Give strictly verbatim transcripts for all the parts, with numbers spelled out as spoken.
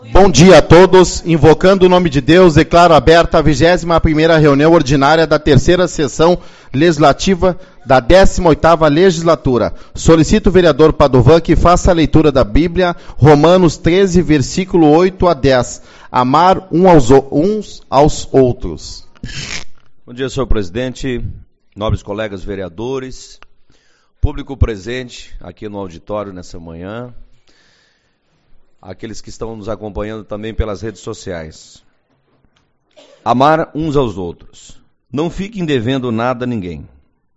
Bom dia a todos. Invocando o nome de Deus, declaro aberta a vigésima primeira reunião ordinária da terceira sessão legislativa da décima oitava legislatura. Solicito o vereador Padovan que faça a leitura da Bíblia, Romanos treze, versículo oito a dez. Amar um aos, uns aos outros. Bom dia, senhor presidente, nobres colegas vereadores, público presente aqui no auditório nessa manhã, aqueles que estão nos acompanhando também pelas redes sociais. Amar uns aos outros. Não fiquem devendo nada a ninguém.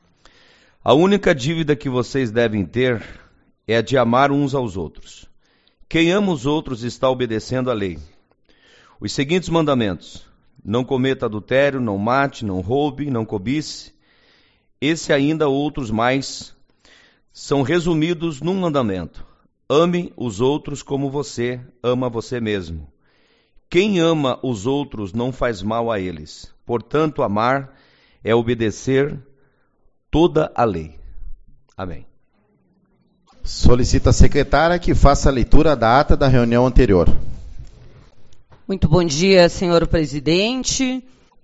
A única dívida que vocês devem ter é a de amar uns aos outros. Quem ama os outros está obedecendo à lei. Os seguintes mandamentos: não cometa adultério, não mate, não roube, não cobice. Esse ainda outros mais são resumidos num mandamento: ame os outros como você ama você mesmo. Quem ama os outros não faz mal a eles. Portanto, amar é obedecer toda a lei. Amém. Solicita a secretária que faça a leitura da ata da reunião anterior. Muito bom dia, senhor presidente,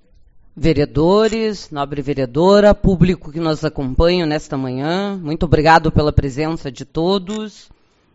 vereadores, nobre vereadora, público que nos acompanha nesta manhã. Muito obrigado pela presença de todos.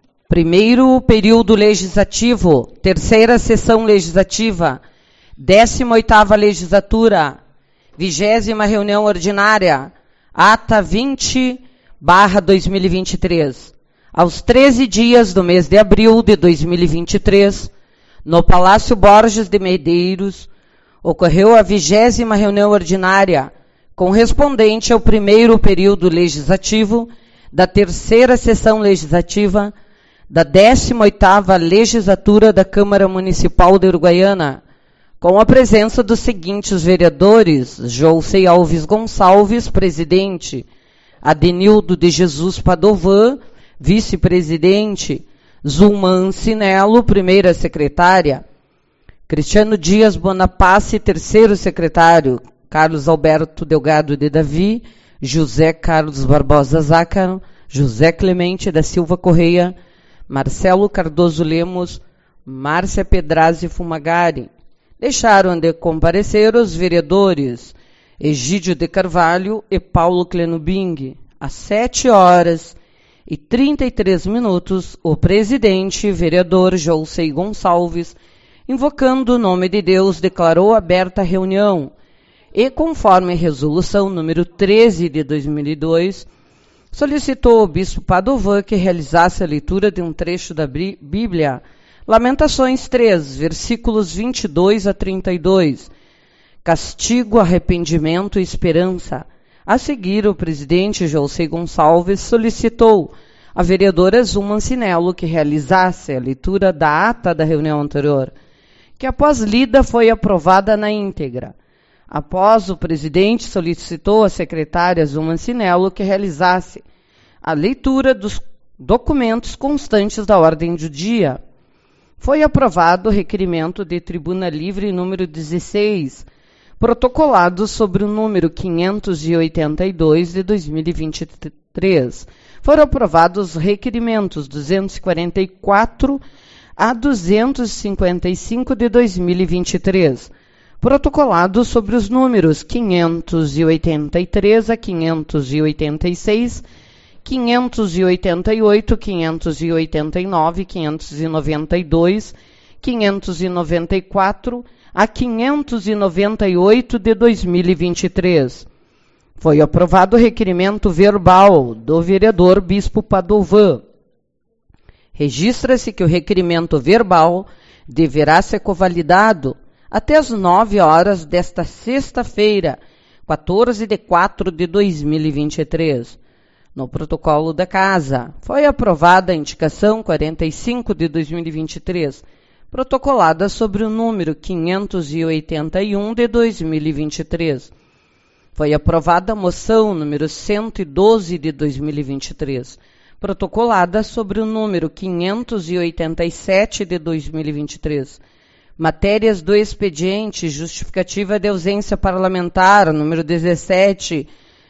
Primeiro período legislativo, terceira sessão legislativa, décima oitava legislatura, vigésima reunião ordinária, ata vinte barra dois mil e vinte e três. Aos treze dias do mês de abril de dois mil e vinte e três, no Palácio Borges de Medeiros, ocorreu a vigésima reunião ordinária, correspondente ao primeiro período legislativo da terceira sessão legislativa da décima oitava legislatura da Câmara Municipal de Uruguaiana, com a presença dos seguintes vereadores: Jousei Alves Gonçalves, presidente; Adenildo de Jesus Padovan, vice-presidente; Zulma Ancinello, primeira secretária; Cristiano Dias Bonapace, terceiro secretário; Carlos Alberto Delgado de Davi, José Carlos Barbosa Zácaro, José Clemente da Silva Correia, Marcelo Cardoso Lemos, Márcia Pedrazzi Fumagari. Deixaram de comparecer os vereadores Egídio de Carvalho e Paulo Clenubing. Às sete horas e trinta e três minutos, o presidente, vereador Jousei Gonçalves, invocando o nome de Deus, declarou aberta a reunião e, conforme a resolução número treze de dois mil e dois, solicitou ao bispo Padovan que realizasse a leitura de um trecho da Bíblia, Lamentações três, versículos vinte e dois a trinta e dois, castigo, arrependimento e esperança. A seguir, o presidente Jousei Gonçalves solicitou à vereadora Zulma Ancinello que realizasse a leitura da ata da reunião anterior, que após lida foi aprovada na íntegra. Após, o presidente solicitou à secretária Zulma Ancinello que realizasse a leitura dos documentos constantes da ordem do dia. Foi aprovado o requerimento de tribuna livre número dezesseis, protocolado sobre o número quinhentos e oitenta e dois de dois mil e vinte e três. Foram aprovados os requerimentos duzentos e quarenta e quatro a duzentos e cinquenta e cinco de dois mil e vinte e três, protocolado sobre os números quinhentos e oitenta e três a quinhentos e oitenta e seis, quinhentos e oitenta e oito, quinhentos e oitenta e nove, quinhentos e noventa e dois, quinhentos e noventa e quatro a quinhentos e noventa e oito de dois mil e vinte e três. Foi aprovado o requerimento verbal do vereador Bispo Padovan. Registra-se que o requerimento verbal deverá ser convalidado até as nove horas desta sexta-feira, quatorze de quatro de dois mil e vinte e três. No protocolo da Casa, foi aprovada a indicação quarenta e cinco de dois mil e vinte e três, protocolada sobre o número quinhentos e oitenta e um de dois mil e vinte e três. Foi aprovada a moção número cento e doze de dois mil e vinte e três, protocolada sobre o número quinhentos e oitenta e sete de dois mil e vinte e três. Matérias do expediente, justificativa de ausência parlamentar, número dezessete,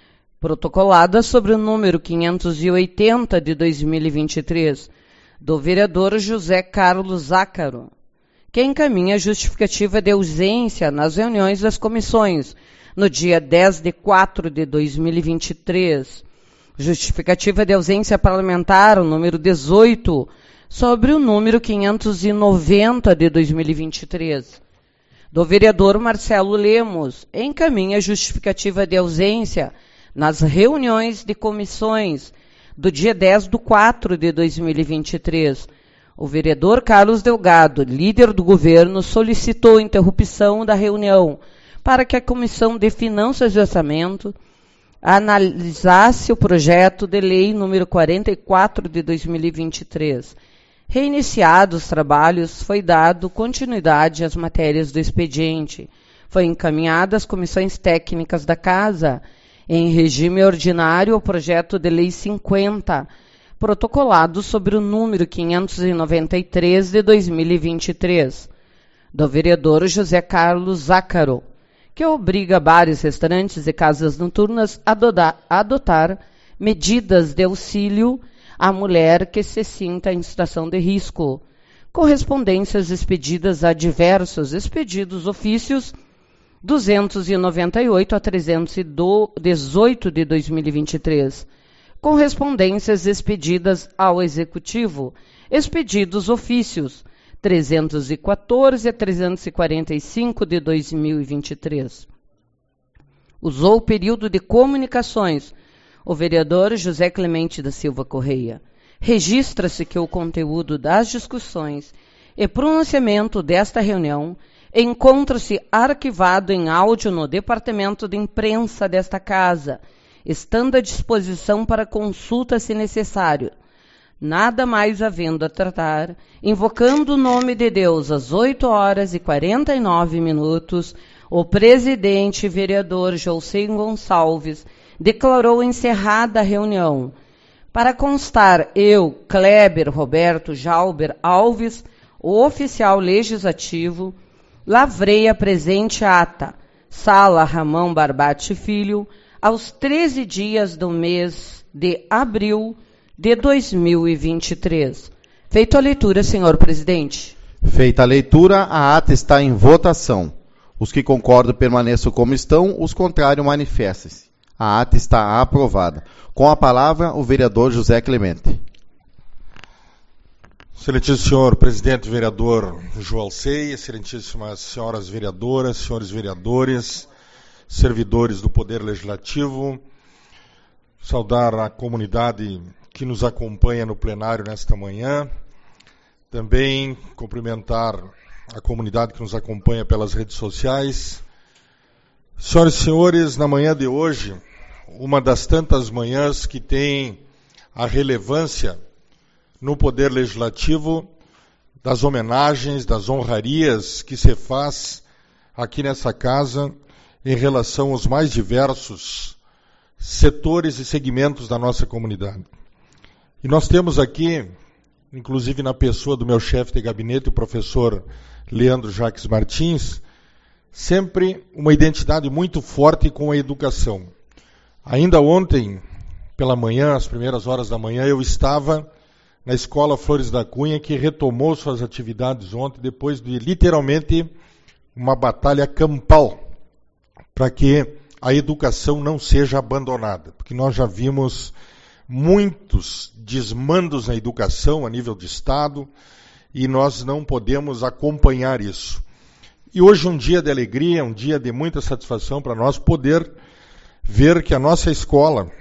protocolada sobre o número quinhentos e oitenta de dois mil e vinte e três, do vereador José Carlos Zácaro. que encaminha justificativa de ausência nas reuniões das comissões, no dia dez de quatro de dois mil e vinte e três. Justificativa de ausência parlamentar, o número dezoito, sobre o número quinhentos e noventa de dois mil e vinte e três. Do vereador Marcelo Lemos, encaminha justificativa de ausência nas reuniões de comissões do dia dez de quatro de dois mil e vinte e três. O vereador Carlos Delgado, líder do governo, solicitou interrupção da reunião para que a Comissão de Finanças e Orçamento analisasse o projeto de lei número quarenta e quatro de dois mil e vinte e três. Reiniciados os trabalhos, foi dado continuidade às matérias do expediente. Foi encaminhada às comissões técnicas da Casa, em regime ordinário, o projeto de lei cinquenta, protocolado sobre o número quinhentos e noventa e três de dois mil e vinte e três, do vereador José Carlos Zácaro, que obriga bares, restaurantes e casas noturnas a adotar, adotar medidas de auxílio à mulher que se sinta em situação de risco. Correspondências expedidas a diversos expedidos ofícios duzentos e noventa e oito a trezentos e dezoito de dois mil e vinte e três. Correspondências expedidas ao Executivo, expedidos ofícios trezentos e quatorze a trezentos e quarenta e cinco de dois mil e vinte e três. Usou o período de comunicações o vereador José Clemente da Silva Correia. Registra-se que o conteúdo das discussões e pronunciamento desta reunião encontra-se arquivado em áudio no Departamento de Imprensa desta Casa, estando à disposição para consulta se necessário. Nada mais havendo a tratar, invocando o nome de Deus às oito horas e quarenta e nove minutos, o presidente e vereador Jolcim Gonçalves declarou encerrada a reunião. Para constar, eu, Kleber Roberto Jalber Alves, o oficial legislativo, lavrei a presente ata, Sala Ramão Barbate Filho, aos treze dias do mês de abril de dois mil e vinte e três. Feita a leitura, senhor presidente. Feita a leitura, a ata está em votação. Os que concordam permaneçam como estão, os contrários manifestem-se. A ata está aprovada. Com a palavra, o vereador José Clemente. Excelentíssimo senhor presidente vereador Joalcei, excelentíssimas senhoras vereadoras, senhores vereadores, servidores do Poder Legislativo, saudar a comunidade que nos acompanha no plenário nesta manhã, também cumprimentar a comunidade que nos acompanha pelas redes sociais. Senhoras e senhores, na manhã de hoje, uma das tantas manhãs que tem a relevância no Poder Legislativo das homenagens, das honrarias que se faz aqui nessa casa em relação aos mais diversos setores e segmentos da nossa comunidade. E nós temos aqui, inclusive na pessoa do meu chefe de gabinete, o professor Leandro Jacques Martins, sempre uma identidade muito forte com a educação. Ainda ontem, pela manhã, às primeiras horas da manhã, eu estava na Escola Flores da Cunha, que retomou suas atividades ontem, depois de literalmente uma batalha campal, para que a educação não seja abandonada, porque nós já vimos muitos desmandos na educação a nível de Estado, e nós não podemos acompanhar isso. E hoje um dia de alegria, um dia de muita satisfação para nós poder ver que a nossa escola,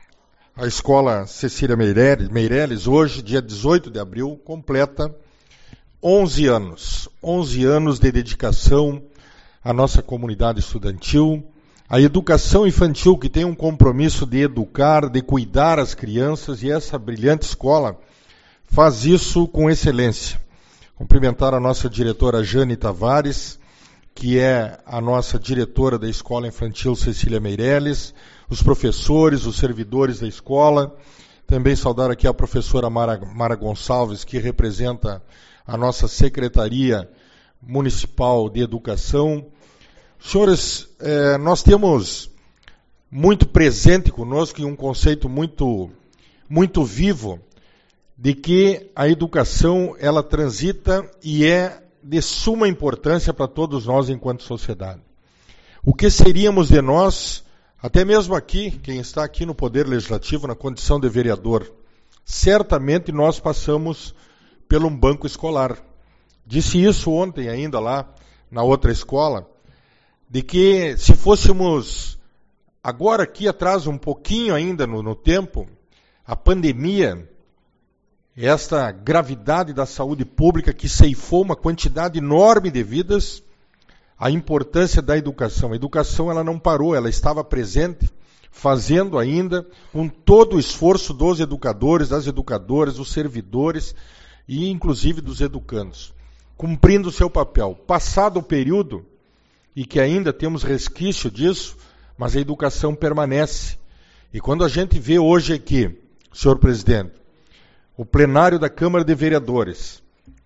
a Escola Cecília Meireles, hoje, dia dezoito de abril, completa onze anos. onze anos de dedicação à nossa comunidade estudantil, à educação infantil, que tem um compromisso de educar, de cuidar as crianças, e essa brilhante escola faz isso com excelência. Cumprimentar a nossa diretora Jane Tavares, que é a nossa diretora da Escola Infantil Cecília Meireles, os professores, os servidores da escola. Também saudar aqui a professora Mara, Mara Gonçalves, que representa a nossa Secretaria Municipal de Educação. Senhores, eh, nós temos muito presente conosco e um conceito muito, muito vivo de que a educação, ela transita e é de suma importância para todos nós enquanto sociedade. O que seríamos de nós, até mesmo aqui, quem está aqui no Poder Legislativo, na condição de vereador? Certamente nós passamos por um banco escolar. Disse isso ontem ainda lá na outra escola, de que se fôssemos agora aqui atrás um pouquinho ainda no, no tempo, a pandemia, esta gravidade da saúde pública que ceifou uma quantidade enorme de vidas, a importância da educação. A educação ela não parou, ela estava presente, fazendo ainda com todo o esforço dos educadores, das educadoras, dos servidores e inclusive dos educandos, cumprindo o seu papel. Passado o período, e que ainda temos resquício disso, mas a educação permanece. E quando a gente vê hoje aqui, senhor presidente, o plenário da Câmara de Vereadores,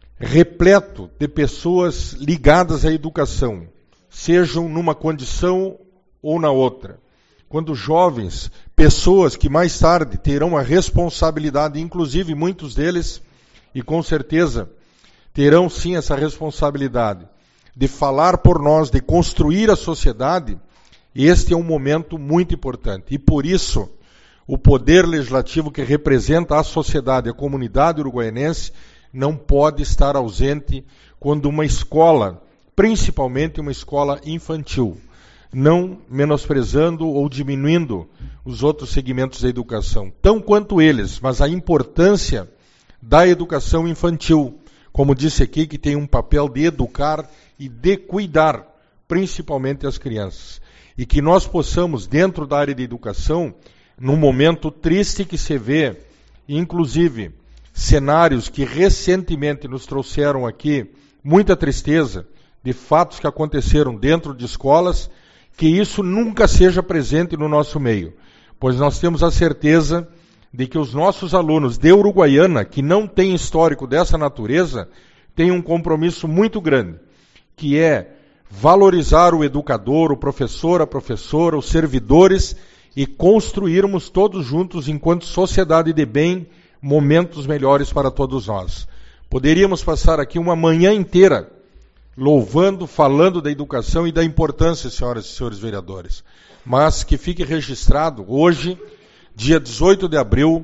repleto de pessoas ligadas à educação, sejam numa condição ou na outra. Quando jovens, pessoas que mais tarde terão a responsabilidade, inclusive muitos deles, e com certeza terão sim essa responsabilidade, de falar por nós, de construir a sociedade, este é um momento muito importante. E por isso, o Poder Legislativo que representa a sociedade, a comunidade uruguaianense, não pode estar ausente quando uma escola, principalmente uma escola infantil, não menosprezando ou diminuindo os outros segmentos da educação, tão quanto eles, mas a importância da educação infantil, como disse aqui, que tem um papel de educar e de cuidar, principalmente as crianças. E que nós possamos, dentro da área de educação, num momento triste que se vê, inclusive cenários que recentemente nos trouxeram aqui muita tristeza, de fatos que aconteceram dentro de escolas, que isso nunca seja presente no nosso meio, pois nós temos a certeza de que os nossos alunos de Uruguaiana, que não têm histórico dessa natureza, têm um compromisso muito grande, que é valorizar o educador, o professor, a professora, os servidores e construirmos todos juntos, enquanto sociedade de bem, momentos melhores para todos nós. Poderíamos passar aqui uma manhã inteira louvando, falando da educação e da importância, senhoras e senhores vereadores. Mas que fique registrado hoje, dia dezoito de abril,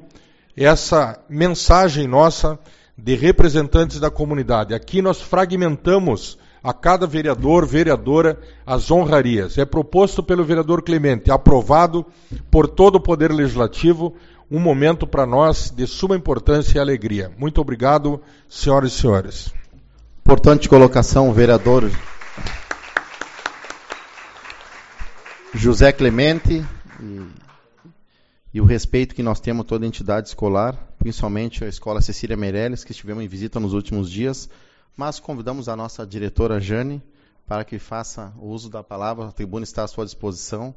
essa mensagem nossa de representantes da comunidade. Aqui nós fragmentamos a cada vereador, vereadora, as honrarias. É proposto pelo vereador Clemente, aprovado por todo o Poder Legislativo, um momento para nós de suma importância e alegria. Muito obrigado, senhoras e senhores. Importante colocação, vereador José Clemente, e, e o respeito que nós temos a toda a entidade escolar, principalmente a Escola Cecília Meirelles, que estivemos em visita nos últimos dias, mas convidamos a nossa diretora Jane para que faça o uso da palavra, a tribuna está à sua disposição.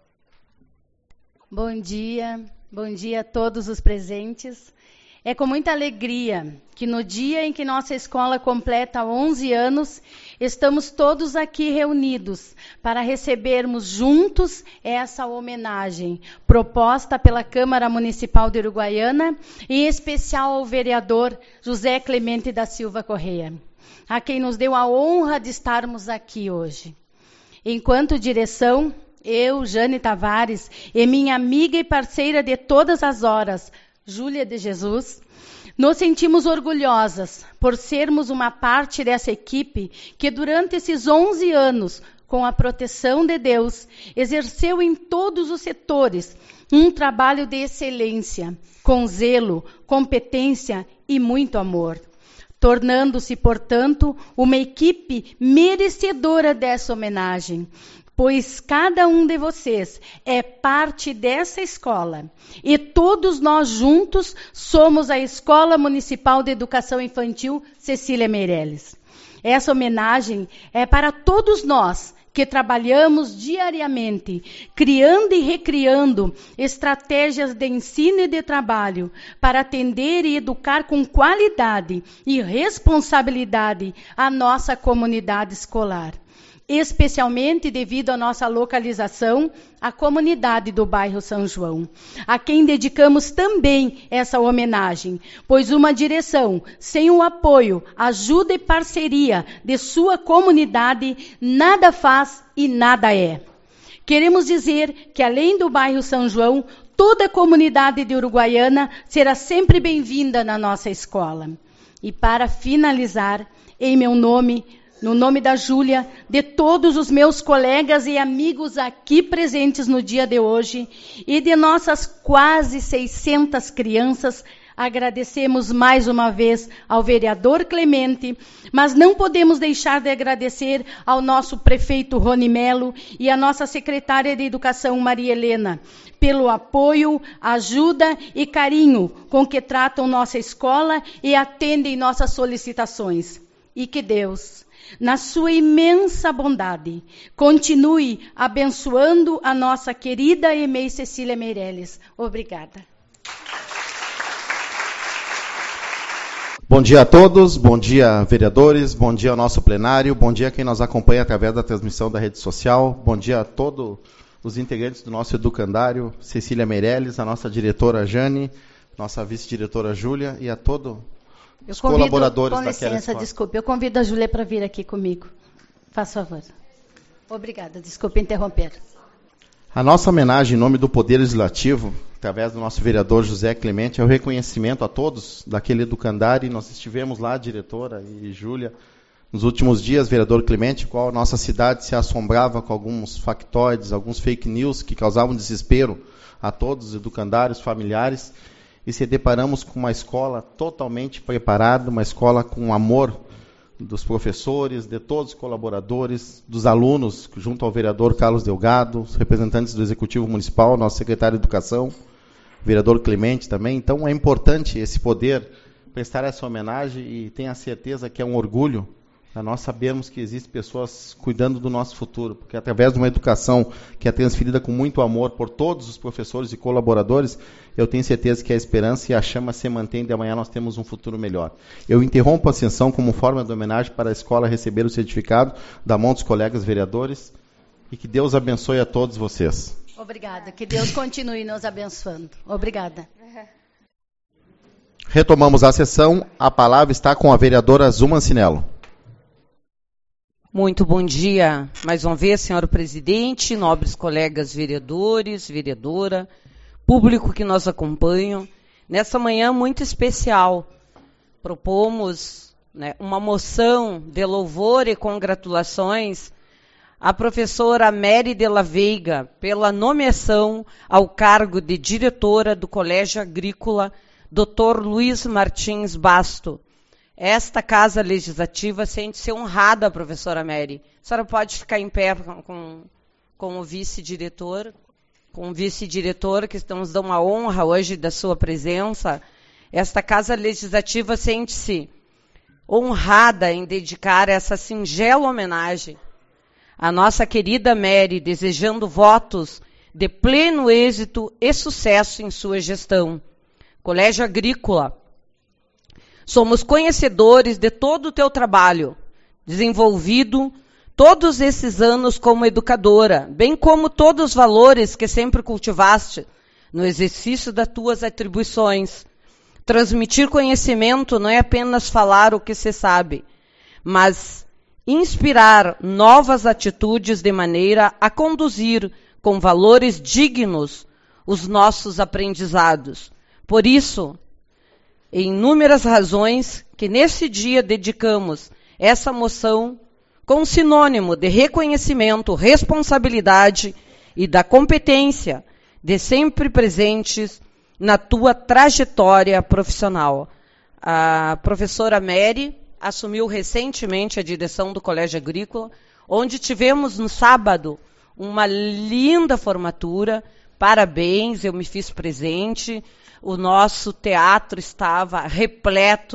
Bom dia, bom dia a todos os presentes. É com muita alegria que no dia em que nossa escola completa onze anos, estamos todos aqui reunidos para recebermos juntos essa homenagem proposta pela Câmara Municipal de Uruguaiana, em especial ao vereador José Clemente da Silva Correia, a quem nos deu a honra de estarmos aqui hoje. Enquanto direção, eu, Jane Tavares, e minha amiga e parceira de todas as horas, Júlia de Jesus, nos sentimos orgulhosas por sermos uma parte dessa equipe que durante esses onze anos, com a proteção de Deus, exerceu em todos os setores um trabalho de excelência, com zelo, competência e muito amor, tornando-se, portanto, uma equipe merecedora dessa homenagem, pois cada um de vocês é parte dessa escola e todos nós juntos somos a Escola Municipal de Educação Infantil Cecília Meirelles. Essa homenagem é para todos nós que trabalhamos diariamente, criando e recriando estratégias de ensino e de trabalho para atender e educar com qualidade e responsabilidade a nossa comunidade escolar. Especialmente devido à nossa localização, a comunidade do bairro São João, a quem dedicamos também essa homenagem, pois uma direção sem o apoio, ajuda e parceria de sua comunidade nada faz e nada é. Queremos dizer que além do bairro São João, toda a comunidade de Uruguaiana será sempre bem-vinda na nossa escola. E para finalizar, em meu nome, no nome da Júlia, de todos os meus colegas e amigos aqui presentes no dia de hoje e de nossas quase seiscentas crianças, agradecemos mais uma vez ao vereador Clemente, mas não podemos deixar de agradecer ao nosso prefeito Rony Melo e à nossa secretária de Educação Maria Helena, pelo apoio, ajuda e carinho com que tratam nossa escola e atendem nossas solicitações. E que Deus, na sua imensa bondade, continue abençoando a nossa querida E M E I Cecília Meirelles. Obrigada. Bom dia a todos, bom dia vereadores, bom dia ao nosso plenário, bom dia a quem nos acompanha através da transmissão da rede social, bom dia a todos os integrantes do nosso educandário, Cecília Meirelles, a nossa diretora Jane, nossa vice-diretora Júlia e a todos os convido, colaboradores com daquela licença, escola. desculpe, eu convido a Júlia para vir aqui comigo. Faz favor. Obrigada, desculpe interromper. A nossa homenagem em nome do Poder Legislativo, através do nosso vereador José Clemente, é o reconhecimento a todos daquele educandário. Nós estivemos lá, diretora e Júlia, nos últimos dias, vereador Clemente, qual a nossa cidade se assombrava com alguns factoides, alguns fake news que causavam desespero a todos os educandários, familiares, e se deparamos com uma escola totalmente preparada, uma escola com amor dos professores, de todos os colaboradores, dos alunos, junto ao vereador Carlos Delgado, os representantes do Executivo Municipal, nosso secretário de Educação, vereador Clemente também. Então é importante esse poder prestar essa homenagem e tenha certeza que é um orgulho a nós sabermos que existem pessoas cuidando do nosso futuro, porque através de uma educação que é transferida com muito amor por todos os professores e colaboradores, eu tenho certeza que a esperança e a chama se mantém, de amanhã nós temos um futuro melhor. Eu interrompo a sessão como forma de homenagem para a escola receber o certificado da mão dos colegas vereadores e que Deus abençoe a todos vocês. Obrigada, que Deus continue nos abençoando. Obrigada. Retomamos a sessão, a palavra está com a vereadora Zuma Ancinello. Muito bom dia, mais uma vez, senhor presidente, nobres colegas vereadores, vereadora, público que nos acompanham. Nessa manhã muito especial, propomos, né, uma moção de louvor e congratulações à professora Mary de la Veiga pela nomeação ao cargo de diretora do Colégio Agrícola doutor Luiz Martins Basto. Esta Casa Legislativa sente-se honrada, professora Mary. A senhora pode ficar em pé com, com, com o vice-diretor, com o vice-diretor, que nos dá uma honra hoje da sua presença. Esta Casa Legislativa sente-se honrada em dedicar essa singela homenagem à nossa querida Mary, desejando votos de pleno êxito e sucesso em sua gestão. Colégio Agrícola, somos conhecedores de todo o teu trabalho, desenvolvido todos esses anos como educadora, bem como todos os valores que sempre cultivaste no exercício das tuas atribuições. Transmitir conhecimento não é apenas falar o que se sabe, mas inspirar novas atitudes de maneira a conduzir com valores dignos os nossos aprendizados. Por isso, em inúmeras razões que nesse dia dedicamos essa moção com sinônimo de reconhecimento, responsabilidade e da competência de sempre presentes na tua trajetória profissional. A professora Mary assumiu recentemente a direção do Colégio Agrícola, onde tivemos no sábado uma linda formatura. Parabéns, eu me fiz presente. O nosso teatro estava repleto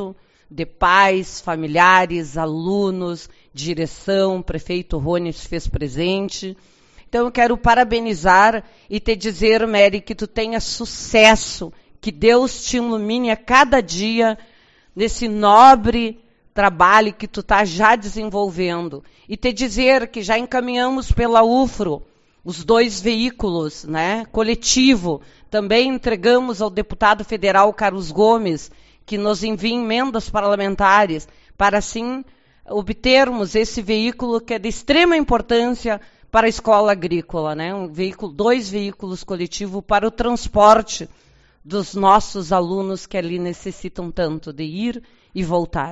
de pais, familiares, alunos, direção, prefeito Rony se fez presente. Então eu quero parabenizar e te dizer, Mary, que tu tenha sucesso, que Deus te ilumine a cada dia nesse nobre trabalho que tu está já desenvolvendo. E te dizer que já encaminhamos pela U F R O os dois veículos, né, coletivo. Também entregamos ao deputado federal Carlos Gomes, que nos envia emendas parlamentares, para assim obtermos esse veículo que é de extrema importância para a escola agrícola, né? Um veículo, dois veículos coletivos para o transporte dos nossos alunos que ali necessitam tanto de ir e voltar.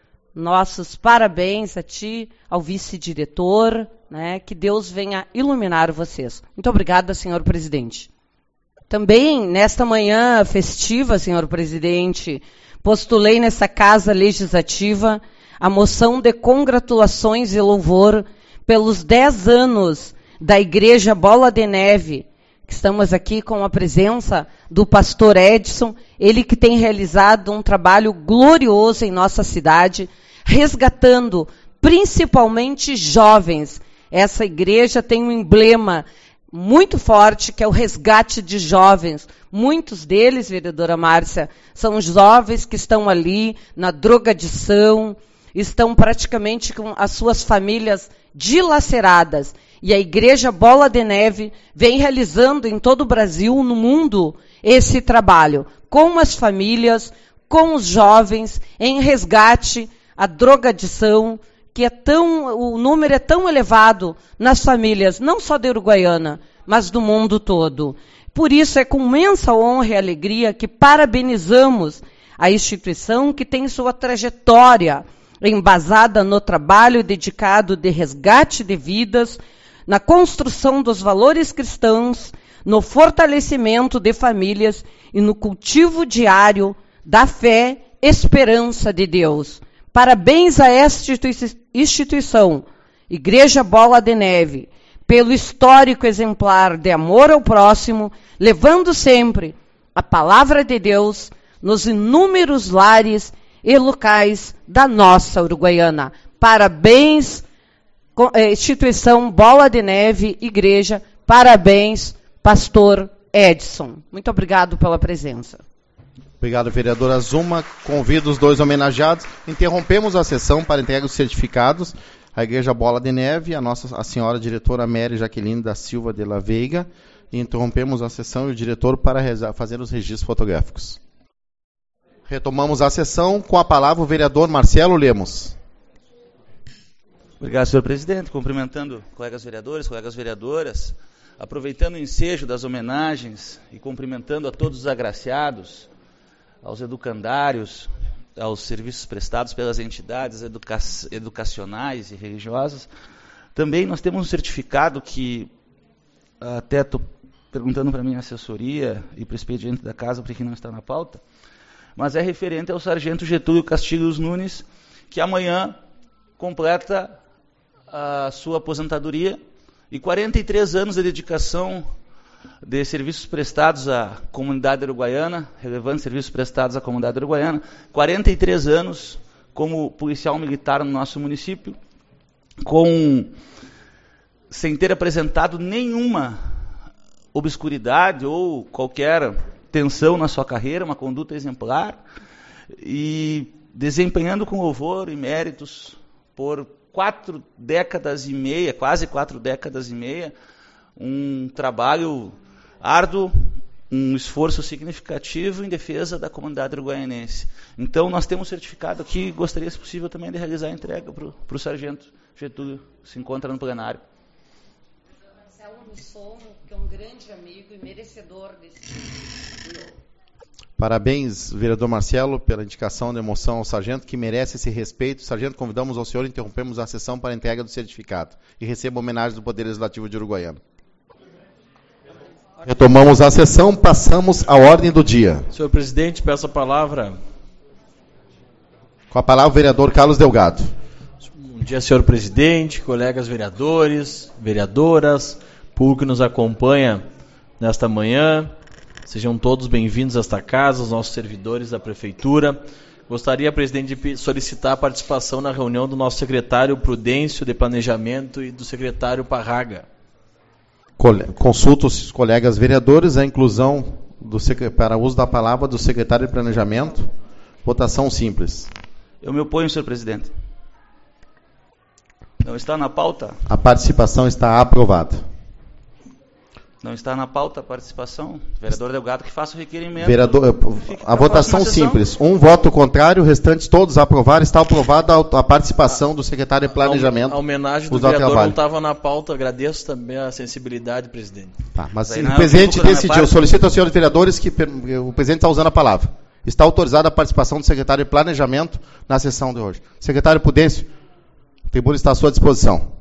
Nossos parabéns a ti, ao vice-diretor, né? Que Deus venha iluminar vocês. Muito obrigada, senhor presidente. Também, nesta manhã festiva, senhor presidente, postulei nessa Casa Legislativa a moção de congratulações e louvor pelos dez anos da Igreja Bola de Neve, que estamos aqui com a presença do pastor Edson, ele que tem realizado um trabalho glorioso em nossa cidade, resgatando principalmente jovens. Essa igreja tem um emblema muito forte, que é o resgate de jovens. Muitos deles, vereadora Márcia, são jovens que estão ali na drogadição, estão praticamente com as suas famílias dilaceradas. E a Igreja Bola de Neve vem realizando em todo o Brasil, no mundo, esse trabalho, com as famílias, com os jovens, em resgate à drogadição, que é tão, o número é tão elevado nas famílias, não só da Uruguaiana, mas do mundo todo. Por isso é com imensa honra e alegria que parabenizamos a instituição que tem sua trajetória embasada no trabalho dedicado de resgate de vidas, na construção dos valores cristãos, no fortalecimento de famílias e no cultivo diário da fé, esperança de Deus. Parabéns a esta instituição, Igreja Bola de Neve, pelo histórico exemplar de amor ao próximo, levando sempre a palavra de Deus nos inúmeros lares e locais da nossa Uruguaiana. Parabéns, instituição Bola de Neve, Igreja, parabéns, pastor Edson. Muito obrigado pela presença. Obrigado, vereadora Zuma. Convido os dois homenageados. Interrompemos a sessão para entrega dos certificados à Igreja Bola de Neve, a nossa a senhora diretora Mary Jaqueline da Silva de la Veiga. E interrompemos a sessão e o diretor para fazer os registros fotográficos. Retomamos a sessão com a palavra o vereador Marcelo Lemos. Obrigado, senhor presidente. Cumprimentando colegas vereadores, colegas vereadoras, aproveitando o ensejo das homenagens e cumprimentando a todos os agraciados, aos educandários, aos serviços prestados pelas entidades educa- educacionais e religiosas. Também nós temos um certificado que, até estou perguntando para a minha assessoria e para o expediente da casa, porque não está na pauta, mas é referente ao sargento Getúlio Castilhos Nunes, que amanhã completa a sua aposentadoria e quarenta e três anos de dedicação de serviços prestados à comunidade uruguaiana, relevantes serviços prestados à comunidade uruguaiana, quarenta e três anos como policial militar no nosso município, com, sem ter apresentado nenhuma obscuridade ou qualquer tensão na sua carreira, uma conduta exemplar, e desempenhando com louvor e méritos por quatro décadas e meia, quase quatro décadas e meia, um trabalho árduo, um esforço significativo em defesa da comunidade uruguaianense. Então, nós temos certificado aqui, gostaria, se possível, também de realizar a entrega para o sargento Getúlio, que se encontra no plenário. Marcelo Russomo, que é um grande amigo e merecedor desse... Parabéns, vereador Marcelo, pela indicação de emoção ao sargento, que merece esse respeito. Sargento, convidamos ao senhor e interrompemos a sessão para a entrega do certificado. E receba homenagem do Poder Legislativo de Uruguaiana. Retomamos a sessão, passamos à ordem do dia. Senhor presidente, peço a palavra. Com a palavra o vereador Carlos Delgado. Bom dia, senhor presidente, colegas vereadores, vereadoras, público que nos acompanha nesta manhã. Sejam todos bem-vindos a esta casa, os nossos servidores da Prefeitura. Gostaria, presidente, de solicitar a participação na reunião do nosso secretário Prudêncio de Planejamento e do secretário Parraga. Consulto os colegas vereadores a inclusão do, para uso da palavra do secretário de Planejamento. Votação simples. Eu me oponho, senhor presidente. Não está na pauta? A participação está aprovada. Não está na pauta a participação? Vereador Delgado, que faça o requerimento. Vereador, a votação simples. Um voto contrário, restantes todos aprovaram. Está aprovada a participação do secretário de Planejamento. A homenagem do vereador não estava na pauta. Agradeço também a sensibilidade, presidente. Tá, mas o presidente decidiu. Solicito aos senhores vereadores que o presidente está usando a palavra. Está autorizada a participação do secretário de Planejamento na sessão de hoje. Secretário Prudêncio, a tribuna está à sua disposição.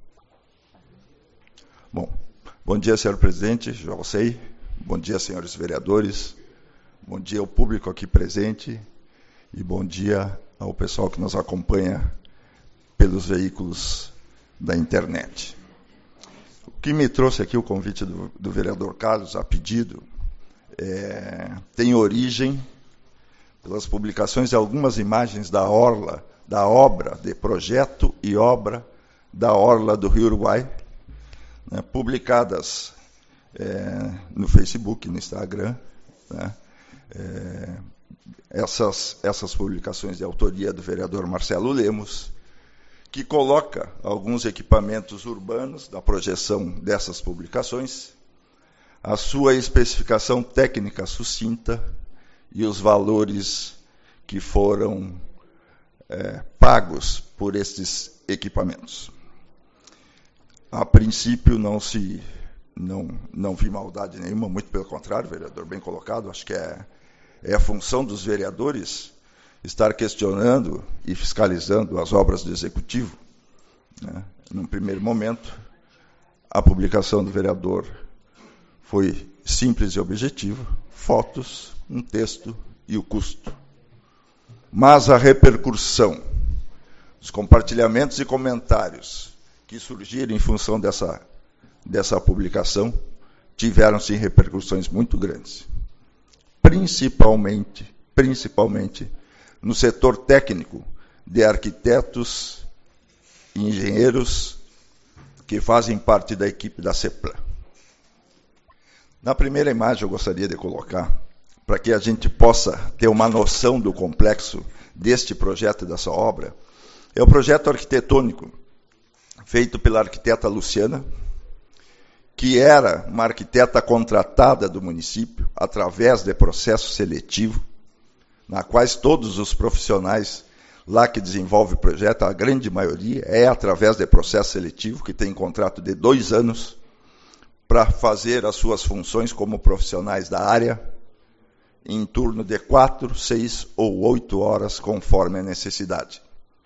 Bom, bom dia, senhor presidente, já sei. Bom dia, senhores vereadores. Bom dia ao público aqui presente. E bom dia ao pessoal que nos acompanha pelos veículos da internet. O que me trouxe aqui o convite do, do vereador Carlos, a pedido, é, tem origem pelas publicações de algumas imagens da orla, da obra de projeto e obra da orla do Rio Uruguai, né, publicadas é, no Facebook, no Instagram, né, é, essas, essas publicações de autoria do vereador Marcelo Lemos, que coloca alguns equipamentos urbanos da projeção dessas publicações, a sua especificação técnica sucinta e os valores que foram é, pagos por estes equipamentos. A princípio não se não, não vi maldade nenhuma, muito pelo contrário, vereador, bem colocado. Acho que é, é a função dos vereadores estar questionando e fiscalizando as obras do Executivo. Né? Num primeiro momento, a publicação do vereador foi simples e objetiva, fotos, um texto e o custo. Mas a repercussão, os compartilhamentos e comentários que surgiram em função dessa, dessa publicação, tiveram, sim, repercussões muito grandes. Principalmente, principalmente no setor técnico de arquitetos e engenheiros que fazem parte da equipe da CEPLAN. Na primeira imagem eu gostaria de colocar, para que a gente possa ter uma noção do complexo deste projeto e dessa obra, é o projeto arquitetônico feito pela arquiteta Luciana, que era uma arquiteta contratada do município através de processo seletivo, na quais todos os profissionais lá que desenvolvem o projeto, a grande maioria, é através de processo seletivo, que tem contrato de dois anos, para fazer as suas funções como profissionais da área, em turno de quatro, seis ou oito horas, conforme a necessidade.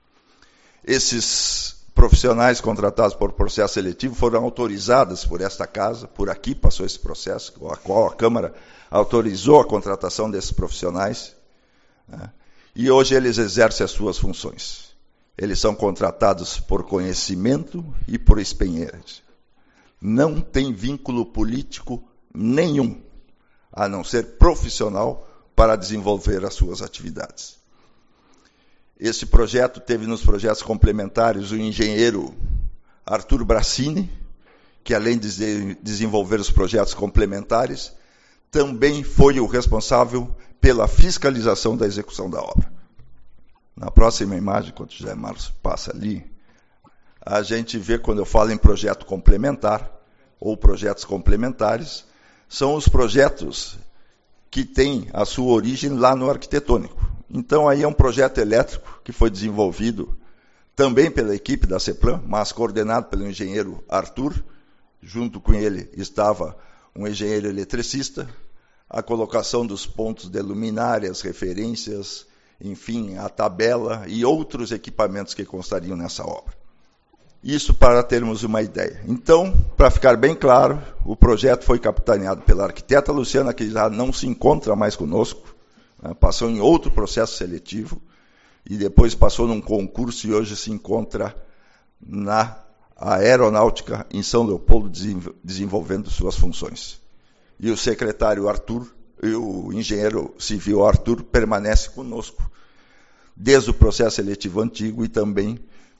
Esses profissionais contratados por processo seletivo foram autorizados por esta casa, por aqui passou esse processo, a qual a Câmara autorizou a contratação desses profissionais, né, e hoje eles exercem as suas funções. Eles são contratados por conhecimento e por experiência. Não tem vínculo político nenhum, a não ser profissional, para desenvolver as suas atividades. Esse projeto teve nos projetos complementares o engenheiro Arthur Bracini, que além de desenvolver os projetos complementares, também foi o responsável pela fiscalização da execução da obra. Na próxima imagem, quando o José Marcos passa ali, a gente vê, quando eu falo em projeto complementar, ou projetos complementares, são os projetos que têm a sua origem lá no arquitetônico. Então, aí é um projeto elétrico que foi desenvolvido também pela equipe da CEPLAN, mas coordenado pelo engenheiro Arthur. Junto com ele estava um engenheiro eletricista, a colocação dos pontos de luminárias, referências, enfim, a tabela e outros equipamentos que constariam nessa obra. Isso para termos uma ideia. Então, para ficar bem claro, o projeto foi capitaneado pela arquiteta Luciana, que já não se encontra mais conosco, né, passou em outro processo seletivo, e depois passou num concurso e hoje se encontra na Aeronáutica em São Leopoldo, desenvolvendo suas funções. E o secretário Arthur, e o engenheiro civil Arthur, permanece conosco desde o processo seletivo antigo e também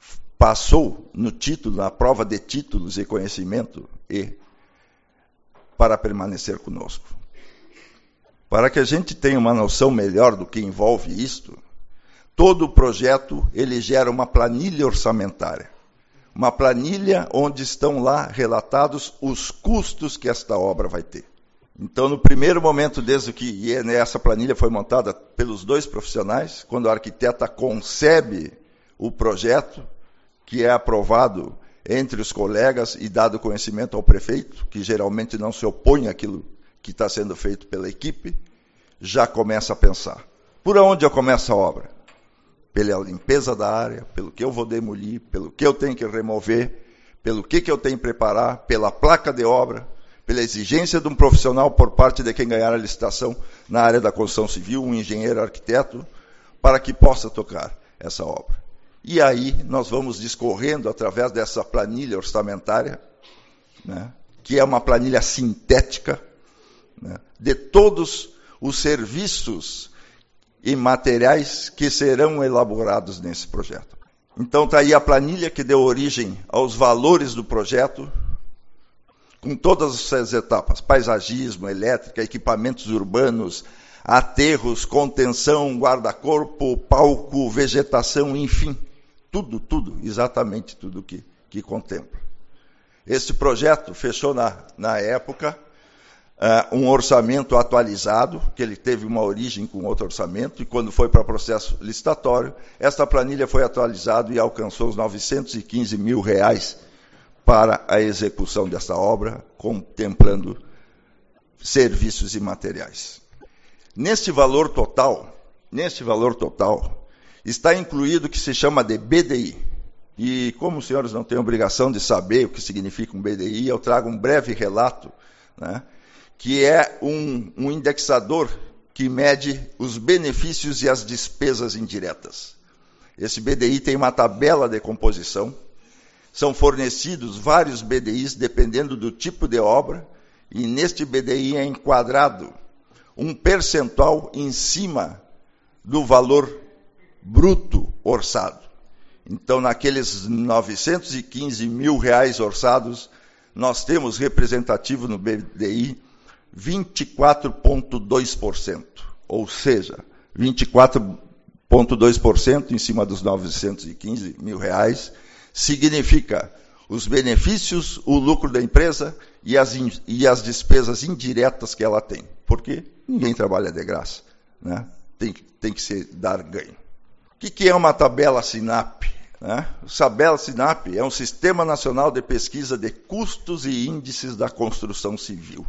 passou no título, na prova de títulos e conhecimento, e para permanecer conosco. Para que a gente tenha uma noção melhor do que envolve isto, todo o projeto ele gera uma planilha orçamentária. Uma planilha onde estão lá relatados os custos que esta obra vai ter. Então, no primeiro momento, desde que essa planilha foi montada pelos dois profissionais, quando a arquiteta concebe o projeto, que é aprovado entre os colegas e dado conhecimento ao prefeito, que geralmente não se opõe àquilo que está sendo feito pela equipe, já começa a pensar. Por onde eu começo a obra? Pela limpeza da área, pelo que eu vou demolir, pelo que eu tenho que remover, pelo que, que eu tenho que preparar, pela placa de obra, pela exigência de um profissional por parte de quem ganhar a licitação na área da construção civil, um engenheiro arquiteto, para que possa tocar essa obra. E aí nós vamos discorrendo através dessa planilha orçamentária, né, que é uma planilha sintética, né, de todos os serviços e materiais que serão elaborados nesse projeto. Então está aí a planilha que deu origem aos valores do projeto, com todas essas etapas: paisagismo, elétrica, equipamentos urbanos, aterros, contenção, guarda-corpo, palco, vegetação, enfim, tudo, tudo, exatamente tudo que, que contempla. Este projeto fechou na, na época Uh, um orçamento atualizado, que ele teve uma origem com outro orçamento, e quando foi para o processo licitatório, esta planilha foi atualizada e alcançou os novecentos e quinze mil reais para a execução desta obra, contemplando serviços e materiais. Neste valor total, neste valor total, está incluído o que se chama de B D I. E como os senhores não têm obrigação de saber o que significa um B D I, eu trago um breve relato, né, que é um, um indexador que mede os benefícios e as despesas indiretas. Esse B D I tem uma tabela de composição, são fornecidos vários B D Is dependendo do tipo de obra, e neste B D I é enquadrado um percentual em cima do valor bruto orçado. Então, naqueles novecentos e quinze mil reais orçados, nós temos representativo no B D I vinte e quatro vírgula dois por cento, ou seja, vinte e quatro vírgula dois por cento em cima dos novecentos e quinze mil reais, significa os benefícios, o lucro da empresa e as, in, e as despesas indiretas que ela tem, porque ninguém trabalha de graça, né? Tem, tem que se dar ganho. O que, que é uma tabela SINAP? Né? A tabela SINAP é um Sistema Nacional de Pesquisa de Custos e Índices da Construção Civil.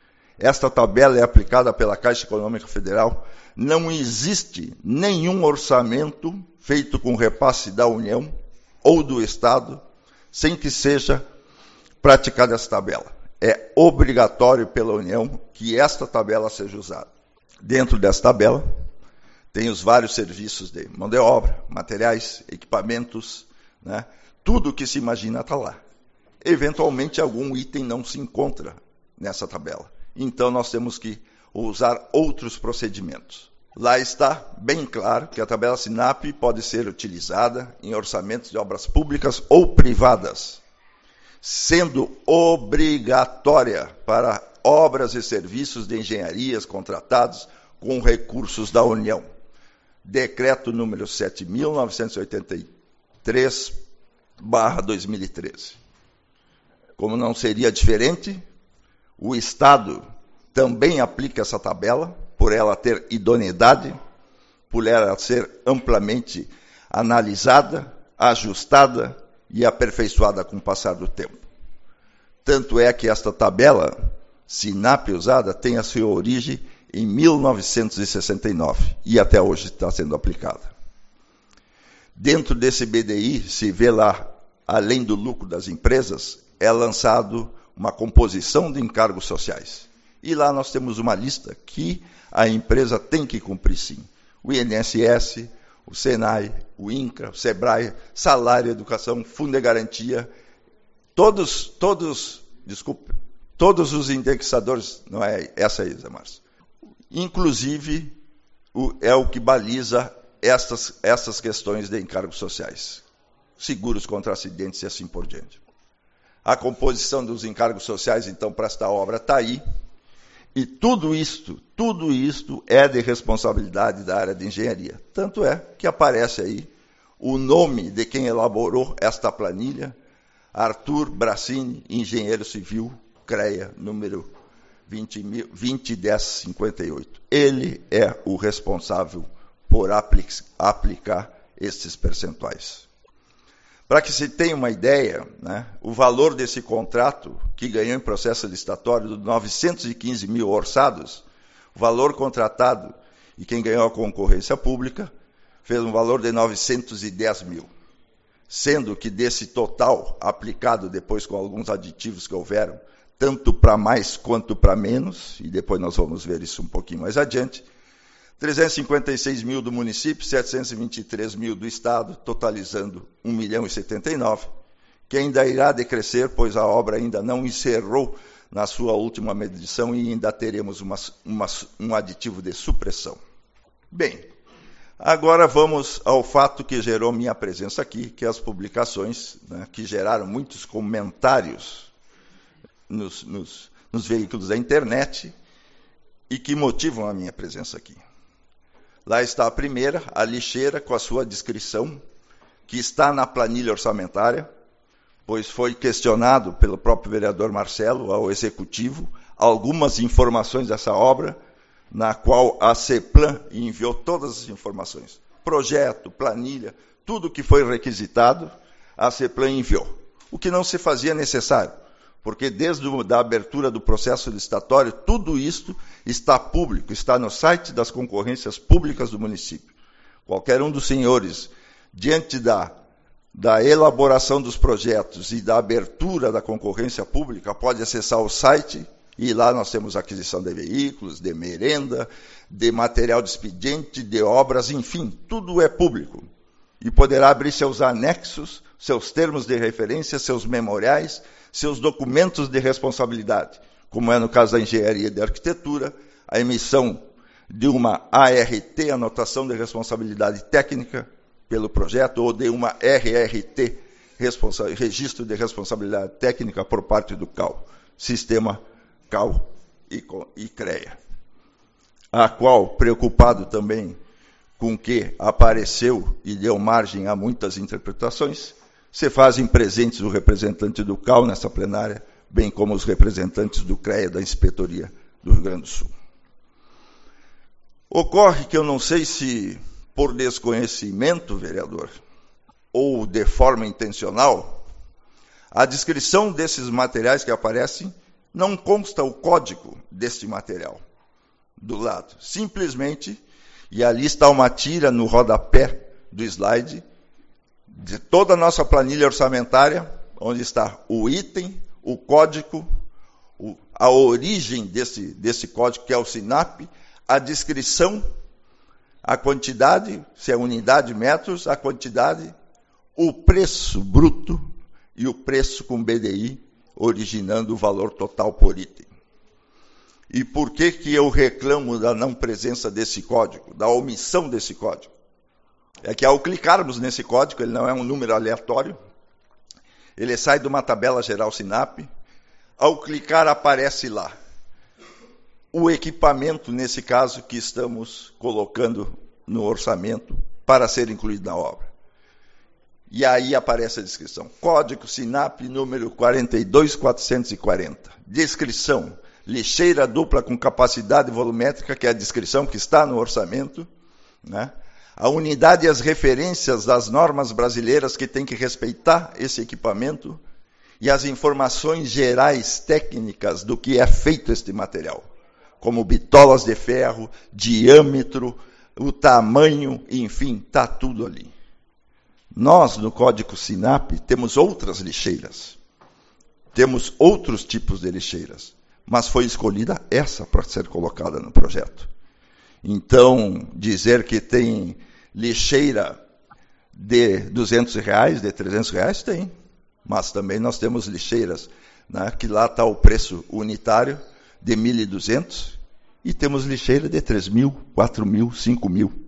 Esta tabela é aplicada pela Caixa Econômica Federal. Não existe nenhum orçamento feito com repasse da União ou do Estado sem que seja praticada essa tabela. É obrigatório pela União que esta tabela seja usada. Dentro dessa tabela, tem os vários serviços de mão de obra, materiais, equipamentos, né? Tudo que se imagina está lá. Eventualmente, algum item não se encontra nessa tabela. Então, nós temos que usar outros procedimentos. Lá está bem claro que a tabela SINAP pode ser utilizada em orçamentos de obras públicas ou privadas, sendo obrigatória para obras e serviços de engenharias contratados com recursos da União. Decreto número sete mil novecentos e oitenta e três barra dois mil e treze. Como não seria diferente, o Estado também aplica essa tabela, por ela ter idoneidade, por ela ser amplamente analisada, ajustada e aperfeiçoada com o passar do tempo. Tanto é que esta tabela SINAP usada tem a sua origem em mil novecentos e sessenta e nove e até hoje está sendo aplicada. Dentro desse B D I se vê lá, além do lucro das empresas, é lançado uma composição de encargos sociais. E lá nós temos uma lista que a empresa tem que cumprir sim. O I N S S, o SENAI, o INCRA, o SEBRAE, salário, educação, fundo de garantia, todos, todos, desculpe, todos os indexadores, não é essa aí, Zé Márcio. Inclusive, o, é o que baliza estas, estas questões de encargos sociais, seguros contra acidentes e assim por diante. A composição dos encargos sociais, então, para esta obra está aí, e tudo isto, tudo isto é de responsabilidade da área de engenharia. Tanto é que aparece aí o nome de quem elaborou esta planilha, Arthur Bracini, engenheiro civil, CREA, número vinte mil dez cinquenta e oito. Ele é o responsável por aplic- aplicar estes percentuais. Para que se tenha uma ideia, né, o valor desse contrato, que ganhou em processo licitatório de novecentos e quinze mil orçados, o valor contratado e quem ganhou a concorrência pública, fez um valor de novecentos e dez mil. Sendo que desse total, aplicado depois com alguns aditivos que houveram, tanto para mais quanto para menos, e depois nós vamos ver isso um pouquinho mais adiante, trezentos e cinquenta e seis mil do município, setecentos e vinte e três mil do Estado, totalizando um milhão e setenta e nove, que ainda irá decrescer, pois a obra ainda não encerrou na sua última medição e ainda teremos uma, uma, um aditivo de supressão. Bem, agora vamos ao fato que gerou minha presença aqui, que é as publicações, né, que geraram muitos comentários nos, nos, nos veículos da internet e que motivam a minha presença aqui. Lá está a primeira, a lixeira, com a sua descrição, que está na planilha orçamentária, pois foi questionado pelo próprio vereador Marcelo ao Executivo algumas informações dessa obra, na qual a CEPLAN enviou todas as informações. Projeto, planilha, tudo que foi requisitado, a CEPLAN enviou. O que não se fazia necessário, porque desde a abertura do processo licitatório, tudo isto está público, está no site das concorrências públicas do município. Qualquer um dos senhores, diante da, da elaboração dos projetos e da abertura da concorrência pública, pode acessar o site, e lá nós temos aquisição de veículos, de merenda, de material de expediente, de obras, enfim, tudo é público. E poderá abrir seus anexos, seus termos de referência, seus memoriais, seus documentos de responsabilidade, como é no caso da engenharia e da arquitetura, a emissão de uma A R T, anotação de responsabilidade técnica, pelo projeto, ou de uma R R T, registro de responsabilidade técnica, por parte do C A U, Sistema C A U e, e CREA, a qual, preocupado também com que apareceu e deu margem a muitas interpretações, se fazem presentes o representante do C A U nessa plenária, bem como os representantes do CREA da Inspetoria do Rio Grande do Sul. Ocorre que eu não sei se por desconhecimento, vereador, ou de forma intencional, a descrição desses materiais que aparecem não consta o código deste material do lado. Simplesmente, e ali está uma tira no rodapé do slide, de toda a nossa planilha orçamentária, onde está o item, o código, o, a origem desse, desse código, que é o SINAP, a descrição, a quantidade, se é unidade, metros, a quantidade, o preço bruto e o preço com B D I, originando o valor total por item. E por que que eu reclamo da não presença desse código, da omissão desse código? É que ao clicarmos nesse código, ele não é um número aleatório, ele sai de uma tabela geral SINAP, ao clicar aparece lá o equipamento, nesse caso, que estamos colocando no orçamento para ser incluído na obra. E aí aparece a descrição. Código SINAP número quarenta e dois mil quatrocentos e quarenta. Descrição. Lixeira dupla com capacidade volumétrica, que é a descrição que está no orçamento, né? A unidade e as referências das normas brasileiras que tem que respeitar esse equipamento e as informações gerais técnicas do que é feito este material, como bitolas de ferro, diâmetro, o tamanho, enfim, está tudo ali. Nós, no Código SINAP, temos outras lixeiras, temos outros tipos de lixeiras, mas foi escolhida essa para ser colocada no projeto. Então, dizer que tem lixeira de duzentos reais, de trezentos reais, tem. Mas também nós temos lixeiras, né, que lá está o preço unitário de mil e duzentos, e temos lixeira de três mil, quatro mil, cinco mil.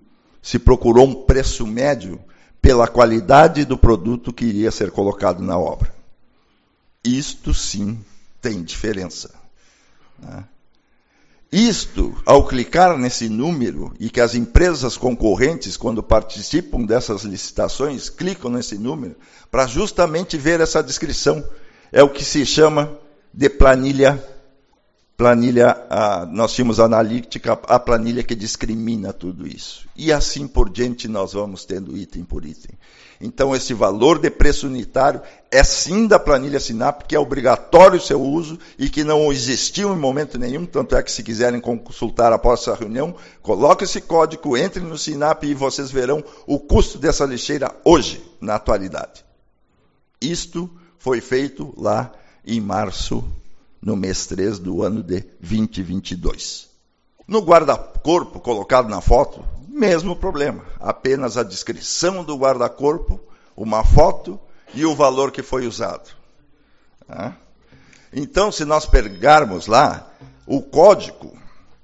se procurou um preço médio pela qualidade do produto que iria ser colocado na obra. Isto sim tem diferença. Né? Isto, ao clicar nesse número, e que as empresas concorrentes, quando participam dessas licitações, clicam nesse número, para justamente ver essa descrição. É o que se chama de planilha, planilha, a, nós tínhamos a analítica, a planilha que discrimina tudo isso. E assim por diante nós vamos tendo item por item. Então esse valor de preço unitário é sim da planilha SINAP, que é obrigatório o seu uso e que não existiu em momento nenhum, tanto é que se quiserem consultar após essa reunião, coloque esse código, entre no SINAP e vocês verão o custo dessa lixeira hoje, na atualidade. Isto foi feito lá em março, no mês três do ano de vinte e vinte e dois. No guarda-corpo colocado na foto, mesmo problema. Apenas a descrição do guarda-corpo, uma foto e o valor que foi usado. Tá? Então, se nós pegarmos lá o código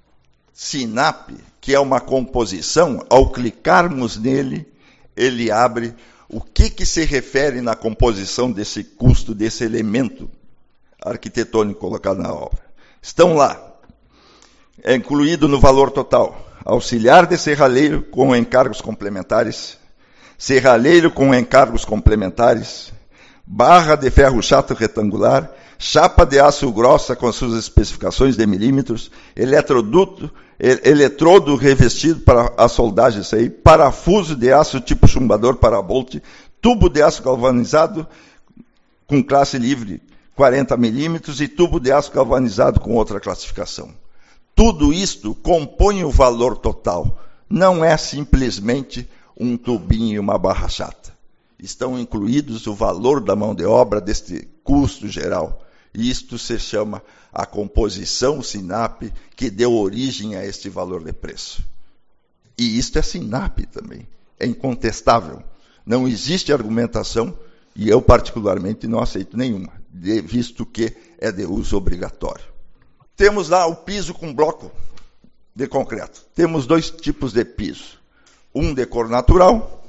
SINAP, que é uma composição, ao clicarmos nele, ele abre o que, que se refere na composição desse custo, desse elemento arquitetônico colocado na obra. Estão lá. É incluído no valor total. Auxiliar de serralheiro com encargos complementares, serralheiro com encargos complementares, barra de ferro chato retangular, chapa de aço grossa com suas especificações de milímetros, eletroduto, eletrodo revestido para a soldagem, isso aí, parafuso de aço tipo chumbador para bolt, tubo de aço galvanizado com classe livre quarenta milímetros e tubo de aço galvanizado com outra classificação. Tudo isto compõe o valor total. Não é simplesmente um tubinho e uma barra chata. Estão incluídos o valor da mão de obra deste custo geral. Isto se chama a composição SINAP, que deu origem a este valor de preço. E isto é SINAP também. É incontestável. Não existe argumentação, e eu particularmente não aceito nenhuma, visto que é de uso obrigatório. Temos lá o piso com bloco de concreto. Temos dois tipos de piso. Um de cor natural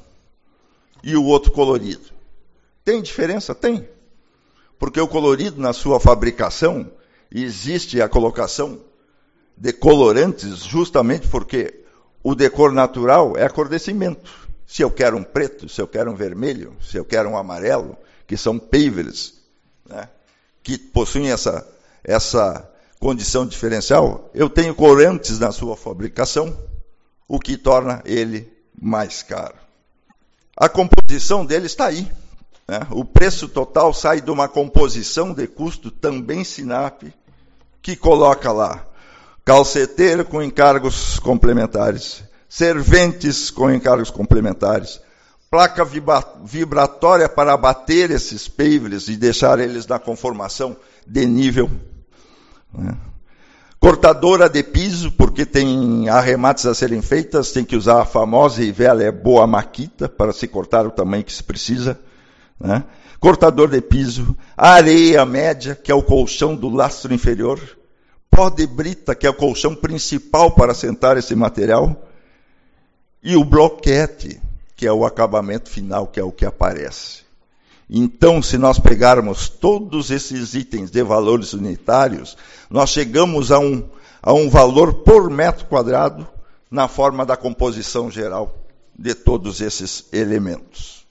e o outro colorido. Tem diferença? Tem. Porque o colorido, na sua fabricação, existe a colocação de colorantes justamente porque o de cor natural é a cor de cimento. Se eu quero um preto, se eu quero um vermelho, se eu quero um amarelo, que são pavers, né, que possuem essa... essa condição diferencial, eu tenho corantes na sua fabricação, o que torna ele mais caro. A composição dele está aí. Né? O preço total sai de uma composição de custo, também SINAP, que coloca lá calceteiro com encargos complementares, serventes com encargos complementares, placa vibratória para abater esses pavers e deixar eles na conformação de nível. Né? Cortadora de piso, porque tem arremates a serem feitas, tem que usar a famosa e velha boa maquita para se cortar o tamanho que se precisa. Né? Cortador de piso, areia média, que é o colchão do lastro inferior, pó de brita, que é o colchão principal para assentar esse material, e o bloquete, que é o acabamento final, que é o que aparece. Então, se nós pegarmos todos esses itens de valores unitários, nós chegamos a um, a um valor por metro quadrado na forma da composição geral de todos esses elementos.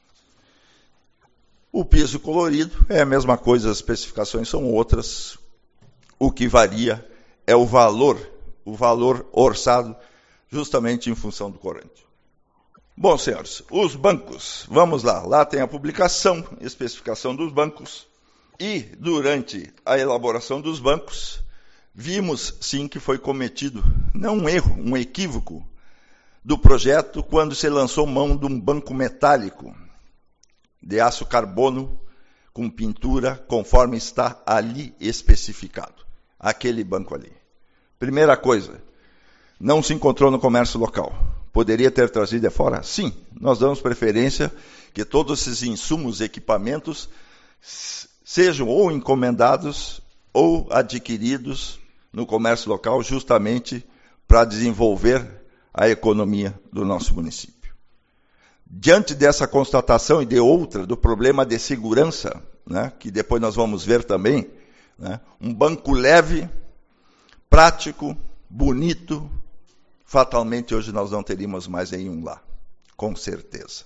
O piso colorido é a mesma coisa, as especificações são outras. O que varia é o valor, o valor orçado justamente em função do corante. Bom, senhores, os bancos, vamos lá. Lá tem a publicação, especificação dos bancos. E, durante a elaboração dos bancos, vimos, sim, que foi cometido, não um erro, um equívoco do projeto, quando se lançou mão de um banco metálico de aço carbono com pintura, conforme está ali especificado. Aquele banco ali. Primeira coisa, não se encontrou no comércio local. Poderia ter trazido de fora? Sim, nós damos preferência que todos esses insumos e equipamentos sejam ou encomendados ou adquiridos no comércio local, justamente para desenvolver a economia do nosso município. Diante dessa constatação e de outra, do problema de segurança, né, que depois nós vamos ver também, né, um banco leve, prático, bonito, fatalmente hoje nós não teríamos mais nenhum lá, com certeza.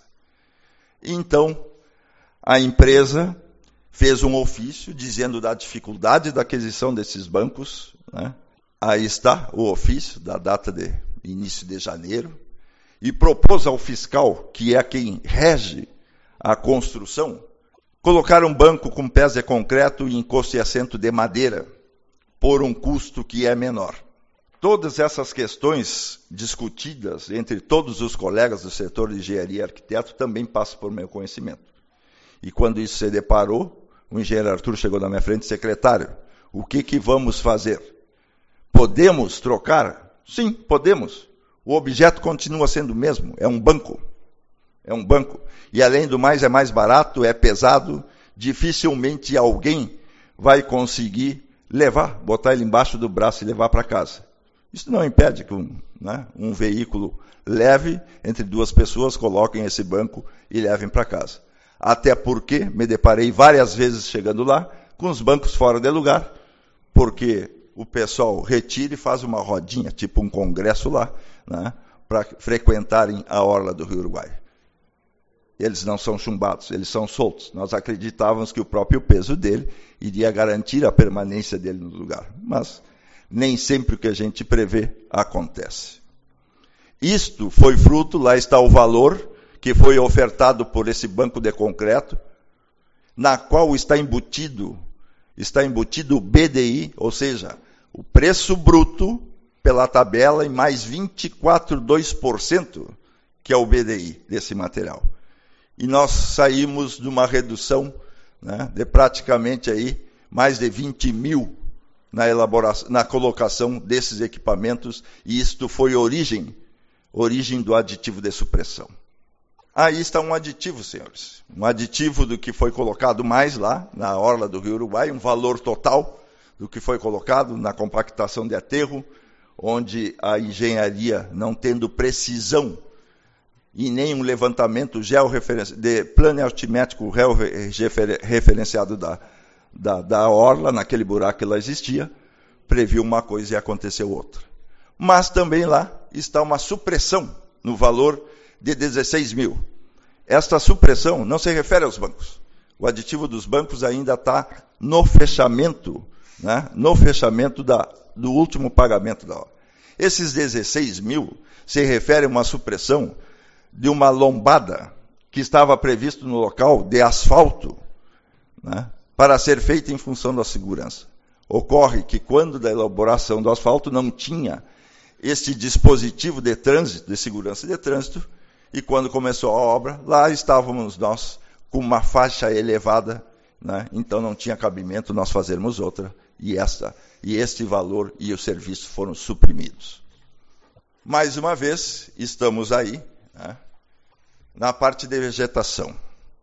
Então, a empresa fez um ofício dizendo da dificuldade da aquisição desses bancos, né? Aí está o ofício da data de início de janeiro, e propôs ao fiscal, que é quem rege a construção, colocar um banco com pés de concreto e encosto e assento de madeira, por um custo que é menor. Todas essas questões discutidas entre todos os colegas do setor de engenharia e arquiteto também passam por meu conhecimento. E quando isso se deparou, o engenheiro Arthur chegou na minha frente, secretário, o que que vamos fazer? Podemos trocar? Sim, podemos. O objeto continua sendo o mesmo, é um banco. É um banco. E além do mais, é mais barato, é pesado, dificilmente alguém vai conseguir levar, botar ele embaixo do braço e levar para casa. Isso não impede que um, né, um veículo leve, entre duas pessoas, coloquem esse banco e levem para casa. Até porque me deparei várias vezes chegando lá com os bancos fora de lugar, porque o pessoal retira e faz uma rodinha, tipo um congresso lá, né, para frequentarem a orla do Rio Uruguai. Eles não são chumbados, eles são soltos. Nós acreditávamos que o próprio peso dele iria garantir a permanência dele no lugar, mas nem sempre o que a gente prevê acontece. Isto foi fruto, lá está o valor que foi ofertado por esse banco de concreto, na qual está embutido, está embutido o B D I, ou seja, o preço bruto pela tabela e mais vinte e quatro vírgula dois por cento, que é o B D I desse material. E nós saímos de uma redução, né, de praticamente aí mais de vinte mil na elaboração, na colocação desses equipamentos, e isto foi origem, origem do aditivo de supressão. Aí está um aditivo, senhores. Um aditivo do que foi colocado mais lá, na orla do Rio Uruguai, um valor total do que foi colocado na compactação de aterro, onde a engenharia, não tendo precisão e nem um levantamento de plano altimétrico referenciado da, da, da orla, naquele buraco que lá existia, previu uma coisa e aconteceu outra. Mas também lá está uma supressão no valor de dezesseis mil. Esta supressão não se refere aos bancos. O aditivo dos bancos ainda está no fechamento, né, no fechamento da, do último pagamento da obra. Esses dezesseis mil se referem a uma supressão de uma lombada que estava previsto no local de asfalto, né, para ser feita em função da segurança. Ocorre que quando da elaboração do asfalto não tinha este dispositivo de trânsito, de segurança de trânsito, e quando começou a obra, lá estávamos nós com uma faixa elevada, né? Então não tinha cabimento nós fazermos outra, e, esta, e este valor e o serviço foram suprimidos. Mais uma vez, estamos aí, né, na parte de vegetação.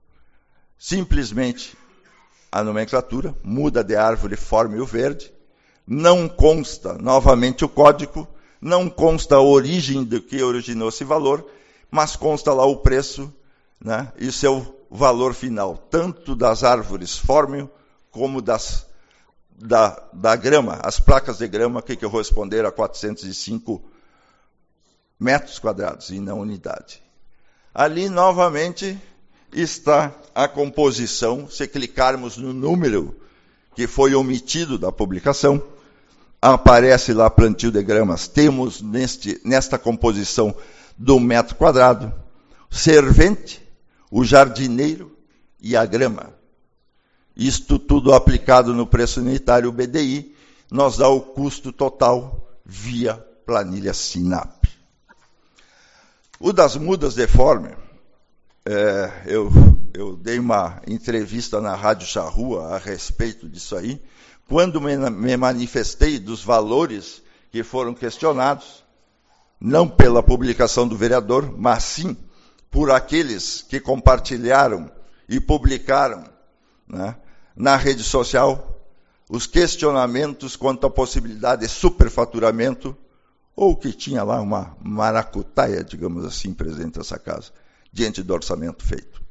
Simplesmente a nomenclatura muda de árvore, forma e o verde, não consta novamente o código, não consta a origem do que originou esse valor, mas consta lá o preço, né, e o seu valor final, tanto das árvores fórmio como das, da, da grama, as placas de grama que corresponderam a quatrocentos e cinco metros quadrados e não unidade. Ali, novamente, está a composição, se clicarmos no número que foi omitido da publicação, aparece lá plantio de gramas, temos neste, nesta composição do metro quadrado, servente, o jardineiro e a grama. Isto tudo aplicado no preço unitário B D I, nos dá o custo total via planilha SINAP. O das mudas de forma, é, eu, eu dei uma entrevista na Rádio Charrua a respeito disso aí, quando me, me manifestei dos valores que foram questionados, não pela publicação do vereador, mas sim por aqueles que compartilharam e publicaram, né, na rede social os questionamentos quanto à possibilidade de superfaturamento ou que tinha lá uma maracutaia, digamos assim, presente nessa casa, diante do orçamento feito.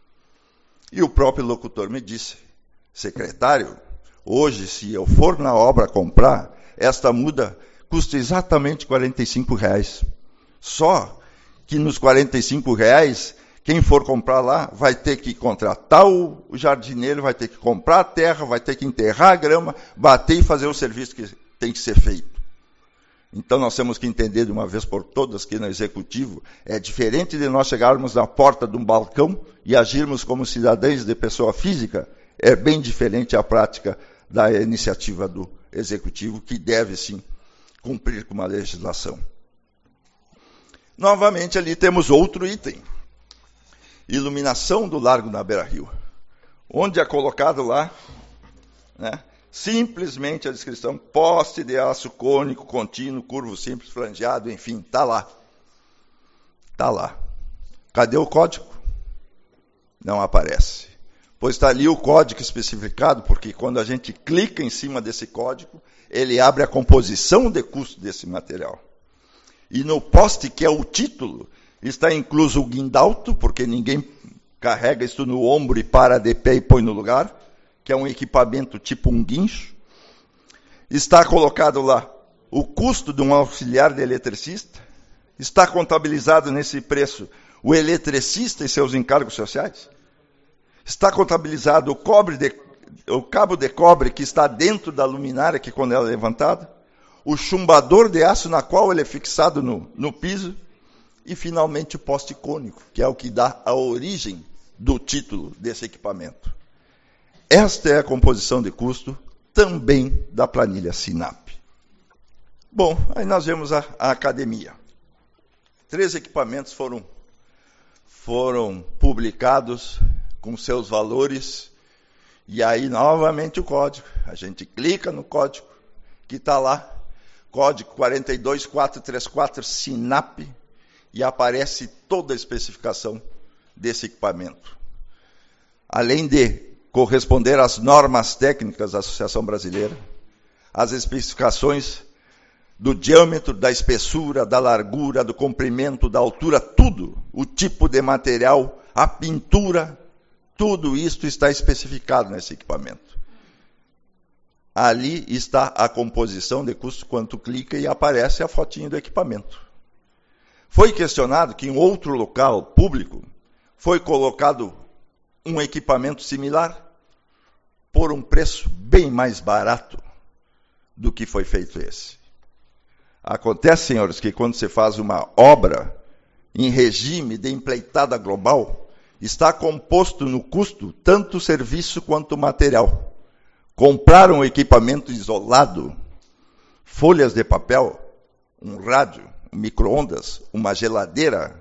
E o próprio locutor me disse, secretário, hoje, se eu for na obra comprar, esta muda custa exatamente quarenta e cinco reais. Só que nos quarenta e cinco reais, quem for comprar lá vai ter que contratar o jardineiro, vai ter que comprar a terra, vai ter que enterrar a grama, bater e fazer o serviço que tem que ser feito. Então nós temos que entender de uma vez por todas que no Executivo é diferente de nós chegarmos na porta de um balcão e agirmos como cidadãos de pessoa física, é bem diferente a prática da iniciativa do Executivo, que deve sim cumprir com uma legislação. Novamente ali temos outro item, iluminação do Largo na Beira-Rio, onde é colocado lá, né, simplesmente a descrição, poste de aço cônico, contínuo, curvo simples, frangeado, enfim, está lá. Está lá. Cadê o código? Não aparece. Pois está ali o código especificado, porque quando a gente clica em cima desse código, ele abre a composição de custo desse material. E no poste, que é o título, está incluso o guindalto, porque ninguém carrega isso no ombro e para de pé e põe no lugar, que é um equipamento tipo um guincho. Está colocado lá o custo de um auxiliar de eletricista. Está contabilizado nesse preço o eletricista e seus encargos sociais. Está contabilizado o, cobre de, o cabo de cobre que está dentro da luminária, que quando ela é levantada. O chumbador de aço na qual ele é fixado no, no piso. E, finalmente, o poste cônico, que é o que dá a origem do título desse equipamento. Esta é a composição de custo também da planilha SINAP. Bom, aí nós vemos a, a academia. Três equipamentos foram, foram publicados com seus valores, e aí novamente o código. A gente clica no código que está lá, código quatro dois quatro três quatro SINAP, e aparece toda a especificação desse equipamento. Além de corresponder às normas técnicas da Associação Brasileira, as especificações do diâmetro, da espessura, da largura, do comprimento, da altura, tudo, o tipo de material, a pintura, tudo isso está especificado nesse equipamento. Ali está a composição de custo, quando clica e aparece a fotinha do equipamento. Foi questionado que em outro local público foi colocado um equipamento similar por um preço bem mais barato do que foi feito esse. Acontece, senhores, que quando você faz uma obra em regime de empreitada global, está composto no custo tanto o serviço quanto o material. Comprar um equipamento isolado, folhas de papel, um rádio, um micro-ondas, uma geladeira,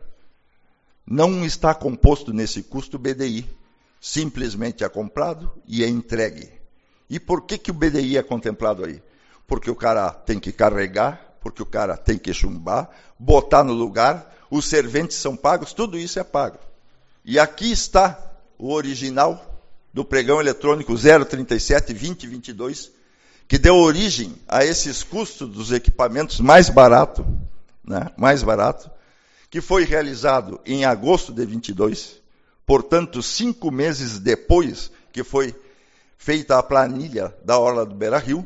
não está composto nesse custo B D I. Simplesmente é comprado e é entregue. E por que, que o B D I é contemplado aí? Porque o cara tem que carregar, porque o cara tem que chumbar, botar no lugar, os serventes são pagos, tudo isso é pago. E aqui está o original do pregão eletrônico zero trinta e sete vinte vinte e dois, que deu origem a esses custos dos equipamentos mais barato, né, mais barato, que foi realizado em agosto de vinte e dois, portanto, cinco meses depois que foi feita a planilha da Orla do Beira-Rio,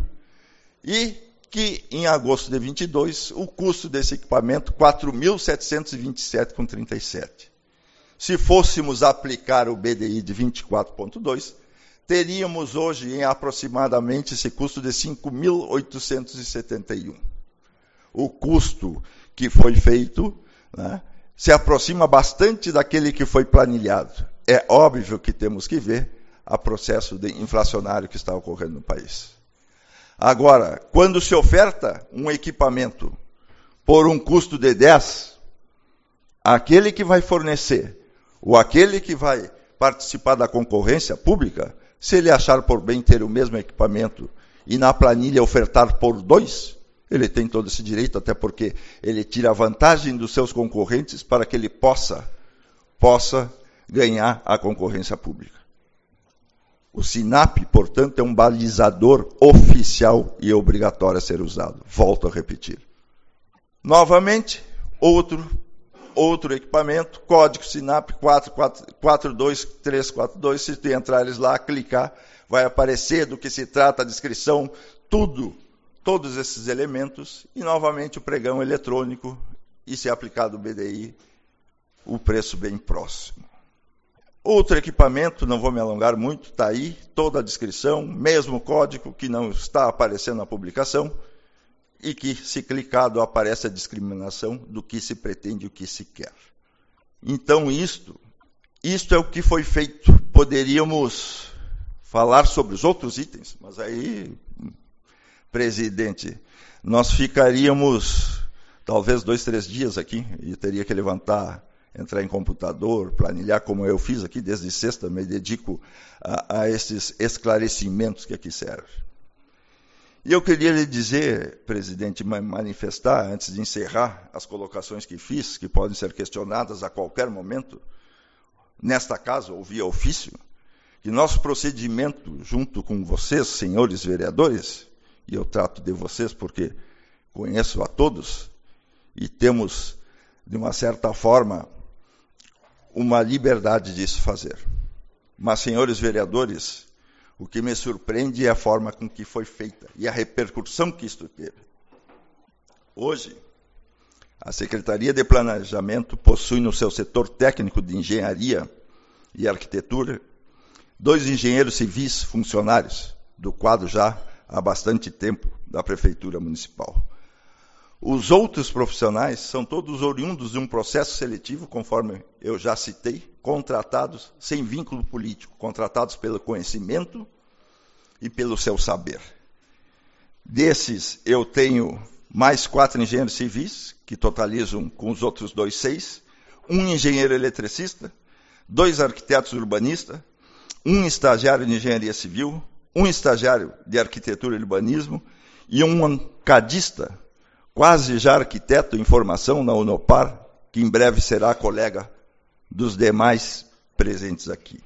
e que em agosto de vinte e dois, o custo desse equipamento, quatro mil setecentos e vinte e sete reais e trinta e sete centavos. Se fôssemos aplicar o B D I de vinte e quatro ponto dois, teríamos hoje em aproximadamente esse custo de cinco mil oitocentos e setenta e um. O custo que foi feito, né, se aproxima bastante daquele que foi planilhado. É óbvio que temos que ver o processo de inflacionário que está ocorrendo no país. Agora, quando se oferta um equipamento por um custo de dez, aquele que vai fornecer, ou aquele que vai participar da concorrência pública, se ele achar por bem ter o mesmo equipamento e na planilha ofertar por dois, ele tem todo esse direito, até porque ele tira a vantagem dos seus concorrentes para que ele possa, possa ganhar a concorrência pública. O SINAP, portanto, é um balizador oficial e obrigatório a ser usado. Volto a repetir. Novamente, outro, outro equipamento, código SINAP quatro quatro dois três quatro dois, se tu entrares lá, clicar, vai aparecer do que se trata, a descrição, tudo, todos esses elementos, e novamente o pregão eletrônico, e se aplicado o B D I, o preço bem próximo. Outro equipamento, não vou me alongar muito, está aí, toda a descrição, mesmo código que não está aparecendo na publicação, e que, se clicado, aparece a discriminação do que se pretende e o que se quer. Então, isto, isto é o que foi feito. Poderíamos falar sobre os outros itens, mas aí, presidente, nós ficaríamos talvez dois, três dias aqui, e teria que levantar, entrar em computador, planilhar, como eu fiz aqui desde sexta, me dedico a, a esses esclarecimentos que aqui servem. E eu queria lhe dizer, presidente, manifestar, antes de encerrar as colocações que fiz, que podem ser questionadas a qualquer momento, nesta casa, ou via ofício, que nosso procedimento, junto com vocês, senhores vereadores, e eu trato de vocês porque conheço a todos, e temos, de uma certa forma, uma liberdade de se fazer. Mas, senhores vereadores, o que me surpreende é a forma com que foi feita e a repercussão que isto teve. Hoje, a Secretaria de Planejamento possui no seu setor técnico de engenharia e arquitetura dois engenheiros civis funcionários, do quadro já há bastante tempo da Prefeitura Municipal. Os outros profissionais são todos oriundos de um processo seletivo, conforme eu já citei, contratados sem vínculo político, contratados pelo conhecimento e pelo seu saber. Desses, eu tenho mais quatro engenheiros civis, que totalizam com os outros dois seis, um engenheiro eletricista, dois arquitetos urbanistas, um estagiário de engenharia civil, um estagiário de arquitetura e urbanismo e um cadista, quase já arquiteto em formação na Unopar, que em breve será colega dos demais presentes aqui.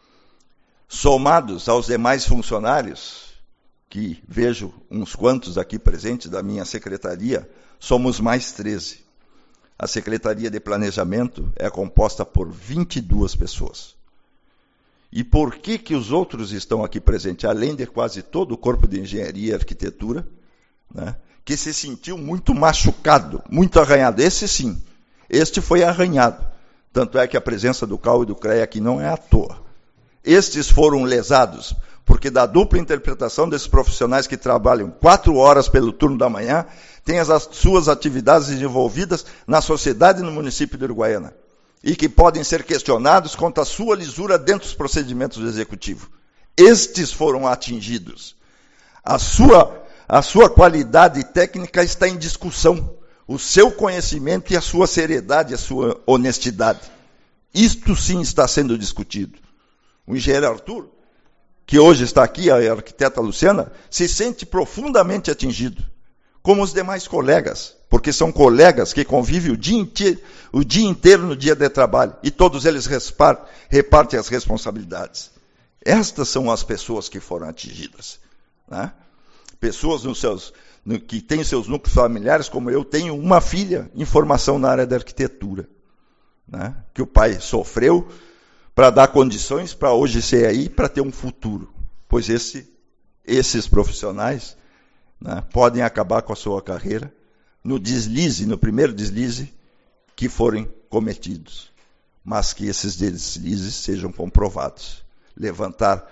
Somados aos demais funcionários, que vejo uns quantos aqui presentes da minha secretaria, somos mais treze. A Secretaria de Planejamento é composta por vinte e duas pessoas. E por que que os outros estão aqui presentes? Além de quase todo o corpo de engenharia e arquitetura, né, que se sentiu muito machucado, muito arranhado. Esse sim, este foi arranhado. Tanto é que a presença do C A U e do C R E A aqui não é à toa. Estes foram lesados, porque da dupla interpretação desses profissionais que trabalham quatro horas pelo turno da manhã, têm as suas atividades desenvolvidas na sociedade e no município de Uruguaiana, e que podem ser questionados quanto à sua lisura dentro dos procedimentos do Executivo. Estes foram atingidos. A sua, a sua qualidade técnica está em discussão, o seu conhecimento e a sua seriedade, a sua honestidade. Isto sim está sendo discutido. O engenheiro Arthur, que hoje está aqui, a arquiteta Luciana, se sente profundamente atingido, como os demais colegas, porque são colegas que convivem o dia inteiro, o dia inteiro no dia de trabalho, e todos eles repartem as responsabilidades. Estas são as pessoas que foram atingidas, né? Pessoas nos seus, no, que têm seus núcleos familiares, como eu tenho uma filha em formação na área da arquitetura, né? Que o pai sofreu para dar condições para hoje ser aí, para ter um futuro. Pois esse, esses profissionais, né, podem acabar com a sua carreira no deslize, no primeiro deslize que forem cometidos. Mas que esses deslizes sejam comprovados. Levantar,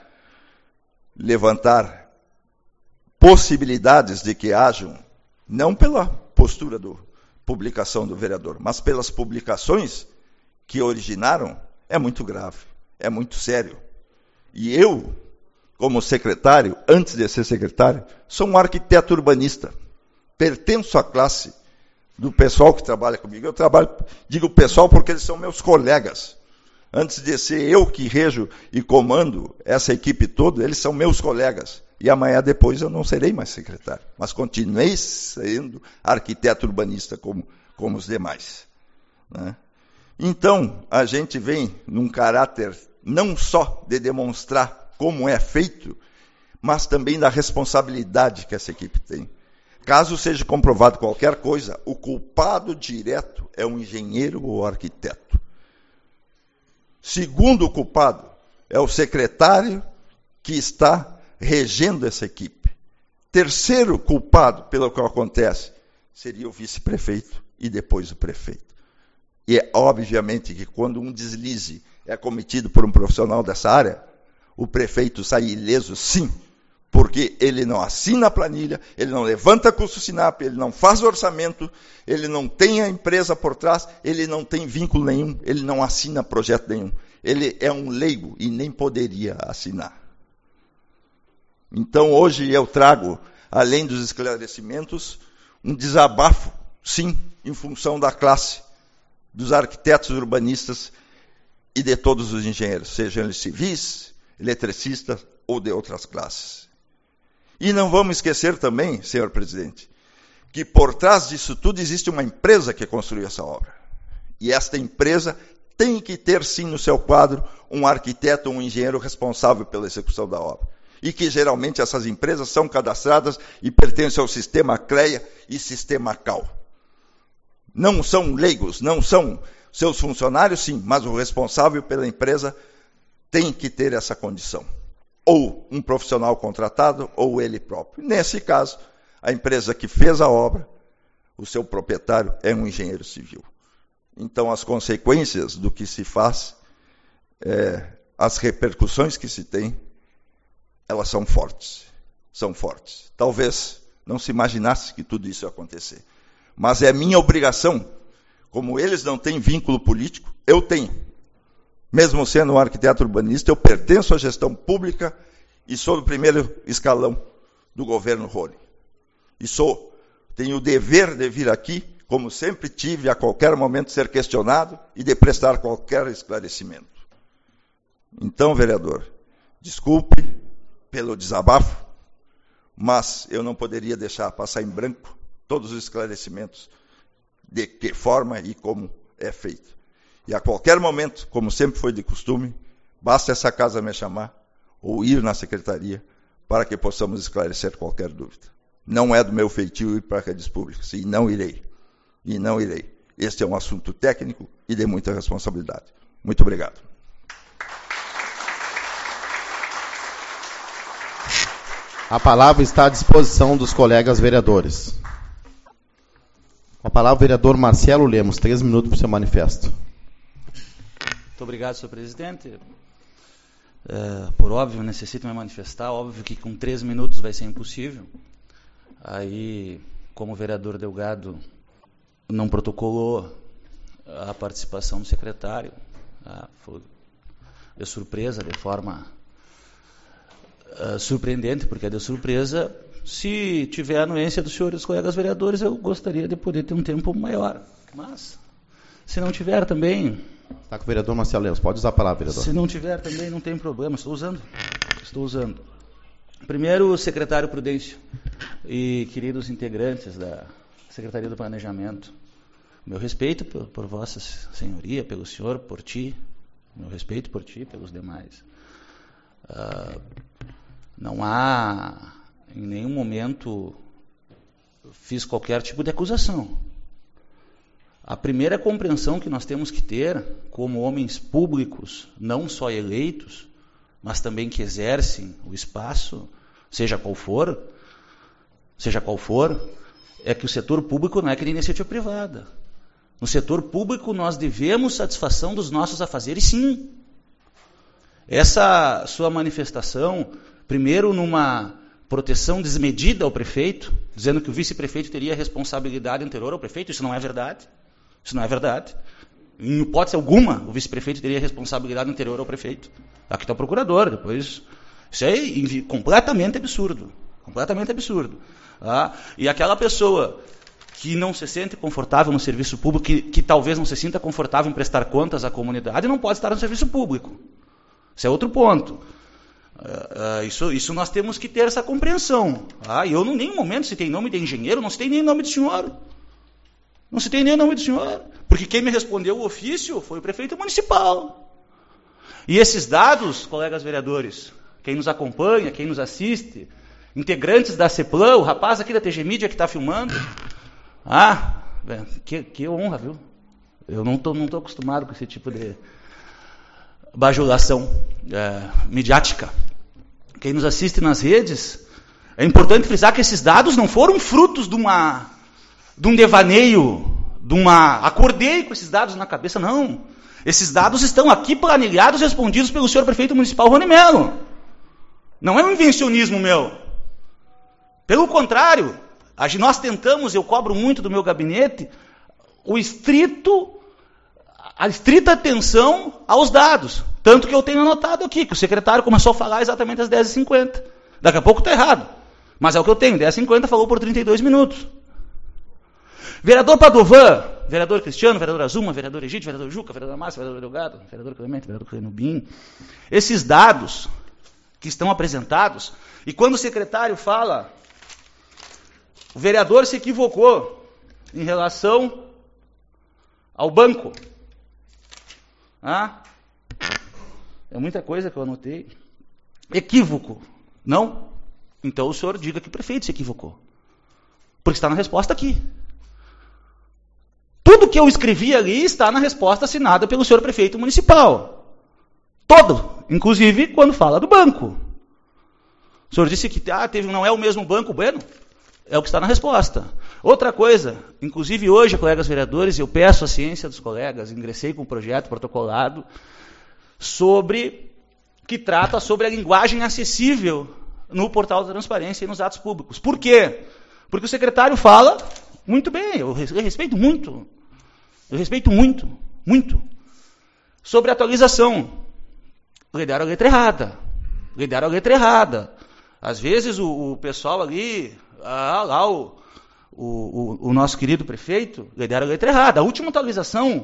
levantar possibilidades de que hajam, não pela postura da publicação do vereador, mas pelas publicações que originaram, é muito grave, é muito sério. E eu, como secretário, antes de ser secretário, sou um arquiteto urbanista. Pertenço à classe do pessoal que trabalha comigo. Eu trabalho, digo pessoal porque eles são meus colegas. Antes de ser eu que rejo e comando essa equipe toda, eles são meus colegas. E amanhã depois eu não serei mais secretário, mas continuei sendo arquiteto urbanista como, como os demais, né? Então, a gente vem num caráter não só de demonstrar como é feito, mas também da responsabilidade que essa equipe tem. Caso seja comprovado qualquer coisa, o culpado direto é um engenheiro ou arquiteto. Segundo o culpado, é o secretário que está regendo essa equipe. Terceiro culpado pelo que acontece seria o vice-prefeito e depois o prefeito. E é obviamente que quando um deslize é cometido por um profissional dessa área, o prefeito sai ileso, sim, porque ele não assina a planilha, ele não levanta custo SINAP, ele não faz orçamento, ele não tem a empresa por trás, ele não tem vínculo nenhum, ele não assina projeto nenhum. Ele é um leigo e nem poderia assinar. Então, hoje eu trago, além dos esclarecimentos, um desabafo, sim, em função da classe, dos arquitetos urbanistas e de todos os engenheiros, sejam eles civis, eletricistas ou de outras classes. E não vamos esquecer também, senhor presidente, que por trás disso tudo existe uma empresa que construiu essa obra. E esta empresa tem que ter, sim, no seu quadro, um arquiteto ou um engenheiro responsável pela execução da obra. E que, geralmente, essas empresas são cadastradas e pertencem ao sistema CREA e sistema CAL. Não são leigos, não são seus funcionários, sim, mas o responsável pela empresa tem que ter essa condição. Ou um profissional contratado, ou ele próprio. Nesse caso, a empresa que fez a obra, o seu proprietário é um engenheiro civil. Então, as consequências do que se faz, é, as repercussões que se tem, elas são fortes. São fortes. Talvez não se imaginasse que tudo isso ia acontecer. Mas é minha obrigação, como eles não têm vínculo político, eu tenho. Mesmo sendo um arquiteto urbanista, eu pertenço à gestão pública e sou do primeiro escalão do governo Rony. E sou, tenho o dever de vir aqui, como sempre tive, a qualquer momento ser questionado e de prestar qualquer esclarecimento. Então, vereador, desculpe pelo desabafo, mas eu não poderia deixar passar em branco todos os esclarecimentos de que forma e como é feito. E a qualquer momento, como sempre foi de costume, basta essa casa me chamar ou ir na secretaria para que possamos esclarecer qualquer dúvida. Não é do meu feitio ir para redes públicas, e não irei. E não irei. Este é um assunto técnico e de muita responsabilidade. Muito obrigado. A palavra está à disposição dos colegas vereadores. Com a palavra o vereador Marcelo Lemos, três minutos para o seu manifesto. Muito obrigado, senhor presidente. É, por óbvio, necessito me manifestar. Óbvio que com três minutos vai ser impossível. Aí, como o vereador Delgado não protocolou a participação do secretário, ah, foi de surpresa, de forma uh, surpreendente, porque é de surpresa. Se tiver a anuência dos senhores colegas vereadores, eu gostaria de poder ter um tempo maior. Mas, se não tiver também... Está com o vereador Marcelo Lemos. Pode usar a palavra, vereador. Se não tiver também, não tem problema. Estou usando. Estou usando. Primeiro, secretário Prudêncio e queridos integrantes da Secretaria do Planejamento. Meu respeito por, por vossa senhoria, pelo senhor, por ti. Meu respeito por ti e pelos demais. Uh, não há, em nenhum momento, fiz qualquer tipo de acusação. A primeira compreensão que nós temos que ter, como homens públicos, não só eleitos, mas também que exercem o espaço, seja qual for, seja qual for, é que o setor público não é que nem iniciativa privada. No setor público nós devemos satisfação dos nossos afazeres, sim. Essa sua manifestação, primeiro numa proteção desmedida ao prefeito, dizendo que o vice-prefeito teria responsabilidade anterior ao prefeito, isso não é verdade. Isso não é verdade. Em hipótese alguma, o vice-prefeito teria responsabilidade anterior ao prefeito. Aqui está o procurador, depois... Isso é completamente absurdo. Completamente absurdo. Ah, e aquela pessoa que não se sente confortável no serviço público, que, que talvez não se sinta confortável em prestar contas à comunidade, não pode estar no serviço público. Isso é outro ponto. Ah, isso, isso nós temos que ter essa compreensão. Ah, e eu em nenhum momento citei nome de engenheiro, não citei nem nome de senhor. Não citei nem o nome do senhor, porque quem me respondeu o ofício foi o prefeito municipal. E esses dados, colegas vereadores, quem nos acompanha, quem nos assiste, integrantes da CEPLAN, o rapaz aqui da T G Mídia que está filmando. Ah, que, que honra, viu? Eu não estou não tô acostumado com esse tipo de bajulação é, midiática. Quem nos assiste nas redes, é importante frisar que esses dados não foram frutos de, uma, de um devaneio, de uma... Acordei com esses dados na cabeça, não. Esses dados estão aqui planilhados e respondidos pelo senhor prefeito municipal Rony Melo. Não é um invencionismo meu. Pelo contrário, nós tentamos, eu cobro muito do meu gabinete, o estrito, a estrita atenção aos dados. Tanto que eu tenho anotado aqui, que o secretário começou a falar exatamente às dez e cinquenta. Daqui a pouco está errado. Mas é o que eu tenho, dez e cinquenta falou por trinta e dois minutos. Vereador Padovan, vereador Cristiano, vereador Azuma, vereador Egídio, vereador Juca, vereador Márcia, vereador Delgado, vereador Clemente, vereador Clenubim. Esses dados que estão apresentados, e quando o secretário fala, o vereador se equivocou em relação ao banco. Ah, é muita coisa que eu anotei. Equívoco. Não? Então o senhor diga que o prefeito se equivocou. Porque está na resposta aqui. Tudo que eu escrevi ali está na resposta assinada pelo senhor prefeito municipal. Todo. Inclusive quando fala do banco. O senhor disse que ah, teve, não é o mesmo banco, bueno, é o que está na resposta. Outra coisa, inclusive hoje, colegas vereadores, eu peço a ciência dos colegas, ingressei com um projeto protocolado sobre, que trata sobre a linguagem acessível no portal da transparência e nos atos públicos. Por quê? Porque o secretário fala muito bem, eu respeito muito, eu respeito muito, muito, sobre atualização. Lhe deram a letra errada, lhe deram a letra errada. Às vezes o, o pessoal ali, ah, lá o, o, o nosso querido prefeito, lhe deram a letra errada. A última atualização,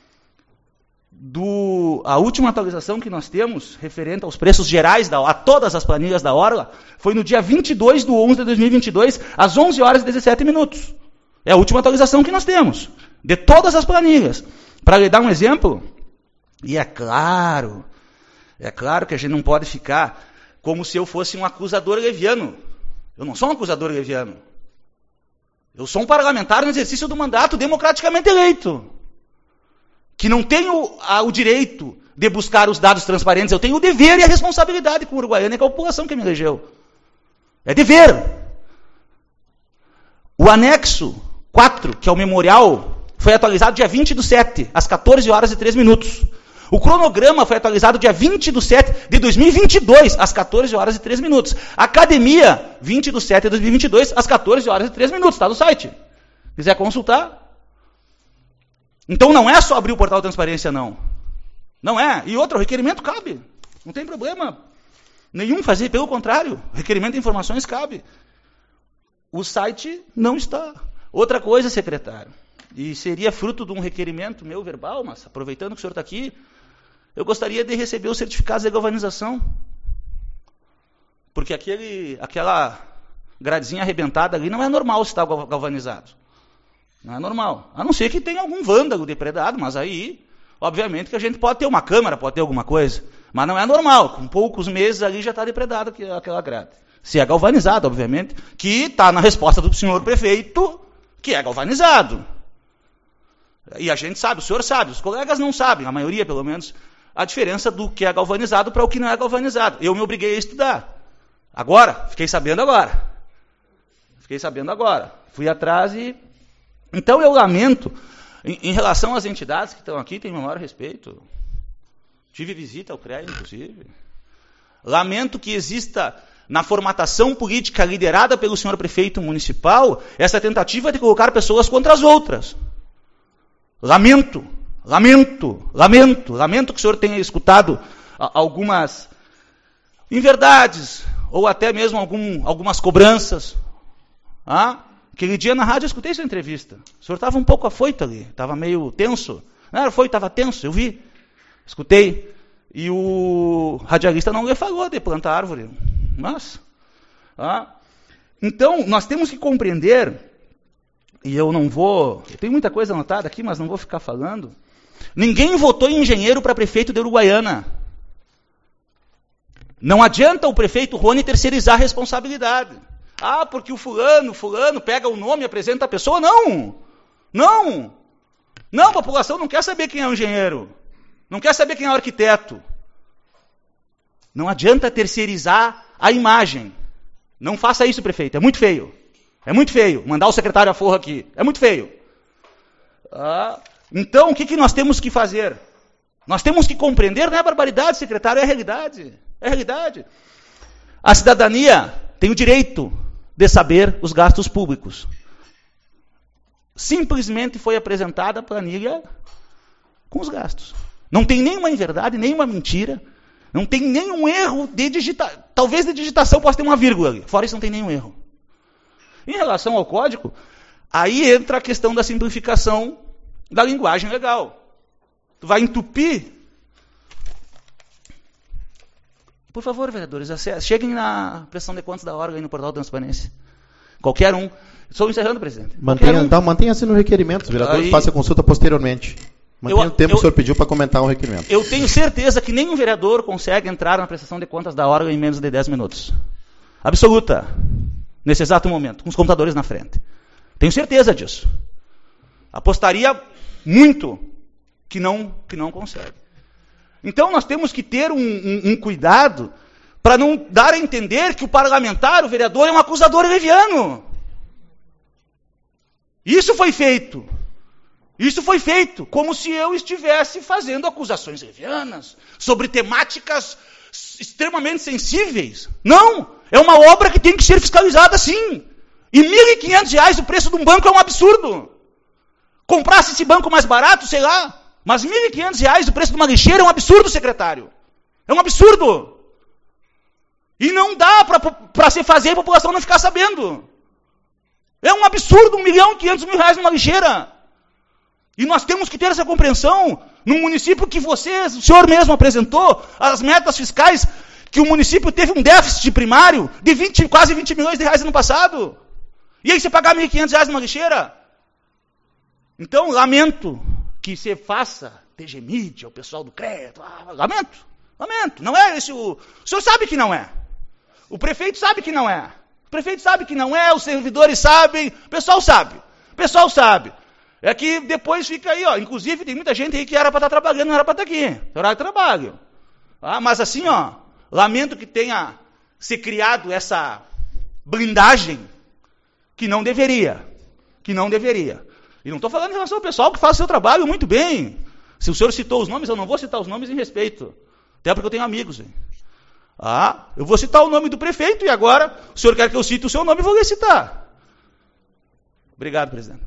do, a última atualização que nós temos, referente aos preços gerais, da, a todas as planilhas da Orla, foi no dia vinte e dois de onze de dois mil e vinte e dois, às onze horas e dezessete minutos. É a última atualização que nós temos, de todas as planilhas. Para lhe dar um exemplo, e é claro, é claro que a gente não pode ficar como se eu fosse um acusador leviano. Eu não sou um acusador leviano. Eu sou um parlamentar no exercício do mandato democraticamente eleito. Que não tenho a, o direito de buscar os dados transparentes, eu tenho o dever e a responsabilidade com o Uruguaiana e com a população que me elegeu. É dever. O anexo quatro, que é o memorial, foi atualizado dia vinte do sete, às quatorze horas e três minutos. O cronograma foi atualizado dia vinte do sete de dois mil e vinte e dois, às quatorze horas e três minutos. Academia, vinte do sete de dois mil e vinte e dois, às quatorze horas e três minutos. Está no site. Se quiser consultar. Então não é só abrir o portal de transparência, não. Não é. E outro, o requerimento cabe. Não tem problema nenhum fazer. Pelo contrário, o requerimento de informações cabe. O site não está. Outra coisa, secretário, e seria fruto de um requerimento meu verbal, mas aproveitando que o senhor está aqui, eu gostaria de receber os certificados de galvanização. Porque aquele, aquela gradezinha arrebentada ali não é normal estar galvanizado. Não é normal. A não ser que tenha algum vândalo depredado, mas aí, obviamente, que a gente pode ter uma câmara, pode ter alguma coisa. Mas não é normal. Com poucos meses ali já está depredada aquela grade. Se é galvanizado, obviamente, que está na resposta do senhor prefeito, que é galvanizado. E a gente sabe, o senhor sabe, os colegas não sabem, a maioria pelo menos, a diferença do que é galvanizado para o que não é galvanizado. Eu me obriguei a estudar. Agora, fiquei sabendo agora. Fiquei sabendo agora. Fui atrás e... Então eu lamento, em, em relação às entidades que estão aqui, tenho o maior respeito. Tive visita ao C R E A, inclusive. Lamento que exista, na formatação política liderada pelo senhor prefeito municipal, essa tentativa de colocar pessoas contra as outras. Lamento, lamento, lamento, lamento que o senhor tenha escutado algumas inverdades, ou até mesmo algum, algumas cobranças. Ah, aquele dia na rádio eu escutei sua entrevista. O senhor estava um pouco afoito ali, estava meio tenso. Não era afoito, estava tenso, eu vi. Escutei. E o radialista não lhe falou de plantar árvore. Mas, ah, então, nós temos que compreender, e eu não vou, eu tenho muita coisa anotada aqui, mas não vou ficar falando. Ninguém votou em engenheiro para prefeito de Uruguaiana. Não adianta o prefeito Rony terceirizar a responsabilidade. Ah, porque o fulano, fulano pega o nome e apresenta a pessoa. Não! Não! Não, a população não quer saber quem é o engenheiro. Não quer saber quem é o arquiteto. Não adianta terceirizar a imagem. Não faça isso, prefeito. É muito feio. É muito feio. Mandar o secretário a forra aqui. É muito feio. Ah, então, o que, que nós temos que fazer? Nós temos que compreender, não é barbaridade, secretário, é a realidade. É a realidade. A cidadania tem o direito de saber os gastos públicos. Simplesmente foi apresentada a planilha com os gastos. Não tem nenhuma inverdade, nenhuma mentira, não tem nenhum erro de digitação. Talvez de digitação possa ter uma vírgula ali, fora isso não tem nenhum erro. Em relação ao código, aí entra a questão da simplificação da linguagem legal. Tu vai entupir. Por favor, vereadores, cheguem na prestação de contas da órgão aí no portal de transparência. Qualquer um. Estou encerrando, presidente. Mantenha, um. Então, mantenha-se no requerimento. O vereador aí, faça a consulta posteriormente. Mantenha eu, o tempo eu, que o senhor pediu para comentar o requerimento. Eu tenho certeza que nenhum vereador consegue entrar na prestação de contas da órgão em menos de dez minutos. Absoluta. Nesse exato momento, com os computadores na frente. Tenho certeza disso. Apostaria muito que não, que não consegue. Então, nós temos que ter um, um, um cuidado para não dar a entender que o parlamentar, o vereador, é um acusador leviano. Isso foi feito. Isso foi feito como se eu estivesse fazendo acusações levianas sobre temáticas extremamente sensíveis. Não! É uma obra que tem que ser fiscalizada sim. E mil e quinhentos reais o preço de um banco é um absurdo. Comprasse esse banco mais barato, sei lá, mas mil e quinhentos reais o preço de uma lixeira é um absurdo, secretário. É um absurdo. E não dá para se fazer e a população não ficar sabendo. É um absurdo, um milhão e quinhentos mil reais numa lixeira. E nós temos que ter essa compreensão num município que você, o senhor mesmo apresentou, as metas fiscais, que o município teve um déficit primário de vinte, quase vinte milhões de reais no passado. E aí você pagar mil e quinhentos reais numa lixeira? Então, lamento que se faça T G Mídia, o pessoal do crédito, ah, lamento, lamento, não é esse o... O senhor sabe que não é. O prefeito sabe que não é. O prefeito sabe que não é, os servidores sabem, o pessoal sabe, o pessoal sabe. É que depois fica aí, ó, inclusive tem muita gente aí que era para estar trabalhando, não era para estar aqui, horário de trabalho. Ah, mas assim, ó, lamento que tenha se criado essa blindagem que não deveria, que não deveria. E não estou falando em relação ao pessoal que faz o seu trabalho muito bem. Se o senhor citou os nomes, eu não vou citar os nomes em respeito. Até porque eu tenho amigos. Hein? Ah, eu vou citar o nome do prefeito e agora o senhor quer que eu cite o seu nome e vou lhe citar. Obrigado, presidente.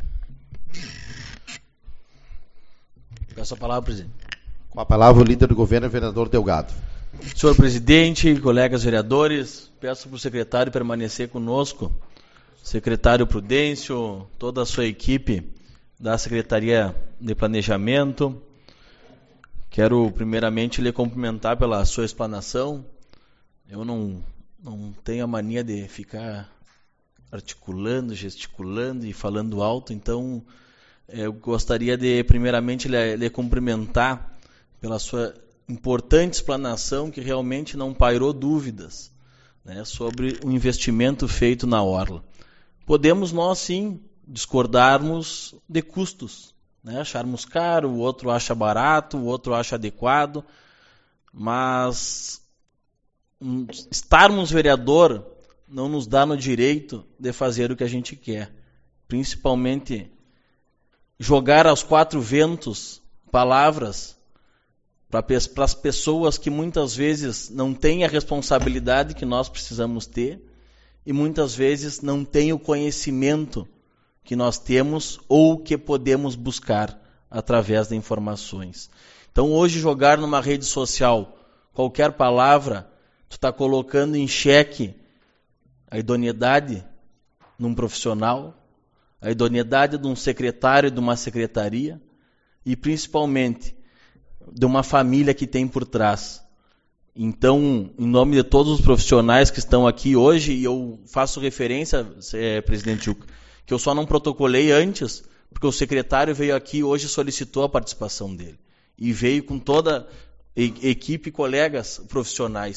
Peço a palavra, presidente. Com a palavra o líder do governo, o vereador Delgado. Senhor presidente, colegas vereadores, peço para o secretário permanecer conosco. Secretário Prudêncio, toda a sua equipe da Secretaria de Planejamento. Quero primeiramente lhe cumprimentar pela sua explanação. Eu não, não tenho a mania de ficar articulando, gesticulando e falando alto, então eu gostaria de primeiramente lhe, lhe cumprimentar pela sua importante explanação que realmente não pairou dúvidas, né, sobre o investimento feito na orla. Podemos nós sim discordarmos de custos, né, acharmos caro, o outro acha barato, o outro acha adequado, mas estarmos vereador não nos dá no direito de fazer o que a gente quer, principalmente jogar aos quatro ventos palavras para as pessoas que muitas vezes não têm a responsabilidade que nós precisamos ter e muitas vezes não têm o conhecimento que nós temos ou que podemos buscar através de informações. Então hoje jogar numa rede social qualquer palavra, tu está colocando em xeque a idoneidade num profissional, a idoneidade de um secretário de uma secretaria e principalmente de uma família que tem por trás. Então, em nome de todos os profissionais que estão aqui hoje, e eu faço referência, é, presidente Juca, que eu só não protocolei antes, porque o secretário veio aqui hoje e solicitou a participação dele. E veio com toda a equipe e colegas profissionais.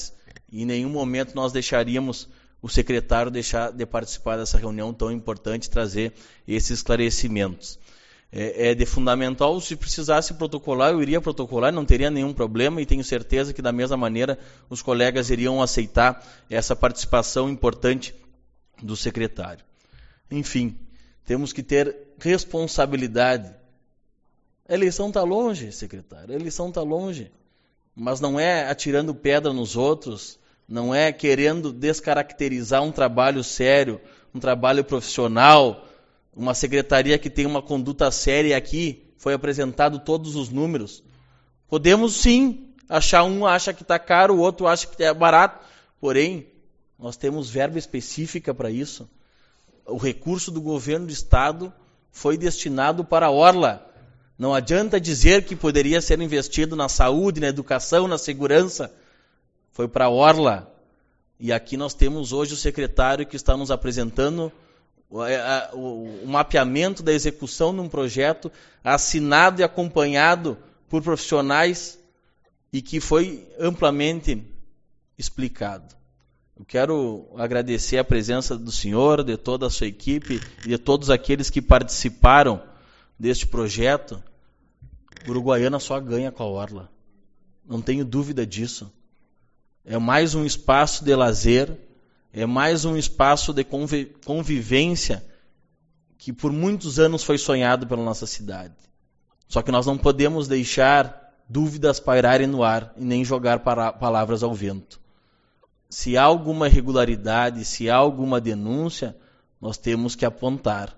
E em nenhum momento nós deixaríamos o secretário deixar de participar dessa reunião tão importante, trazer esses esclarecimentos. É, é de fundamental, se precisasse protocolar, eu iria protocolar, não teria nenhum problema, e tenho certeza que da mesma maneira os colegas iriam aceitar essa participação importante do secretário. Enfim, temos que ter responsabilidade. A eleição está longe, secretário, a eleição está longe. Mas não é atirando pedra nos outros, não é querendo descaracterizar um trabalho sério, um trabalho profissional, uma secretaria que tem uma conduta séria aqui, foi apresentado todos os números. Podemos sim achar, um acha que está caro, o outro acha que é barato, porém, nós temos verba específica para isso. O recurso do governo do Estado foi destinado para a Orla. Não adianta dizer que poderia ser investido na saúde, na educação, na segurança. Foi para a Orla. E aqui nós temos hoje o secretário que está nos apresentando o mapeamento da execução de um projeto assinado e acompanhado por profissionais e que foi amplamente explicado. Eu quero agradecer a presença do senhor, de toda a sua equipe e de todos aqueles que participaram deste projeto. Uruguaiana só ganha com a Orla. Não tenho dúvida disso. É mais um espaço de lazer, é mais um espaço de convivência que por muitos anos foi sonhado pela nossa cidade. Só que nós não podemos deixar dúvidas pairarem no ar e nem jogar para palavras ao vento. Se há alguma irregularidade, se há alguma denúncia, nós temos que apontar.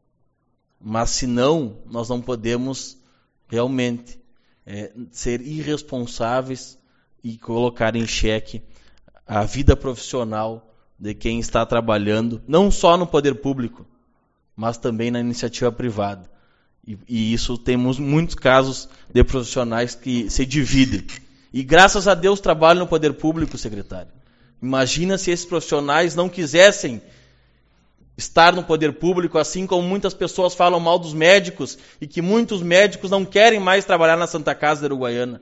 Mas se não, nós não podemos realmente é, ser irresponsáveis e colocar em xeque a vida profissional de quem está trabalhando, não só no poder público, mas também na iniciativa privada. E, e isso temos muitos casos de profissionais que se dividem. E graças a Deus trabalham no poder público, secretário. Imagina se esses profissionais não quisessem estar no poder público, assim como muitas pessoas falam mal dos médicos e que muitos médicos não querem mais trabalhar na Santa Casa da Uruguaiana.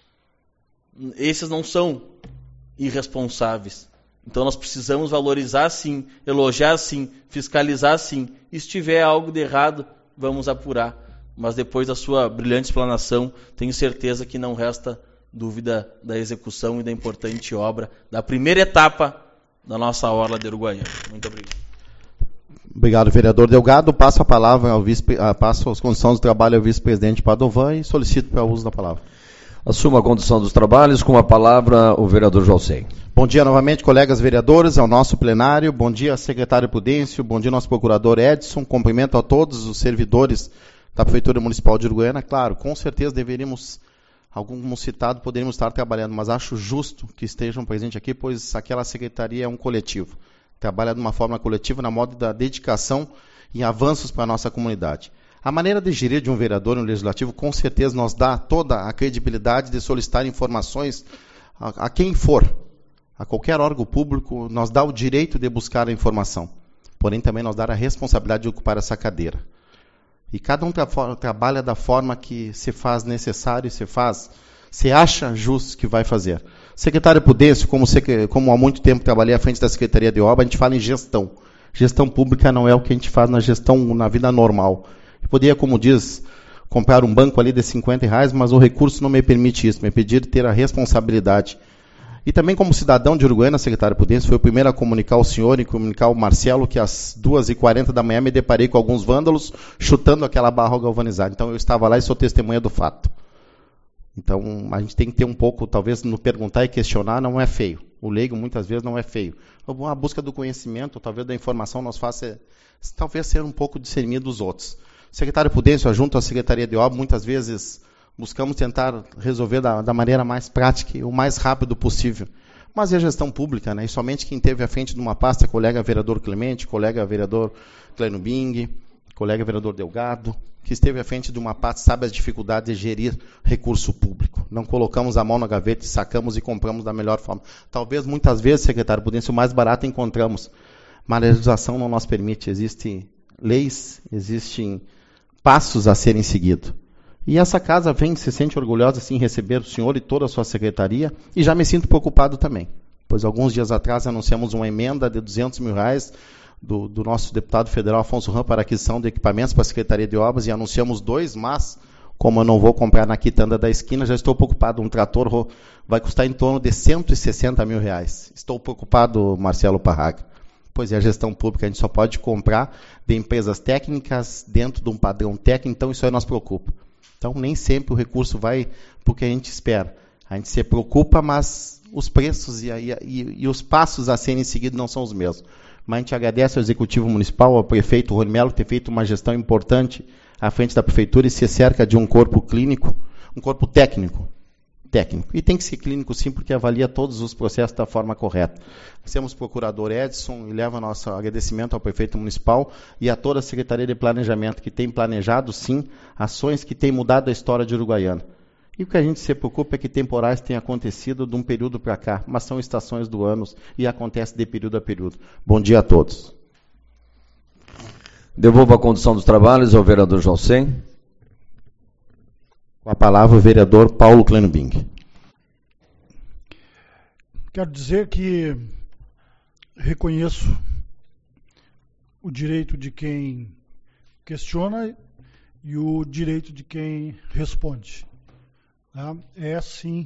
Esses não são irresponsáveis. Então nós precisamos valorizar sim, elogiar sim, fiscalizar sim. E se tiver algo de errado, vamos apurar. Mas depois da sua brilhante explanação, tenho certeza que não resta dúvida da execução e da importante obra da primeira etapa da nossa Orla de Uruguaiana. Muito obrigado. Obrigado, vereador Delgado. Passo a palavra ao vice, passo as condições do trabalho ao vice-presidente Padovan e solicito para o uso da palavra. Assuma a condução dos trabalhos, com a palavra o vereador Joalcei. Bom dia novamente, colegas vereadores, ao nosso plenário. Bom dia, secretário Prudêncio. Bom dia, nosso procurador Edson. Cumprimento a todos os servidores da Prefeitura Municipal de Uruguaiana. Claro, com certeza deveríamos, alguns citados, poderíamos estar trabalhando, mas acho justo que estejam presentes aqui, pois aquela secretaria é um coletivo. Trabalha de uma forma coletiva, na moda da dedicação e avanços para a nossa comunidade. A maneira de gerir de um vereador no Legislativo, com certeza, nos dá toda a credibilidade de solicitar informações a, a quem for, a qualquer órgão público, nos dá o direito de buscar a informação. Porém, também nos dá a responsabilidade de ocupar essa cadeira. E cada um tra trabalha da forma que se faz necessário, se faz, se acha justo que vai fazer. Secretário Prudêncio, como, como há muito tempo trabalhei à frente da Secretaria de Obra, a gente fala em gestão. Gestão pública não é o que a gente faz na gestão, na vida normal. Eu poderia, como diz, comprar um banco ali de cinquenta reais, mas o recurso não me permite isso, me pedir ter a responsabilidade. E também como cidadão de Uruguaiana, secretário Prudêncio, foi o primeiro a comunicar ao senhor e comunicar ao Marcelo que às duas e quarenta da manhã me deparei com alguns vândalos chutando aquela barra galvanizada. Então eu estava lá e sou testemunha do fato. Então a gente tem que ter um pouco, talvez, no perguntar e questionar não é feio. O leigo muitas vezes não é feio. A busca do conhecimento, talvez da informação, nos faça talvez ser um pouco discernir dos outros. Secretário Prudêncio, junto à Secretaria de Obra, muitas vezes buscamos tentar resolver da, da maneira mais prática e o mais rápido possível. Mas é gestão pública, né? E somente quem esteve à frente de uma pasta, colega vereador Clemente, colega vereador Clênio Bing, colega vereador Delgado, que esteve à frente de uma pasta, sabe as dificuldades de gerir recurso público. Não colocamos a mão na gaveta e sacamos e compramos da melhor forma. Talvez, muitas vezes, secretário Prudêncio, o mais barato encontramos. Mas a legislação não nos permite. Existem leis, existem passos a serem seguidos. E essa casa vem, se sente orgulhosa assim, em receber o senhor e toda a sua secretaria, e já me sinto preocupado também. pois alguns dias atrás anunciamos uma emenda de duzentos mil reais do, do nosso deputado federal Afonso Ram para aquisição de equipamentos para a Secretaria de Obras, e anunciamos dois, mas como eu não vou comprar na quitanda da esquina, já estou preocupado. Um trator vai custar em torno de cento e sessenta mil reais. Estou preocupado, Marcelo Parraga. Pois é, a gestão pública a gente só pode comprar de empresas técnicas dentro de um padrão técnico, então isso aí nos preocupa. Então nem sempre o recurso vai para o que a gente espera. A gente se preocupa, mas os preços e, e, e os passos a serem seguidos não são os mesmos. Mas a gente agradece ao Executivo Municipal, ao prefeito Rony Melo, ter feito uma gestão importante à frente da Prefeitura e se cerca de um corpo clínico, um corpo técnico. técnico. E tem que ser clínico sim, porque avalia todos os processos da forma correta. Nós temos o procurador Edson, e leva nosso agradecimento ao prefeito municipal e a toda a Secretaria de Planejamento, que tem planejado sim ações que têm mudado a história de Uruguaiana. E o que a gente se preocupa é que temporais têm acontecido de um período para cá, mas são estações do ano e acontece de período a período. Bom dia a todos. Devolvo a condução dos trabalhos ao vereador Jolcem. Com a palavra o vereador Paulo Clenubing. Quero dizer que reconheço o direito de quem questiona e o direito de quem responde. Tá? É, sim,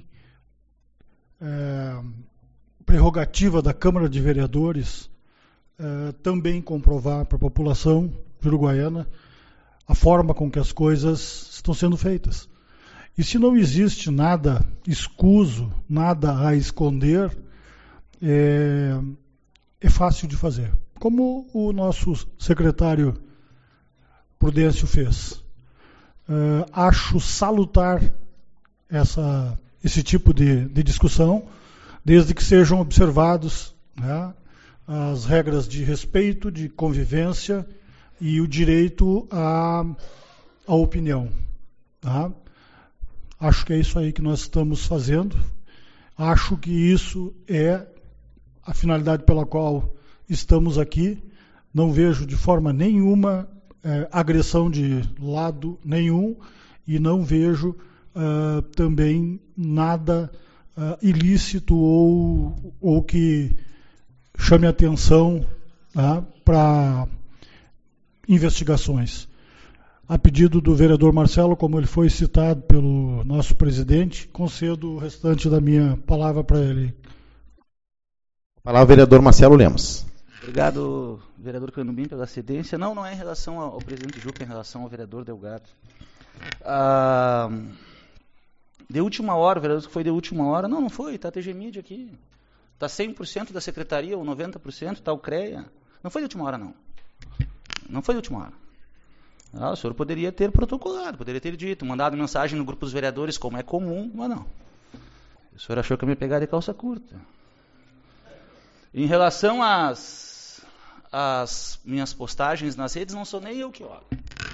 é, prerrogativa da Câmara de Vereadores é, também comprovar para a população de Uruguaiana a forma com que as coisas estão sendo feitas. E se não existe nada escuso, nada a esconder, é, é fácil de fazer. Como o nosso secretário Prudêncio fez. É, acho salutar essa, esse tipo de, de discussão, desde que sejam observados, né, as regras de respeito, de convivência e o direito à, à opinião. Tá? Acho que é isso aí que nós estamos fazendo. Acho que isso é a finalidade pela qual estamos aqui. Não vejo de forma nenhuma é, agressão de lado nenhum e não vejo uh, também nada uh, ilícito ou, ou que chame atenção, tá, para investigações. A pedido do vereador Marcelo, como ele foi citado pelo nosso presidente, concedo o restante da minha palavra para ele. Palavra vereador Marcelo Lemos. Obrigado, vereador Clenubim, pela cedência. Não, não é em relação ao presidente Juca, é em relação ao vereador Delgado. Ah, de última hora, o vereador que foi de última hora, não, não foi, está a T G Mídia aqui. Está cem por cento da secretaria, ou noventa por cento, está o CREA. Não foi de última hora, não. Não foi de última hora. Ah, o senhor poderia ter protocolado, poderia ter dito, mandado mensagem no grupo dos vereadores, como é comum, mas não. O senhor achou que eu ia me pegar de calça curta. Em relação às, às minhas postagens nas redes, não sou nem eu que olho.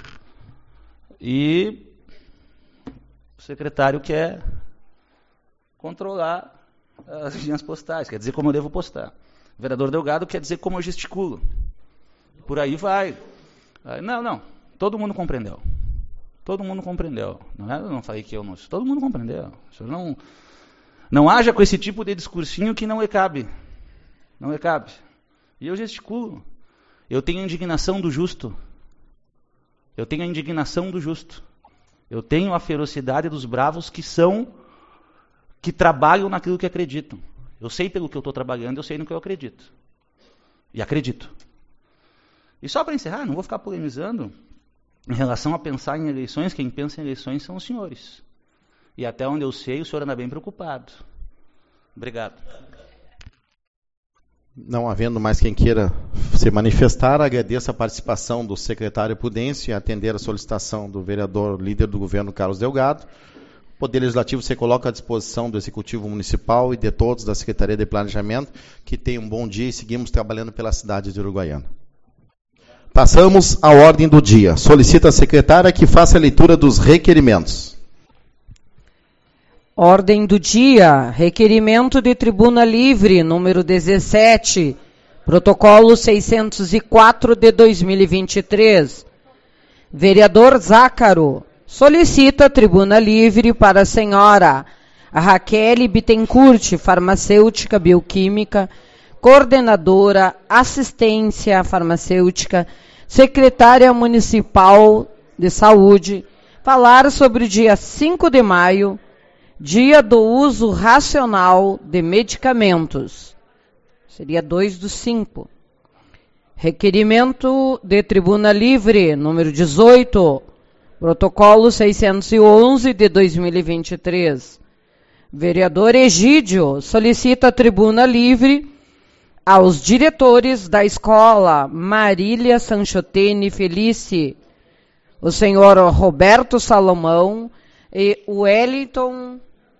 E o secretário quer controlar as minhas postagens, quer dizer como eu devo postar. O vereador Delgado quer dizer como eu gesticulo. Por aí vai. Não, não. Todo mundo compreendeu. Todo mundo compreendeu. Não é? Eu não falei que eu não. Todo mundo compreendeu. O senhor não, não haja com esse tipo de discursinho que não lhe cabe. Não lhe cabe. E eu gesticulo. Eu tenho a indignação do justo. Eu tenho a indignação do justo. Eu tenho a ferocidade dos bravos que são, que trabalham naquilo que acreditam. Eu sei pelo que eu estou trabalhando, eu sei no que eu acredito. E acredito. E só para encerrar, não vou ficar polemizando, em relação a pensar em eleições, quem pensa em eleições são os senhores. E até onde eu sei, o senhor anda bem preocupado. Obrigado. Não havendo mais quem queira se manifestar, agradeço a participação do secretário Prudêncio e atender a solicitação do vereador líder do governo, Carlos Delgado. O Poder Legislativo se coloca à disposição do Executivo Municipal e de todos da Secretaria de Planejamento, que tenham um bom dia e seguimos trabalhando pela cidade de Uruguaiana. Passamos à ordem do dia. Solicita a secretária que faça a leitura dos requerimentos. Ordem do dia. Requerimento de tribuna livre, número dezessete, protocolo seiscentos e quatro de dois mil e vinte e três. Vereador Zácaro solicita tribuna livre para a senhora A Raquel Bittencourt, farmacêutica bioquímica, coordenadora, assistência farmacêutica, secretária municipal de saúde, falar sobre o dia cinco de maio, dia do uso racional de medicamentos. Seria dois do cinco. Requerimento de tribuna livre, número dezoito, protocolo seiscentos e onze de dois mil e vinte e três. Vereador Egídio solicita a tribuna livre aos diretores da escola Marília Sanchotene Felice, o senhor Roberto Salomão e Wellington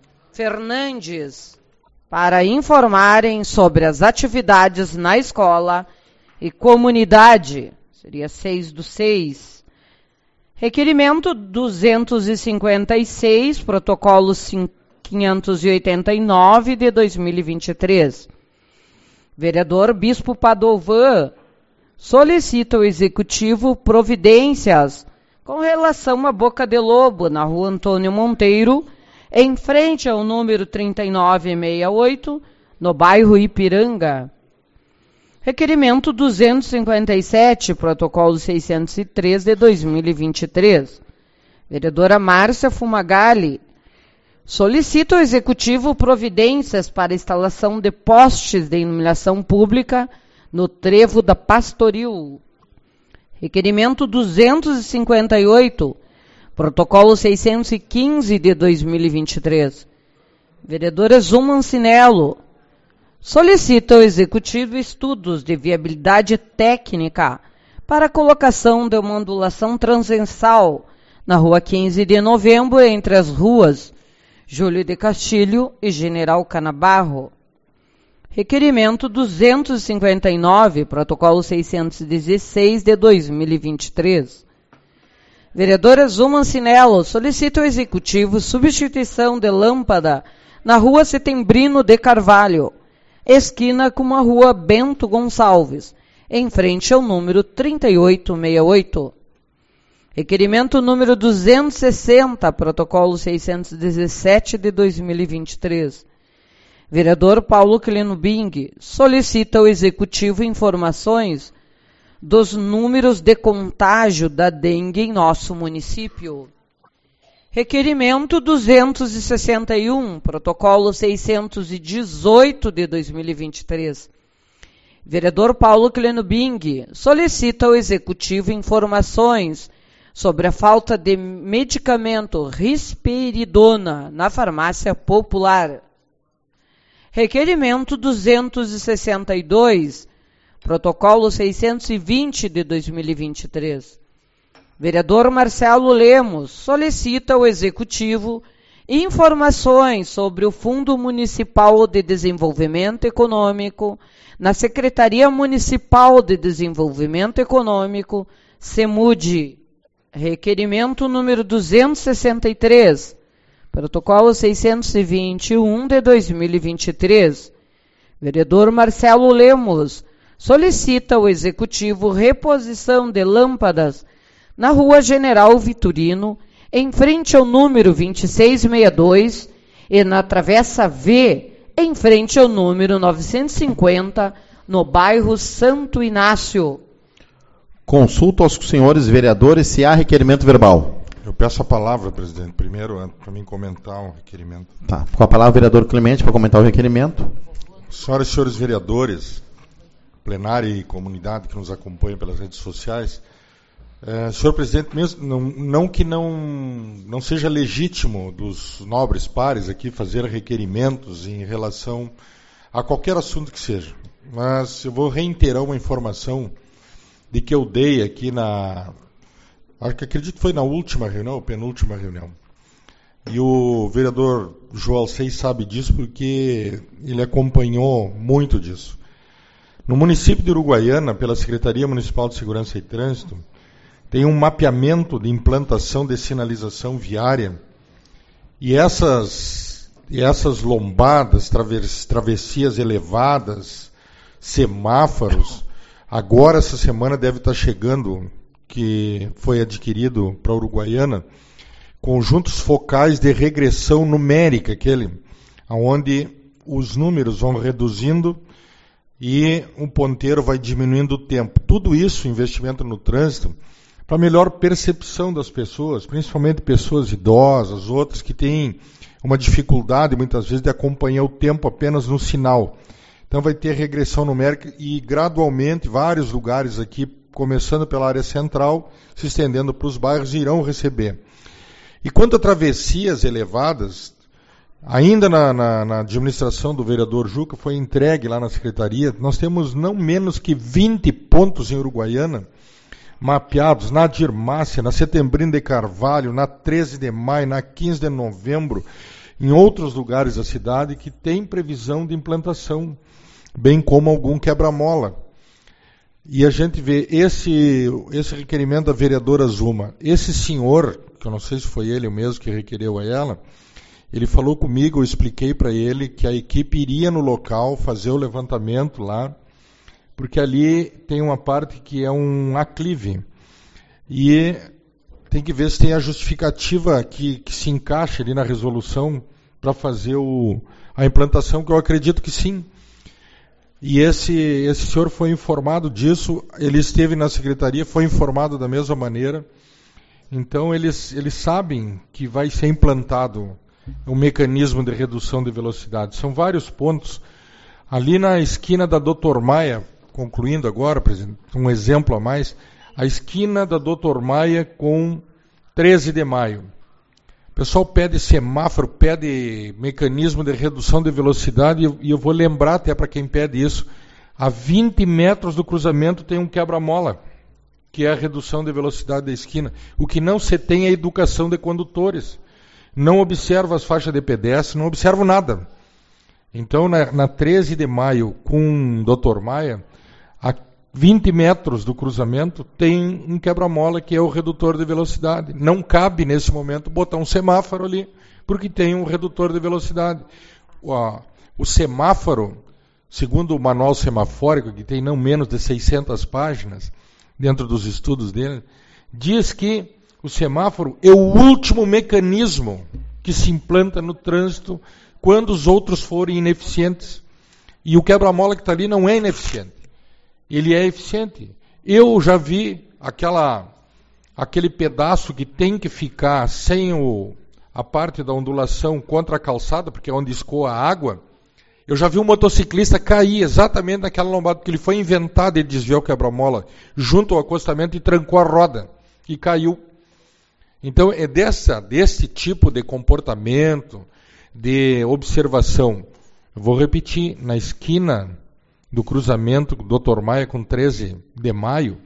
Fernandes, para informarem sobre as atividades na escola e comunidade. Seria seis do seis. Requerimento duzentos e cinquenta e seis, protocolo quinhentos e oitenta e nove de dois mil e vinte e três. Vereador Bispo Padovan solicita ao Executivo providências com relação à Boca de Lobo, na rua Antônio Monteiro, em frente ao número trinta e nove sessenta e oito, no bairro Ipiranga. Requerimento duzentos e cinquenta e sete, protocolo seiscentos e três de dois mil e vinte e três. Vereadora Márcia Fumagalli solicita ao Executivo providências para instalação de postes de iluminação pública no trevo da Pastoril. Requerimento duzentos e cinquenta e oito, protocolo seiscentos e quinze de dois mil e vinte e três. Vereadora Zuma Ancinello solicita ao Executivo estudos de viabilidade técnica para a colocação de uma ondulação transversal na rua quinze de novembro, entre as ruas Júlio de Castilho e General Canabarro. Requerimento duzentos e cinquenta e nove, protocolo seiscentos e dezesseis de dois mil e vinte e três. Vereadora Zuma Ancinello solicita ao Executivo substituição de lâmpada na rua Setembrino de Carvalho, esquina com a rua Bento Gonçalves, em frente ao número trinta e oito sessenta e oito. Requerimento número duzentos e sessenta, protocolo seiscentos e dezessete de dois mil e vinte e três. Vereador Paulo Clino Bing solicita ao Executivo informações dos números de contágio da dengue em nosso município. Requerimento duzentos e sessenta e um, protocolo seiscentos e dezoito de dois mil e vinte e três. Vereador Paulo Clino Bing solicita ao Executivo informações sobre a falta de medicamento risperidona na farmácia popular. Requerimento duzentos e sessenta e dois, protocolo seiscentos e vinte de dois mil e vinte e três. Vereador Marcelo Lemos solicita ao Executivo informações sobre o Fundo Municipal de Desenvolvimento Econômico na Secretaria Municipal de Desenvolvimento Econômico, SEMUD. Requerimento número duzentos e sessenta e três, protocolo seiscentos e vinte e um de dois mil e vinte e três. Vereador Marcelo Lemos solicita ao Executivo reposição de lâmpadas na rua General Vitorino, em frente ao número vinte e seis sessenta e dois, e na Travessa V, em frente ao número novecentos e cinquenta, no bairro Santo Inácio. Consulto aos senhores vereadores se há requerimento verbal. Eu peço a palavra, presidente, primeiro, para mim comentar um requerimento. Tá, com a palavra o vereador Clemente para comentar o requerimento. Senhoras e senhores vereadores, plenário e comunidade que nos acompanham pelas redes sociais, é, senhor presidente, mesmo, não, não que não, não seja legítimo dos nobres pares aqui fazer requerimentos em relação a qualquer assunto que seja, mas eu vou reiterar uma informação de que eu dei aqui na... Acho que acredito que foi na última reunião, ou penúltima reunião. E o vereador João Seis sabe disso porque ele acompanhou muito disso. No município de Uruguaiana, pela Secretaria Municipal de Segurança e Trânsito, tem um mapeamento de implantação de sinalização viária. E essas, e essas lombadas, traves, travessias elevadas, semáforos, agora essa semana deve estar chegando, que foi adquirido para a Uruguaiana, conjuntos focais de regressão numérica, aquele onde os números vão reduzindo e o ponteiro vai diminuindo o tempo. Tudo isso, investimento no trânsito, para melhor percepção das pessoas, principalmente pessoas idosas, outras que têm uma dificuldade, muitas vezes, de acompanhar o tempo apenas no sinal. Então vai ter regressão numérica e, gradualmente, vários lugares aqui, começando pela área central, se estendendo para os bairros, irão receber. E quanto a travessias elevadas, ainda na, na, na administração do vereador Juca, foi entregue lá na secretaria, nós temos não menos que vinte pontos em Uruguaiana, mapeados na Dirmácia, na Setembrino de Carvalho, na treze de maio, na quinze de novembro, em outros lugares da cidade que tem previsão de implantação, bem como algum quebra-mola. E a gente vê esse, esse requerimento da vereadora Zuma. Esse senhor, que eu não sei se foi ele mesmo que requereu a ela, ele falou comigo, eu expliquei para ele que a equipe iria no local fazer o levantamento lá, porque ali tem uma parte que é um aclive. E tem que ver se tem a justificativa que, que se encaixa ali na resolução para fazer o, a implantação, que eu acredito que sim. E esse, esse senhor foi informado disso, ele esteve na secretaria, foi informado da mesma maneira. Então eles, eles sabem que vai ser implantado um mecanismo de redução de velocidade. São vários pontos. Ali na esquina da doutor Maia, concluindo agora, presidente, um exemplo a mais, a esquina da doutor Maia com treze de maio. O pessoal pede semáforo, pede mecanismo de redução de velocidade, e eu vou lembrar até para quem pede isso, a vinte metros do cruzamento tem um quebra-mola, que é a redução de velocidade da esquina. O que não se tem é a educação de condutores. Não observa as faixas de pedestre, não observa nada. Então, na, na treze de maio, com o doutor Maia, a vinte metros do cruzamento tem um quebra-mola que é o redutor de velocidade. Não cabe, nesse momento, botar um semáforo ali, porque tem um redutor de velocidade. O, a, o semáforo, segundo o manual semafórico, que tem não menos de seiscentas páginas, dentro dos estudos dele, diz que o semáforo é o último mecanismo que se implanta no trânsito quando os outros forem ineficientes. E o quebra-mola que está ali não é ineficiente. Ele é eficiente. Eu já vi aquela, aquele pedaço que tem que ficar sem o, a parte da ondulação contra a calçada, porque é onde escoa a água. Eu já vi um motociclista cair exatamente naquela lombada, porque ele foi inventado de desviar o quebra-mola junto ao acostamento e trancou a roda. E caiu. Então é dessa, desse tipo de comportamento, de observação. Eu vou repetir, na esquina do cruzamento do doutor Maia com treze de maio,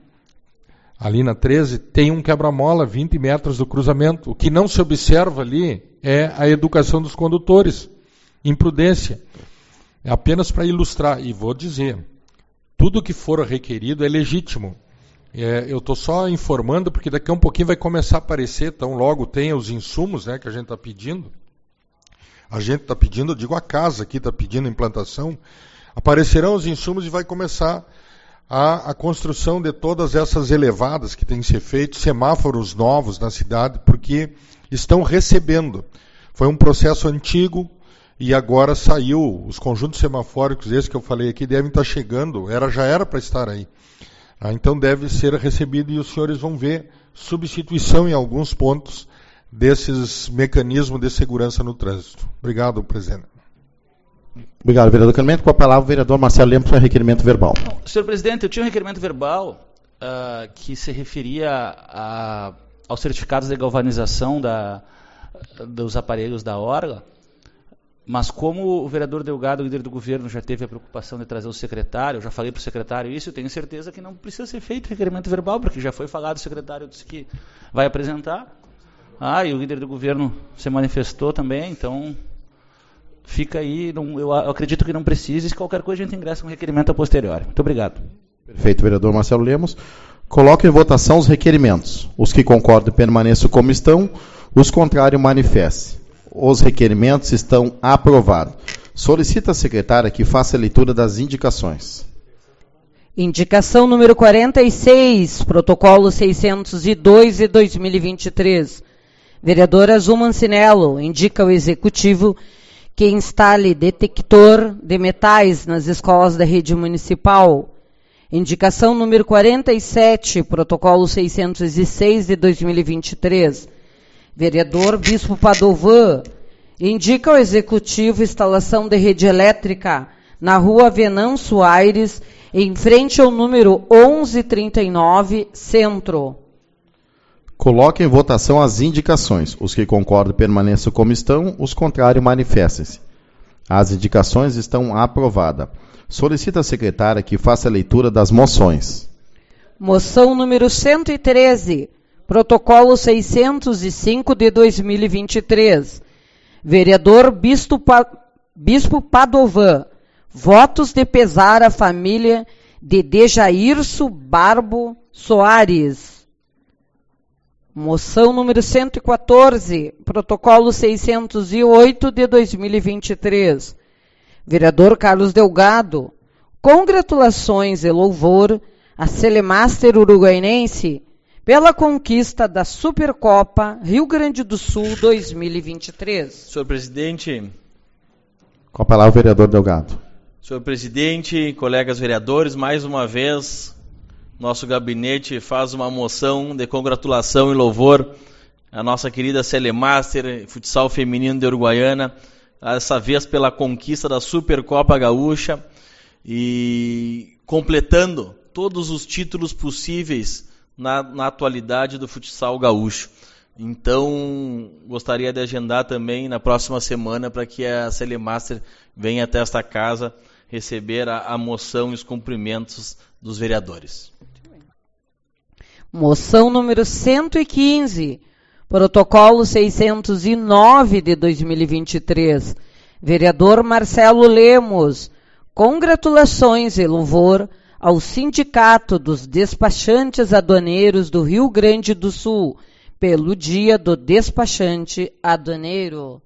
ali na treze, tem um quebra-mola, vinte metros do cruzamento. O que não se observa ali é a educação dos condutores, imprudência. É apenas para ilustrar, e vou dizer, tudo que for requerido é legítimo. É, eu estou só informando, porque daqui a um pouquinho vai começar a aparecer, tão logo tem os insumos, né, que a gente está pedindo. A gente está pedindo, eu digo a casa aqui está pedindo implantação, aparecerão os insumos e vai começar a, a construção de todas essas elevadas que têm que ser feitas, semáforos novos na cidade, porque estão recebendo. Foi um processo antigo e agora saiu, os conjuntos semafóricos, esse que eu falei aqui, devem estar chegando, era, já era para estar aí. Ah, então deve ser recebido e os senhores vão ver substituição em alguns pontos desses mecanismos de segurança no trânsito. Obrigado, presidente. Obrigado, vereador Clemente. Com a palavra, o vereador Marcelo Lemos para requerimento verbal. Senhor presidente, eu tinha um requerimento verbal uh, que se referia a, aos certificados de galvanização da, dos aparelhos da Orla, mas como o vereador Delgado, líder do governo, já teve a preocupação de trazer o secretário, eu já falei para o secretário isso, eu tenho certeza que não precisa ser feito requerimento verbal, porque já foi falado, o secretário disse que vai apresentar. Ah, e o líder do governo se manifestou também, então fica aí, não, eu acredito que não precise, se qualquer coisa a gente ingressa um requerimento a posteriori. Muito obrigado. Perfeito, vereador Marcelo Lemos. Coloco em votação os requerimentos. Os que concordam permaneçam como estão, os contrários manifestem. Os requerimentos estão aprovados. Solicita a secretária que faça a leitura das indicações. Indicação número quarenta e seis, protocolo seiscentos e dois de dois mil e vinte e três. Vereador Azul Mancinello indica ao Executivo que instale detector de metais nas escolas da rede municipal. Indicação número quarenta e sete, protocolo seiscentos e seis de dois mil e vinte e três. Vereador Bispo Padovan indica ao Executivo instalação de rede elétrica na rua Venâncio Aires, em frente ao número onze trinta e nove, Centro. Coloque em votação as indicações. Os que concordam permaneçam como estão, os contrários manifestem-se. As indicações estão aprovadas. Solicita a secretária que faça a leitura das moções. Moção número cento e treze, protocolo seiscentos e cinco de dois mil e vinte e três. Vereador Bispo, pa... Bispo Padovan, votos de pesar à família de Dejairso Barbo Soares. Moção número cento e quatorze, protocolo seiscentos e oito de dois mil e vinte e três. Vereador Carlos Delgado, congratulações e louvor a Celemaster Uruguaiense pela conquista da Supercopa Rio Grande do Sul dois mil e vinte e três. Senhor presidente. Com a palavra o vereador Delgado. Senhor presidente, colegas vereadores, mais uma vez nosso gabinete faz uma moção de congratulação e louvor à nossa querida Celemaster, futsal feminino de Uruguaiana, dessa vez pela conquista da Supercopa Gaúcha e completando todos os títulos possíveis na, na atualidade do futsal gaúcho. Então, gostaria de agendar também na próxima semana para que a Celemaster venha até esta casa receber a, a moção e os cumprimentos dos vereadores. Moção número cento e quinze, protocolo seiscentos e nove de dois mil e vinte e três. Vereador Marcelo Lemos, congratulações e louvor ao Sindicato dos Despachantes Aduaneiros do Rio Grande do Sul, pelo Dia do Despachante Aduaneiro.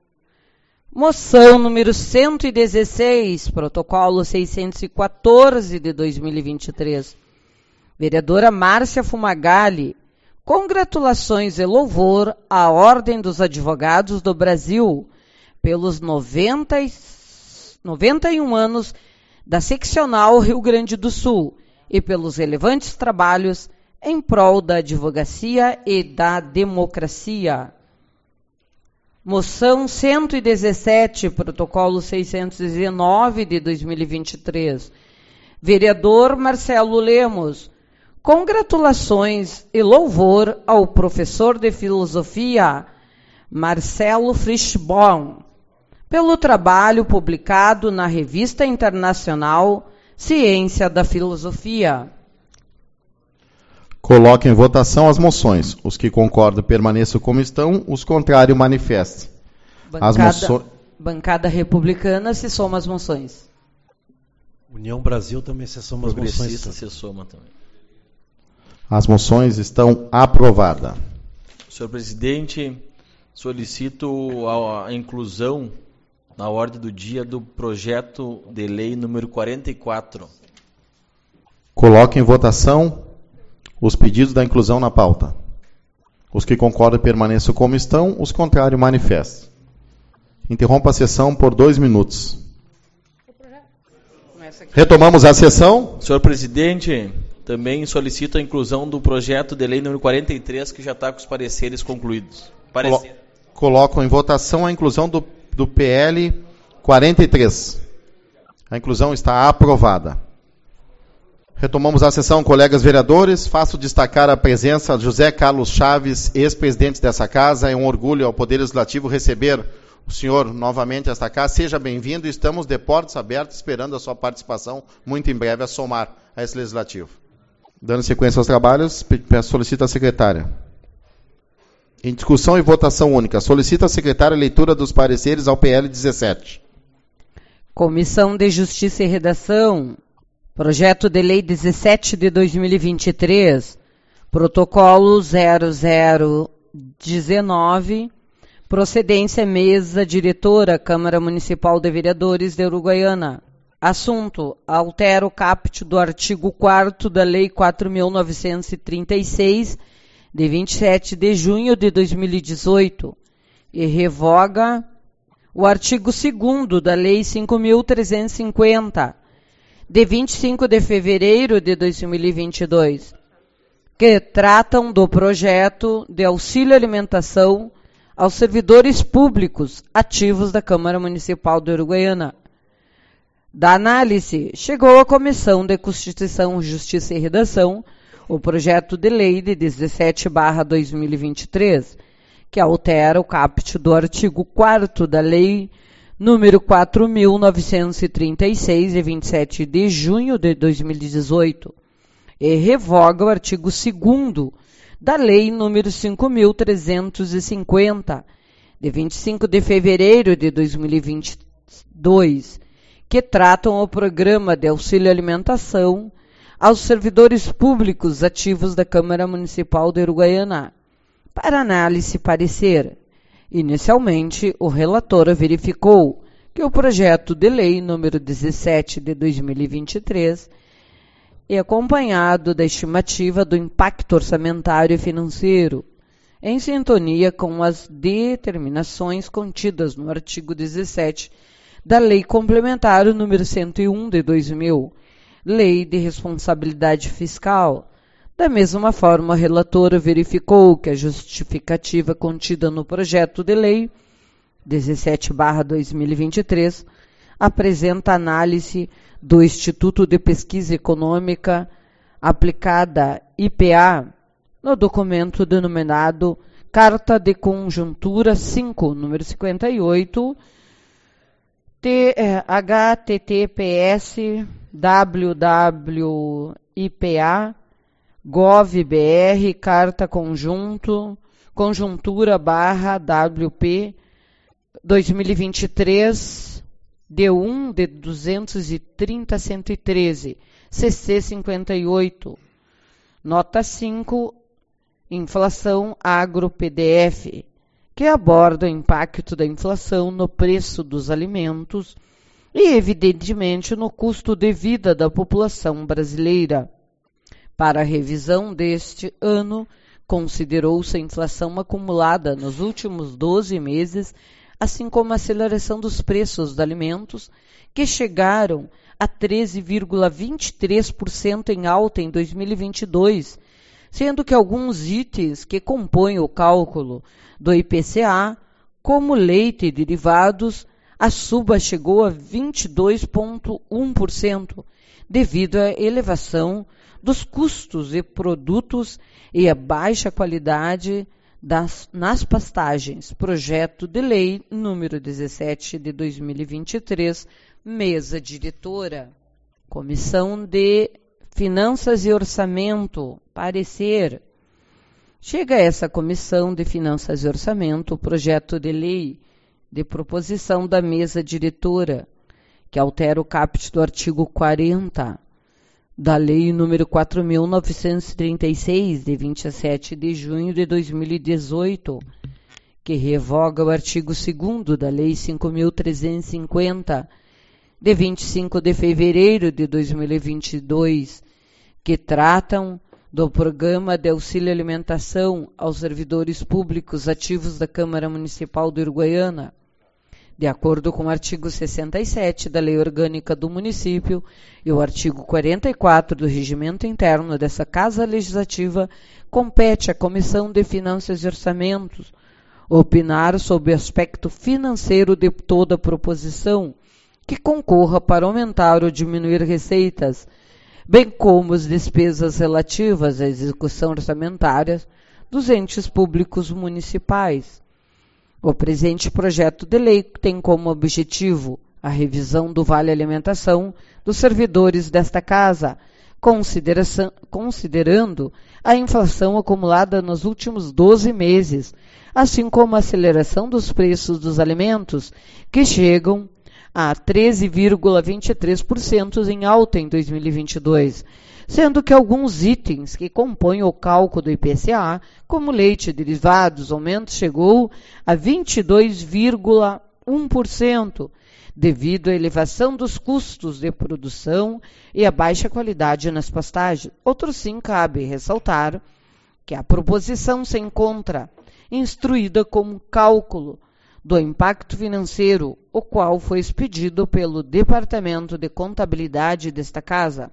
Moção número cento e dezesseis, protocolo seiscentos e quatorze de dois mil e vinte e três. Vereadora Márcia Fumagalli, congratulações e louvor à Ordem dos Advogados do Brasil pelos noventa, noventa e um anos da Seccional Rio Grande do Sul e pelos relevantes trabalhos em prol da advocacia e da democracia. Moção cento e dezessete, protocolo seiscentos e dezenove de dois mil e vinte e três. Vereador Marcelo Lemos, congratulações e louvor ao professor de filosofia Marcelo Frischbaum pelo trabalho publicado na revista internacional Ciência da Filosofia. Coloque em votação as moções. Os que concordam permaneçam como estão, os contrários manifestem. Bancada, As moço... bancada republicana se soma às moções. União Brasil também se soma às moções. Progressista se soma também. As moções estão aprovadas. Senhor presidente, solicito a, a inclusão na ordem do dia do projeto de lei número quarenta e quatro. Coloque em votação os pedidos da inclusão na pauta. Os que concordam permaneçam como estão, os contrários manifestem. Interrompa a sessão por dois minutos. Retomamos a sessão. Senhor presidente, também solicito a inclusão do projeto de lei número quarenta e três, que já está com os pareceres concluídos. Parecer. Coloco em votação a inclusão do, do P L quarenta e três. A inclusão está aprovada. Retomamos a sessão, colegas vereadores. Faço destacar a presença de José Carlos Chaves, ex-presidente dessa casa. É um orgulho ao Poder Legislativo receber o senhor novamente a esta casa. Seja bem-vindo. Estamos de portas abertas, esperando a sua participação, muito em breve, a somar a esse Legislativo. Dando sequência aos trabalhos, peço, solicito a secretária. Em discussão e votação única, solicito a secretária a leitura dos pareceres ao P L dezessete. Comissão de Justiça e Redação. Projeto de Lei dezessete de dois mil e vinte e três. Protocolo zero zero dezenove. Procedência Mesa Diretora, Câmara Municipal de Vereadores de Uruguaiana. Assunto: altera o caput do artigo quarto da Lei quatro mil novecentos e trinta e seis, de vinte e sete de junho de dois mil e dezoito, e revoga o artigo segundo da Lei cinco mil trezentos e cinquenta, de vinte e cinco de fevereiro de dois mil e vinte e dois, que tratam do projeto de auxílio alimentação aos servidores públicos ativos da Câmara Municipal de Uruguaiana. Da análise, chegou à Comissão de Constituição, Justiça e Redação o projeto de lei de dezessete barra dois mil e vinte e três, que altera o caput do artigo quarto da Lei número quatro mil novecentos e trinta e seis, de vinte e sete de junho de dois mil e dezoito, e revoga o artigo segundo da Lei número cinco mil trezentos e cinquenta, de vinte e cinco de fevereiro de dois mil e vinte e dois, que tratam o programa de auxílio alimentação aos servidores públicos ativos da Câmara Municipal de Uruguaiana. Para análise e parecer, inicialmente, o relator verificou que o projeto de lei número dezessete de dois mil e vinte e três é acompanhado da estimativa do impacto orçamentário e financeiro, em sintonia com as determinações contidas no artigo dezessete da Lei Complementar número cento e um de dois mil, Lei de Responsabilidade Fiscal. Da mesma forma, a relatora verificou que a justificativa contida no projeto de lei dezessete barra dois mil e vinte e três apresenta análise do Instituto de Pesquisa Econômica Aplicada, I P A, no documento denominado Carta de Conjuntura cinco, número cinquenta e oito, H T T P S W W I P A Gov.br, carta conjunto, conjuntura barra W P dois mil e vinte e três, D um de duzentos e trinta a cento e treze, C C cinquenta e oito, nota cinco, inflação agro P D F, que aborda o impacto da inflação no preço dos alimentos e, evidentemente, no custo de vida da população brasileira. Para a revisão deste ano, considerou-se a inflação acumulada nos últimos doze meses, assim como a aceleração dos preços dos alimentos, que chegaram a treze vírgula vinte e três por cento em alta em dois mil e vinte e dois, sendo que alguns itens que compõem o cálculo do I P C A, como leite e derivados, a suba chegou a vinte e dois vírgula um por cento, devido à elevação dos custos de produtos e a baixa qualidade das, nas pastagens. Projeto de lei número dezessete de dois mil e vinte e três, mesa diretora, Comissão de Finanças e Orçamento, parecer. Chega a essa Comissão de Finanças e Orçamento o projeto de lei de proposição da mesa diretora, que altera o caput do artigo quarenta da Lei número quatro mil novecentos e trinta e seis, de vinte e sete de junho de dois mil e dezoito, que revoga o artigo segundo da Lei cinco mil trezentos e cinquenta, de vinte e cinco de fevereiro de dois mil e vinte e dois, que tratam do Programa de Auxílio Alimentação aos servidores públicos ativos da Câmara Municipal de Uruguaiana. De acordo com o artigo sessenta e sete da Lei Orgânica do Município e o artigo quarenta e quatro do Regimento Interno dessa Casa Legislativa, compete à Comissão de Finanças e Orçamentos opinar sobre o aspecto financeiro de toda proposição que concorra para aumentar ou diminuir receitas, bem como as despesas relativas à execução orçamentária dos entes públicos municipais. O presente projeto de lei tem como objetivo a revisão do Vale Alimentação dos servidores desta Casa, considerando a inflação acumulada nos últimos doze meses, assim como a aceleração dos preços dos alimentos, que chegam a treze vírgula vinte e três por cento em alta em dois mil e vinte e dois, sendo que alguns itens que compõem o cálculo do I P C A, como leite e derivados, aumento chegou a vinte e dois vírgula um por cento, devido à elevação dos custos de produção e à baixa qualidade nas pastagens. Outro sim cabe ressaltar que a proposição se encontra instruída como cálculo do impacto financeiro, o qual foi expedido pelo Departamento de Contabilidade desta Casa.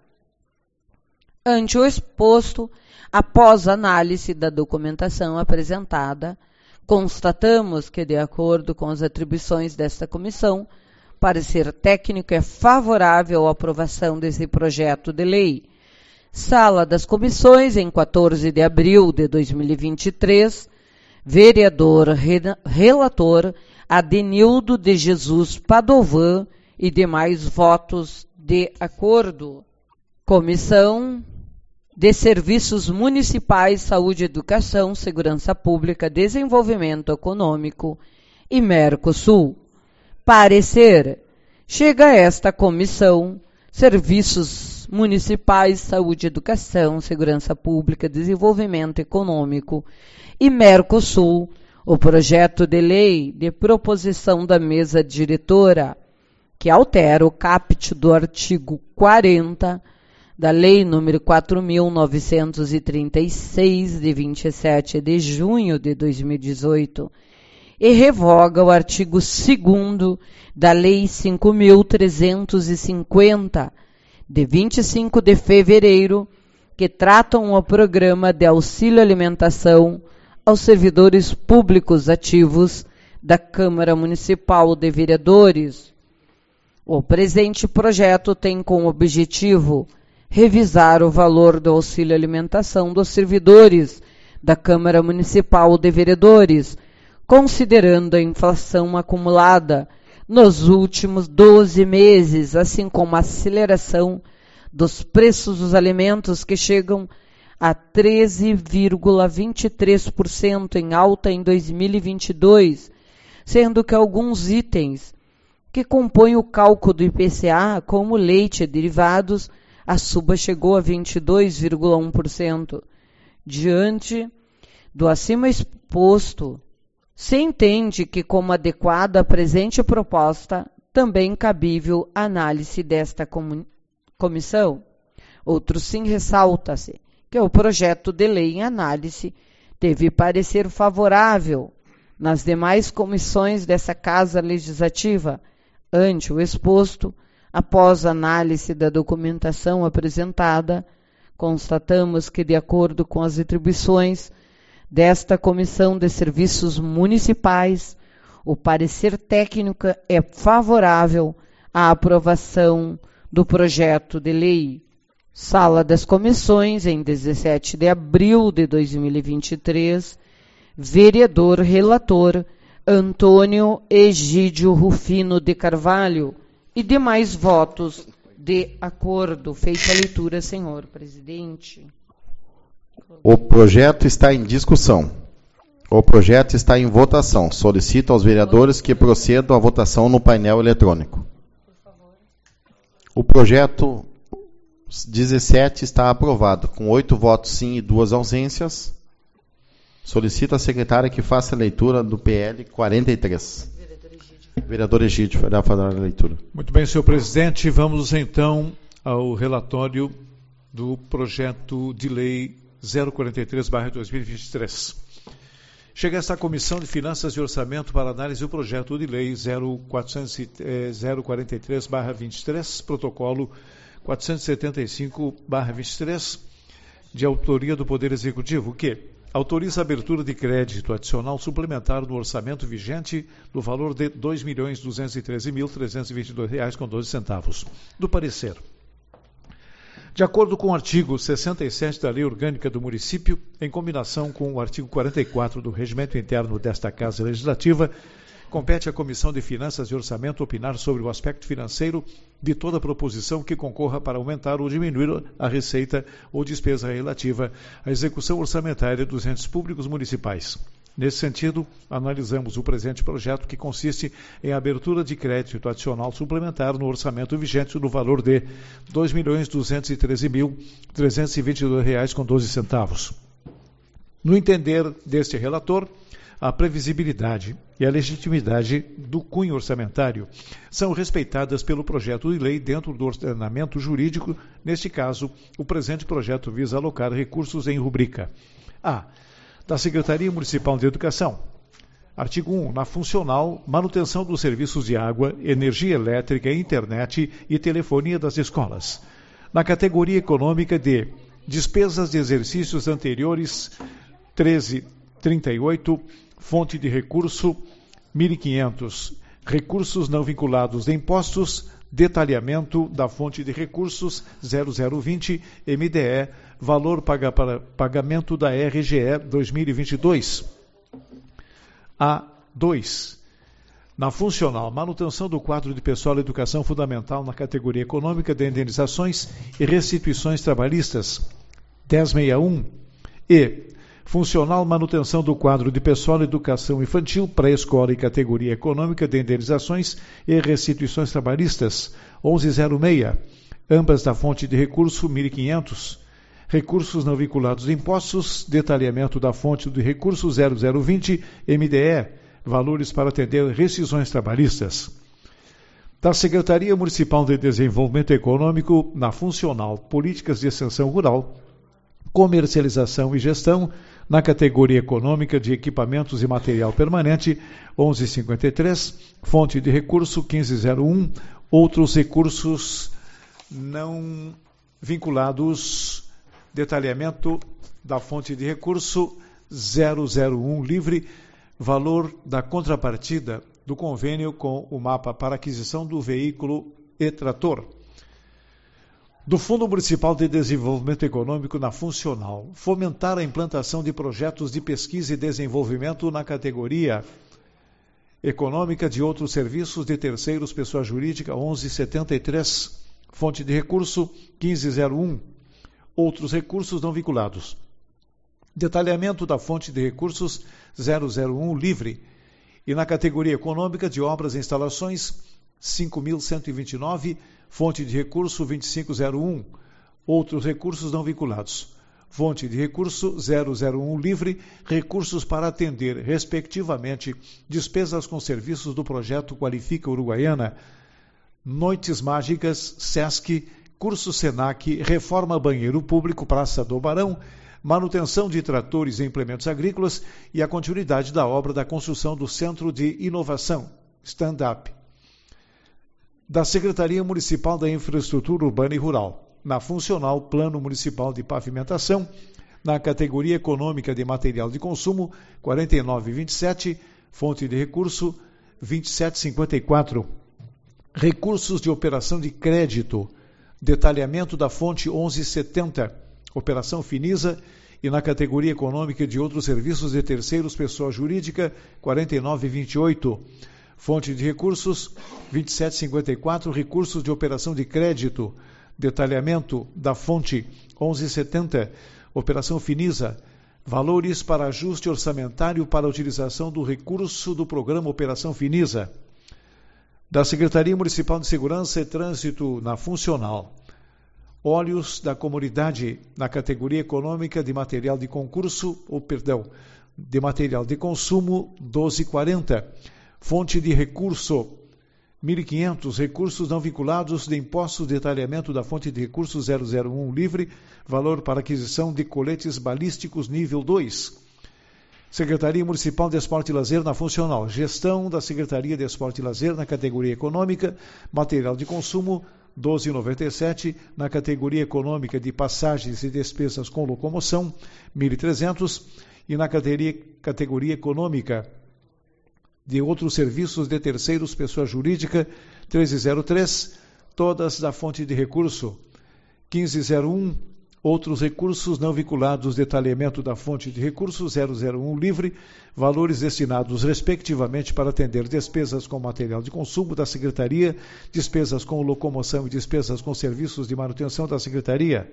Ante o exposto, após análise da documentação apresentada, constatamos que, de acordo com as atribuições desta comissão, parecer técnico é favorável à aprovação desse projeto de lei. Sala das Comissões, em quatorze de abril de dois mil e vinte e três, vereador relator Adenildo de Jesus Padovan e demais votos de acordo. Comissão de Serviços Municipais, Saúde, Educação, Segurança Pública, Desenvolvimento Econômico e Mercosul. Parecer. Chega a esta comissão, Serviços Municipais, Saúde, Educação, Segurança Pública, Desenvolvimento Econômico e Mercosul, o projeto de lei de proposição da mesa diretora, que altera o caput do artigo quarenta da Lei número quatro mil novecentos e trinta e seis, de vinte e sete de junho de dois mil e dezoito, e revoga o artigo segundo da Lei cinco mil trezentos e cinquenta, de vinte e cinco de fevereiro, que tratam o programa de auxílio alimentação aos servidores públicos ativos da Câmara Municipal de Vereadores. O presente projeto tem como objetivo revisar o valor do auxílio alimentação dos servidores da Câmara Municipal de Vereadores, considerando a inflação acumulada nos últimos doze meses, assim como a aceleração dos preços dos alimentos, que chegam a treze vírgula vinte e três por cento em alta em dois mil e vinte e dois, sendo que alguns itens que compõem o cálculo do I P C A, como leite e derivados, a suba chegou a vinte e dois vírgula um por cento. Diante do acima exposto, se entende que, como adequada a presente proposta, também cabível a análise desta comissão. Outro sim, ressalta-se que o projeto de lei em análise teve parecer favorável nas demais comissões dessa Casa Legislativa. Ante o exposto, após análise da documentação apresentada, constatamos que, de acordo com as atribuições desta Comissão de Serviços Municipais, o parecer técnico é favorável à aprovação do projeto de lei. Sala das Comissões, em dezessete de abril de dois mil e vinte e três, vereador relator Antônio Egídio Rufino de Carvalho e demais votos de acordo. Feita a leitura, senhor presidente. O projeto está em discussão. O projeto está em votação. Solicito aos vereadores que procedam à votação no painel eletrônico. O projeto dezessete está aprovado, com oito votos sim e duas ausências. Solicito à secretária que faça a leitura do P L quarenta e três. Vereador Egídio, vai fazer a leitura. Muito bem, senhor presidente. Vamos então ao relatório do projeto de lei zero quarenta e três barra dois mil e vinte e três. Chega esta Comissão de Finanças e Orçamento para análise do projeto de lei zero quarenta e três barra vinte e três, protocolo quatrocentos e setenta e cinco barra vinte e três, de autoria do Poder Executivo, que autoriza a abertura de crédito adicional suplementar no orçamento vigente no valor de dois milhões duzentos e treze mil trezentos e vinte e dois reais com doze centavos. Do parecer. De acordo com o artigo sessenta e sete da Lei Orgânica do Município, em combinação com o artigo quarenta e quatro do Regimento Interno desta Casa Legislativa, compete à Comissão de Finanças e Orçamento opinar sobre o aspecto financeiro de toda proposição que concorra para aumentar ou diminuir a receita ou despesa relativa à execução orçamentária dos entes públicos municipais. Nesse sentido, analisamos o presente projeto, que consiste em abertura de crédito adicional suplementar no orçamento vigente no valor de dois milhões duzentos e treze mil trezentos e vinte e dois reais com doze centavos. No entender deste relator, a previsibilidade e a legitimidade do cunho orçamentário são respeitadas pelo projeto de lei dentro do ordenamento jurídico. Neste caso, o presente projeto visa alocar recursos em rubrica A. Da Secretaria Municipal de Educação. Artigo um. Na funcional, manutenção dos serviços de água, energia elétrica, internet e telefonia das escolas. Na categoria econômica de despesas de exercícios anteriores, treze trinta e oito, fonte de recurso, mil e quinhentos. Recursos não vinculados de impostos, detalhamento da fonte de recursos, zero zero vinte, M D E, valor paga para pagamento da R G E dois mil e vinte e dois. A dois. Na funcional, manutenção do quadro de pessoal e educação fundamental na categoria econômica de indenizações e restituições trabalhistas, dez sessenta e um. E. Funcional, manutenção do quadro de pessoal e educação infantil, pré-escola e categoria econômica de indenizações e restituições trabalhistas, onze zero seis. Ambas da fonte de recurso, mil e quinhentos. Recursos não vinculados de impostos, detalhamento da fonte de recurso, zero zero vinte, M D E, valores para atender rescisões trabalhistas. Da Secretaria Municipal de Desenvolvimento Econômico, na funcional, políticas de extensão rural, comercialização e gestão, na categoria econômica de equipamentos e material permanente, onze cinquenta e três, fonte de recurso, quinze zero um, outros recursos não vinculados, detalhamento da fonte de recurso, zero zero um livre, valor da contrapartida do convênio com o mapa para aquisição do veículo e trator. Do Fundo Municipal de Desenvolvimento Econômico na funcional, fomentar a implantação de projetos de pesquisa e desenvolvimento na categoria econômica de outros serviços de terceiros, pessoa jurídica, onze setenta e três, fonte de recurso, quinze zero um, outros recursos não vinculados. Detalhamento da fonte de recursos, zero zero um, livre, e na categoria econômica de obras e instalações, cinco mil cento e vinte e nove, fonte de recurso vinte e cinco zero um, outros recursos não vinculados. Fonte de recurso zero zero um livre, recursos para atender, respectivamente, despesas com serviços do projeto Qualifica Uruguaiana, Noites Mágicas, Sesc, Curso Senac, Reforma Banheiro Público, Praça do Barão, manutenção de tratores e implementos agrícolas e a continuidade da obra da construção do Centro de Inovação, Stand-up. Da Secretaria Municipal da Infraestrutura Urbana e Rural, na funcional Plano Municipal de Pavimentação, na categoria econômica de material de consumo, quarenta e nove vinte e sete, fonte de recurso, vinte e sete cinquenta e quatro. Recursos de operação de crédito, detalhamento da fonte onze setenta, operação Finisa, e na categoria econômica de outros serviços de terceiros, pessoa jurídica, quarenta e nove vinte e oito. Fonte de recursos, vinte e sete cinquenta e quatro, recursos de operação de crédito, detalhamento da fonte onze setenta, operação Finisa, valores para ajuste orçamentário para a utilização do recurso do programa Operação Finisa. Da Secretaria Municipal de Segurança e Trânsito na funcional, óleos da comunidade na categoria econômica de material de concurso, ou perdão, de material de consumo, doze quarenta. Fonte de recurso, mil e quinhentos, recursos não vinculados de impostos, detalhamento da fonte de recurso zero zero um livre, valor para aquisição de coletes balísticos nível dois. Secretaria Municipal de Esporte e Lazer na funcional, gestão da Secretaria de Esporte e Lazer na categoria econômica, material de consumo, doze noventa e sete, na categoria econômica de passagens e despesas com locomoção, mil e trezentos, e na categoria, categoria econômica de outros serviços de terceiros, pessoa jurídica, treze zero três, todas da fonte de recurso, quinze zero um, outros recursos não vinculados, detalhamento da fonte de recurso, zero zero um livre, valores destinados respectivamente para atender despesas com material de consumo da Secretaria, despesas com locomoção e despesas com serviços de manutenção da Secretaria.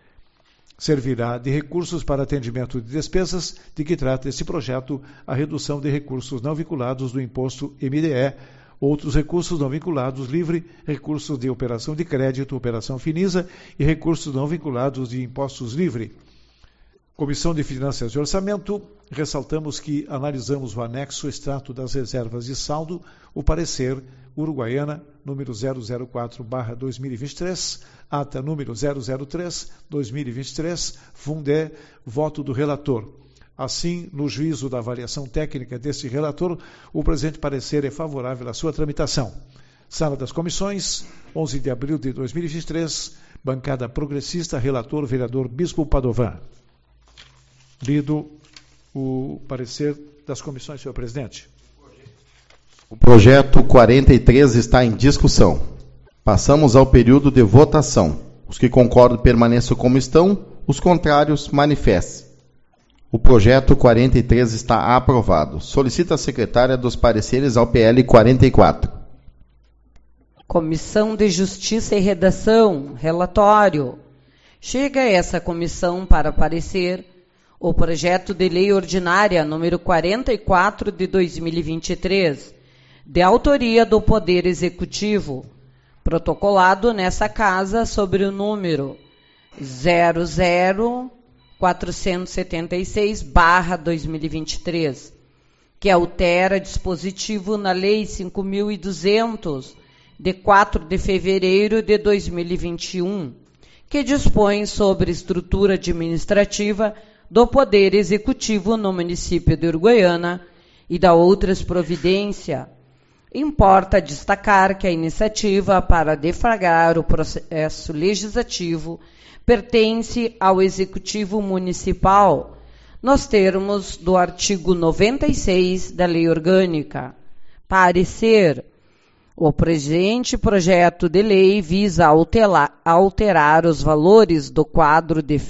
Servirá de recursos para atendimento de despesas de que trata esse projeto, a redução de recursos não vinculados do imposto M D E, outros recursos não vinculados livre, recursos de operação de crédito, operação Finisa, e recursos não vinculados de impostos livre. Comissão de Finanças e Orçamento, ressaltamos que analisamos o anexo extrato das reservas de saldo, o parecer Uruguaiana, número zero zero quatro barra dois mil e vinte e três, ata número zero zero três barra dois mil e vinte e três, Fundé, voto do relator. Assim, no juízo da avaliação técnica deste relator, o presente parecer é favorável à sua tramitação. Sala das Comissões, onze de abril de dois mil e vinte e três, bancada progressista, relator, vereador Bispo Padovan. Lido o parecer das comissões, senhor presidente. O projeto quarenta e três está em discussão. Passamos ao período de votação. Os que concordam permaneçam como estão, os contrários manifestem. O projeto quarenta e três está aprovado. Solicita a secretária dos pareceres ao P L quarenta e quatro. Comissão de Justiça e Redação, relatório. Chega a essa comissão para parecer o projeto de lei ordinária número quarenta e quatro de dois mil e vinte e três, de autoria do Poder Executivo, protocolado nessa casa sobre o número zero zero quatrocentos e setenta e seis barra dois mil e vinte e três, que altera dispositivo na Lei cinco mil e duzentos, de quatro de fevereiro de dois mil e vinte e um, que dispõe sobre estrutura administrativa do Poder Executivo no município de Uruguaiana e da outras providências. Importa destacar que a iniciativa para deflagrar o processo legislativo pertence ao Executivo Municipal, nos termos do artigo noventa e seis da Lei Orgânica. Parecer: o presente projeto de lei visa alterar, alterar os valores do quadro de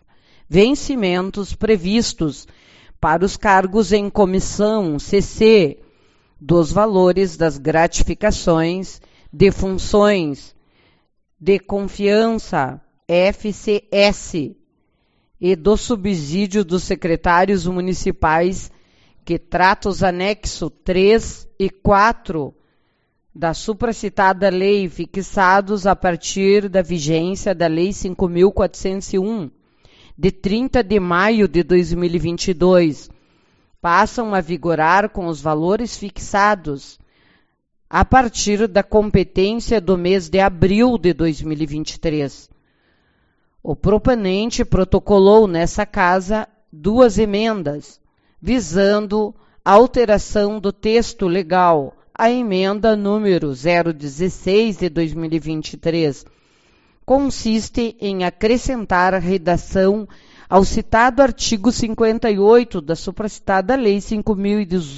vencimentos previstos para os cargos em comissão C C, dos valores das gratificações de funções de confiança F C S e do subsídio dos secretários municipais que trata os anexos três e quatro da supracitada lei, fixados a partir da vigência da Lei cinco mil quatrocentos e um, de trinta de maio de dois mil e vinte e dois, passam a vigorar com os valores fixados a partir da competência do mês de abril de dois mil e vinte e três. O proponente protocolou nessa casa duas emendas, visando a alteração do texto legal, a emenda número zero dezesseis de dois mil e vinte e três, consiste em acrescentar a redação ao citado artigo cinquenta e oito da supracitada Lei cinco mil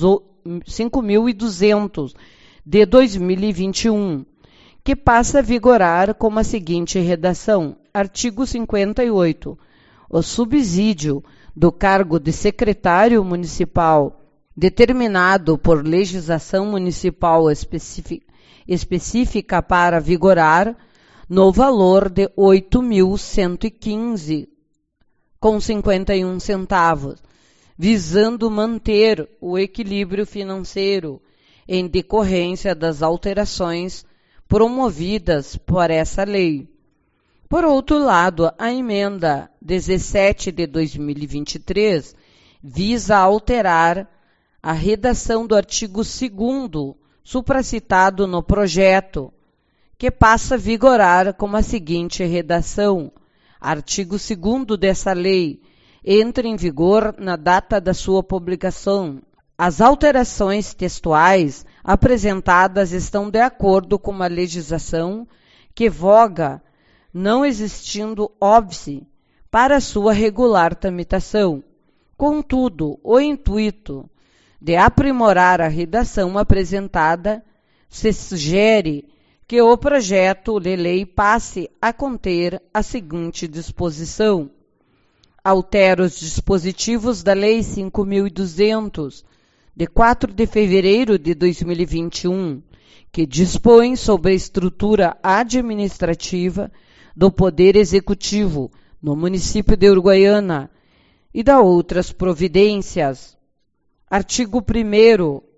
e duzentos de dois mil e vinte e um, que passa a vigorar com a seguinte redação: artigo cinquenta e oito. O subsídio do cargo de secretário municipal, determinado por legislação municipal específica, específica para vigorar, no valor de oito mil cento e quinze com cinquenta e um centavos, visando manter o equilíbrio financeiro em decorrência das alterações promovidas por essa lei. Por outro lado, a emenda dezessete de dois mil e vinte e três visa alterar a redação do artigo segundo supracitado no projeto, que passa a vigorar com a seguinte redação: artigo segundo dessa lei entra em vigor na data da sua publicação. As alterações textuais apresentadas estão de acordo com a legislação que voga, não existindo óbice para sua regular tramitação. Contudo, o intuito de aprimorar a redação apresentada se sugere que o projeto de lei passe a conter a seguinte disposição: altera os dispositivos da Lei cinco mil e duzentos, de quatro de fevereiro de dois mil e vinte e um, que dispõe sobre a estrutura administrativa do Poder Executivo no município de Uruguaiana e da outras providências. Artigo primeiro.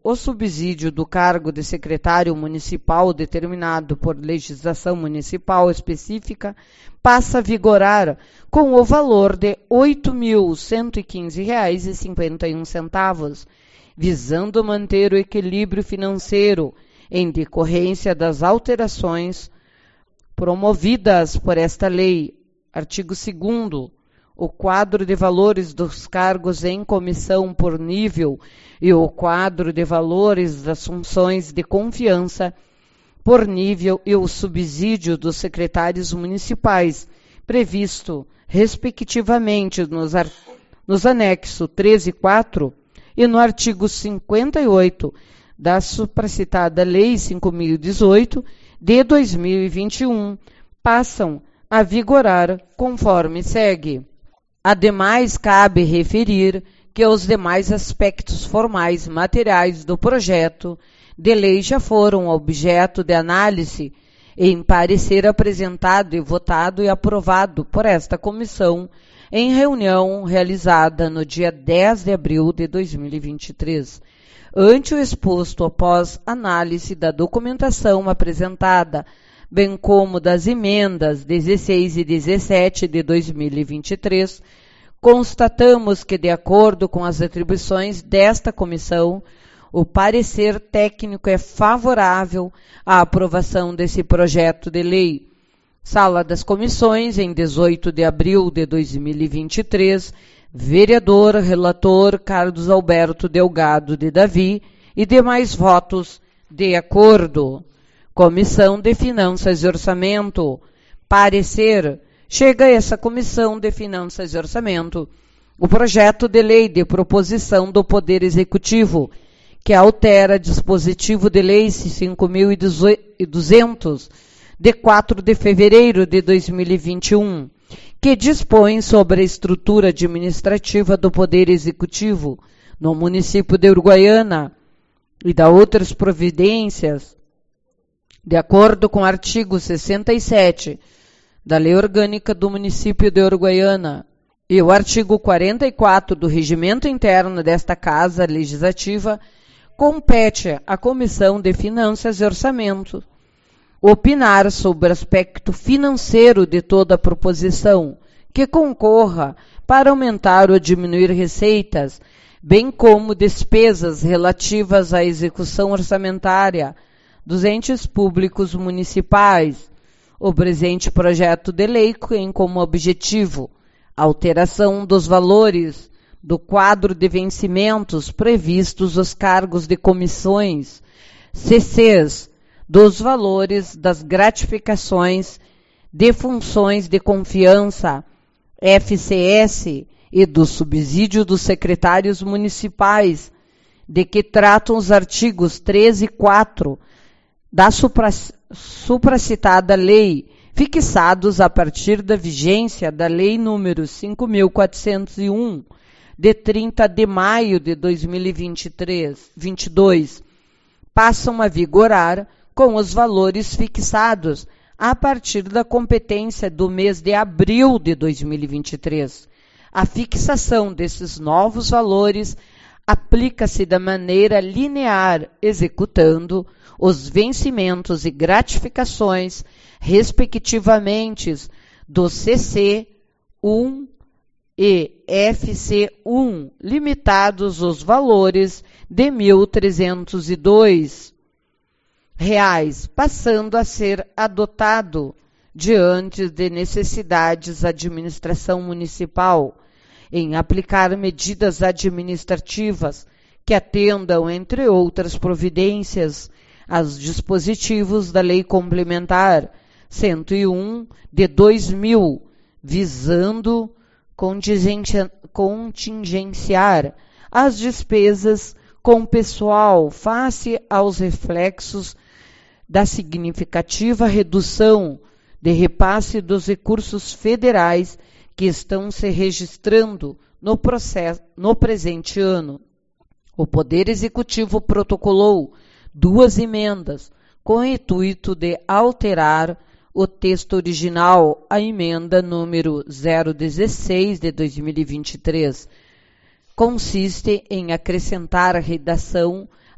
o subsídio do cargo de secretário municipal determinado por legislação municipal específica passa a vigorar com o valor de oito mil cento e quinze reais e cinquenta e um centavos, visando manter o equilíbrio financeiro em decorrência das alterações promovidas por esta lei. Artigo segundo. O quadro de valores dos cargos em comissão por nível e o quadro de valores das funções de confiança por nível e o subsídio dos secretários municipais, previsto, respectivamente, nos, ar... nos anexos três e quatro e no artigo cinquenta e oito da supracitada Lei cinco mil e dezoito de dois mil e vinte e um, passam a vigorar conforme segue. Ademais, cabe referir que os demais aspectos formais materiais do projeto de lei já foram objeto de análise em parecer apresentado e votado e aprovado por esta comissão em reunião realizada no dia dez de abril de dois mil e vinte e três. Ante o exposto, após análise da documentação apresentada, bem como das emendas dezesseis e dezessete de dois mil e vinte e três, constatamos que, de acordo com as atribuições desta comissão, o parecer técnico é favorável à aprovação desse projeto de lei. Sala das Comissões, em dezoito de abril de dois mil e vinte e três, vereador, relator Carlos Alberto Delgado de Davi e demais votos de acordo. Comissão de Finanças e Orçamento. Parecer. Chega a essa Comissão de Finanças e Orçamento o projeto de lei de proposição do Poder Executivo, que altera dispositivo de lei cinco mil e duzentos, de quatro de fevereiro de dois mil e vinte e um, que dispõe sobre a estrutura administrativa do Poder Executivo no município de Uruguaiana e da outras providências, de acordo com o artigo sessenta e sete da Lei Orgânica do município de Uruguaiana e o artigo quarenta e quatro do Regimento Interno desta Casa Legislativa, compete à Comissão de Finanças e Orçamento opinar sobre o aspecto financeiro de toda a proposição que concorra para aumentar ou diminuir receitas, bem como despesas relativas à execução orçamentária dos entes públicos municipais. O presente projeto de lei tem como objetivo a alteração dos valores do quadro de vencimentos previstos os cargos de comissões, C Cs, dos valores das gratificações de funções de confiança, F C S, e do subsídio dos secretários municipais, de que tratam os artigos três e quatro da supra, supracitada lei, fixados a partir da vigência da Lei número cinco mil quatrocentos e um, de trinta de maio de dois mil e vinte e três, vinte e dois, passam a vigorar com os valores fixados a partir da competência do mês de abril de dois mil e vinte e três. A fixação desses novos valores aplica-se da maneira linear, executando os vencimentos e gratificações, respectivamente, do C C um e F C um, limitados os valores de mil trezentos e dois reais, passando a ser adotado diante de necessidades da administração municipal em aplicar medidas administrativas que atendam, entre outras providências, aos dispositivos da Lei Complementar cento e um de dois mil, visando contingenciar as despesas com pessoal face aos reflexos da significativa redução de repasse dos recursos federais que estão se registrando no processo, no presente ano. O Poder Executivo protocolou duas emendas com o intuito de alterar o texto original, a emenda número zero dezesseis de dois mil e vinte e três. Consiste em acrescentar a redação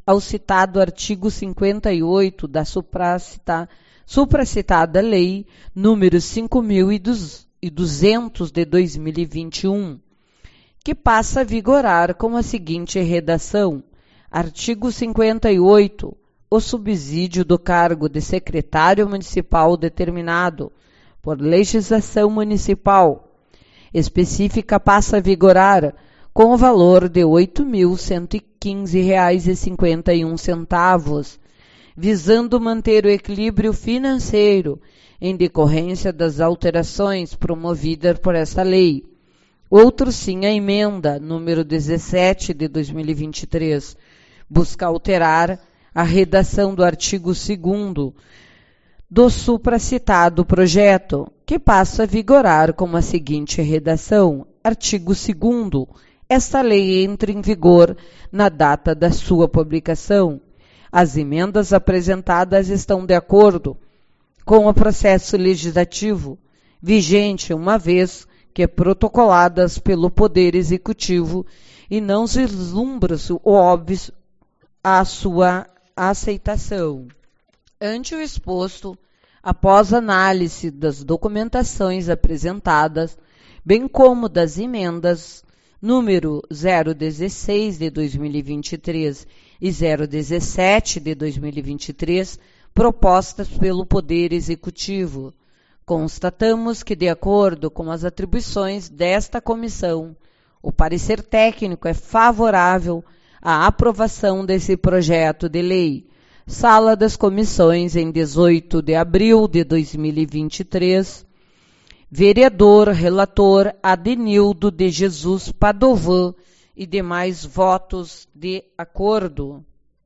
ao citado artigo cinquenta e oito da supracita, supracitada Lei número cinco mil e duzentos de dois mil e vinte e um, que passa a vigorar com a seguinte redação: artigo cinquenta e oito. O subsídio do cargo de secretário municipal determinado por legislação municipal específica passa a vigorar com o valor de oito mil cento e quinze reais e cinquenta e um centavos, visando manter o equilíbrio financeiro em decorrência das alterações promovidas por esta lei. Outro sim, a emenda número dezessete de dois mil e vinte e três busca alterar a redação do artigo segundo do supracitado projeto, que passa a vigorar com a seguinte redação: artigo segundo. Esta lei entra em vigor na data da sua publicação. As emendas apresentadas estão de acordo com o processo legislativo vigente, uma vez que protocoladas pelo Poder Executivo, e não vislumbra-se o óbvio a sua aceitação. Ante o exposto, após análise das documentações apresentadas, bem como das emendas número zero dezesseis de dois mil e vinte e três e zero dezessete de dois mil e vinte e três, propostas pelo Poder Executivo, constatamos que, de acordo com as atribuições desta comissão, o parecer técnico é favorável à aprovação desse projeto de lei. Sala das Comissões, em dezoito de abril de dois mil e vinte e três. Vereador relator Adenildo de Jesus Padovan e demais votos de acordo.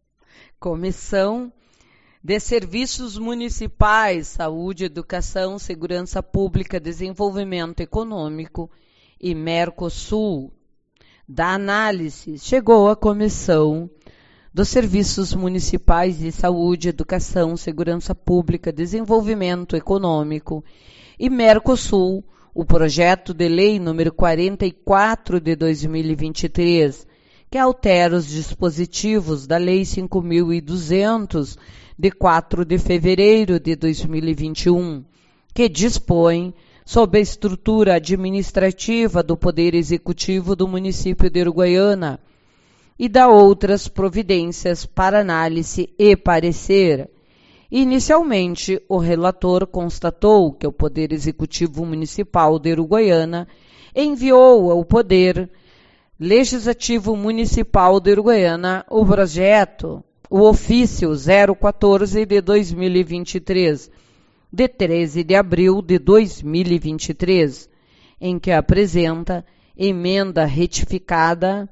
Comissão de Serviços Municipais, Saúde, Educação, Segurança Pública, Desenvolvimento Econômico e Mercosul. Da análise, chegou a Comissão dos Serviços Municipais de Saúde, Educação, Segurança Pública, Desenvolvimento Econômico e Mercosul, o projeto de lei número quarenta e quatro de dois mil e vinte e três, que altera os dispositivos da Lei cinco mil e duzentos, de quatro de fevereiro de dois mil e vinte e um, que dispõe sobre a estrutura administrativa do Poder Executivo do município de Uruguaiana e dá outras providências para análise e parecer. Inicialmente, o relator constatou que o Poder Executivo Municipal de Uruguaiana enviou ao Poder Legislativo Municipal de Uruguaiana o projeto, o ofício zero quatorze de dois mil e vinte e três, de treze de abril de dois mil e vinte e três, em que apresenta emenda retificada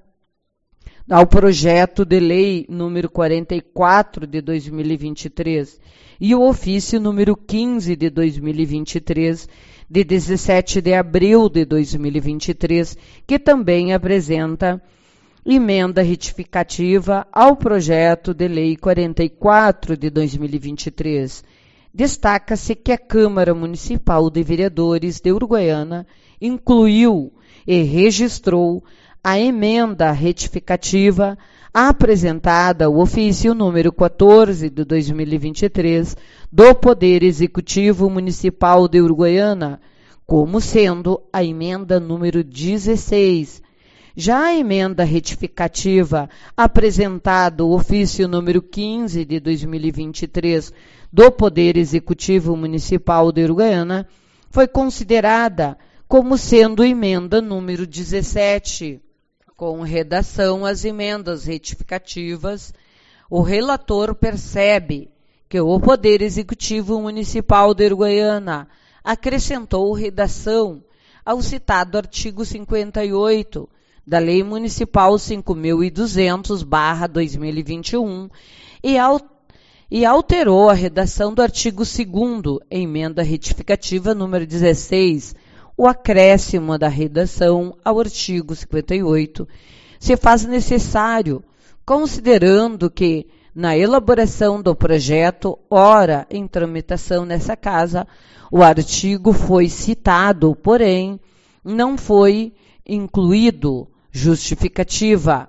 ao projeto de lei número quarenta e quatro de dois mil e vinte e três e o ofício número quinze de dois mil e vinte e três, de dezessete de abril de dois mil e vinte e três, que também apresenta emenda retificativa ao projeto de lei quarenta e quatro de dois mil e vinte e três. Destaca-se que a Câmara Municipal de Vereadores de Uruguaiana incluiu e registrou a emenda retificativa apresentada ao ofício número quatorze de dois mil e vinte e três do Poder Executivo Municipal de Uruguaiana, como sendo a emenda número dezesseis. Já a emenda retificativa apresentada ao ofício número quinze de dois mil e vinte e três do Poder Executivo Municipal de Uruguaiana foi considerada como sendo emenda número dezessete. Com redação às emendas retificativas, o relator percebe que o Poder Executivo Municipal de Uruguaiana acrescentou redação ao citado artigo cinquenta e oito da Lei Municipal cinco mil e duzentos barra dois mil e vinte e um e, al, e alterou a redação do artigo segundo, emenda retificativa número dezesseis, o acréscimo da redação ao artigo cinquenta e oito se faz necessário, considerando que, na elaboração do projeto, ora em tramitação nessa casa, o artigo foi citado, porém, não foi incluído justificativa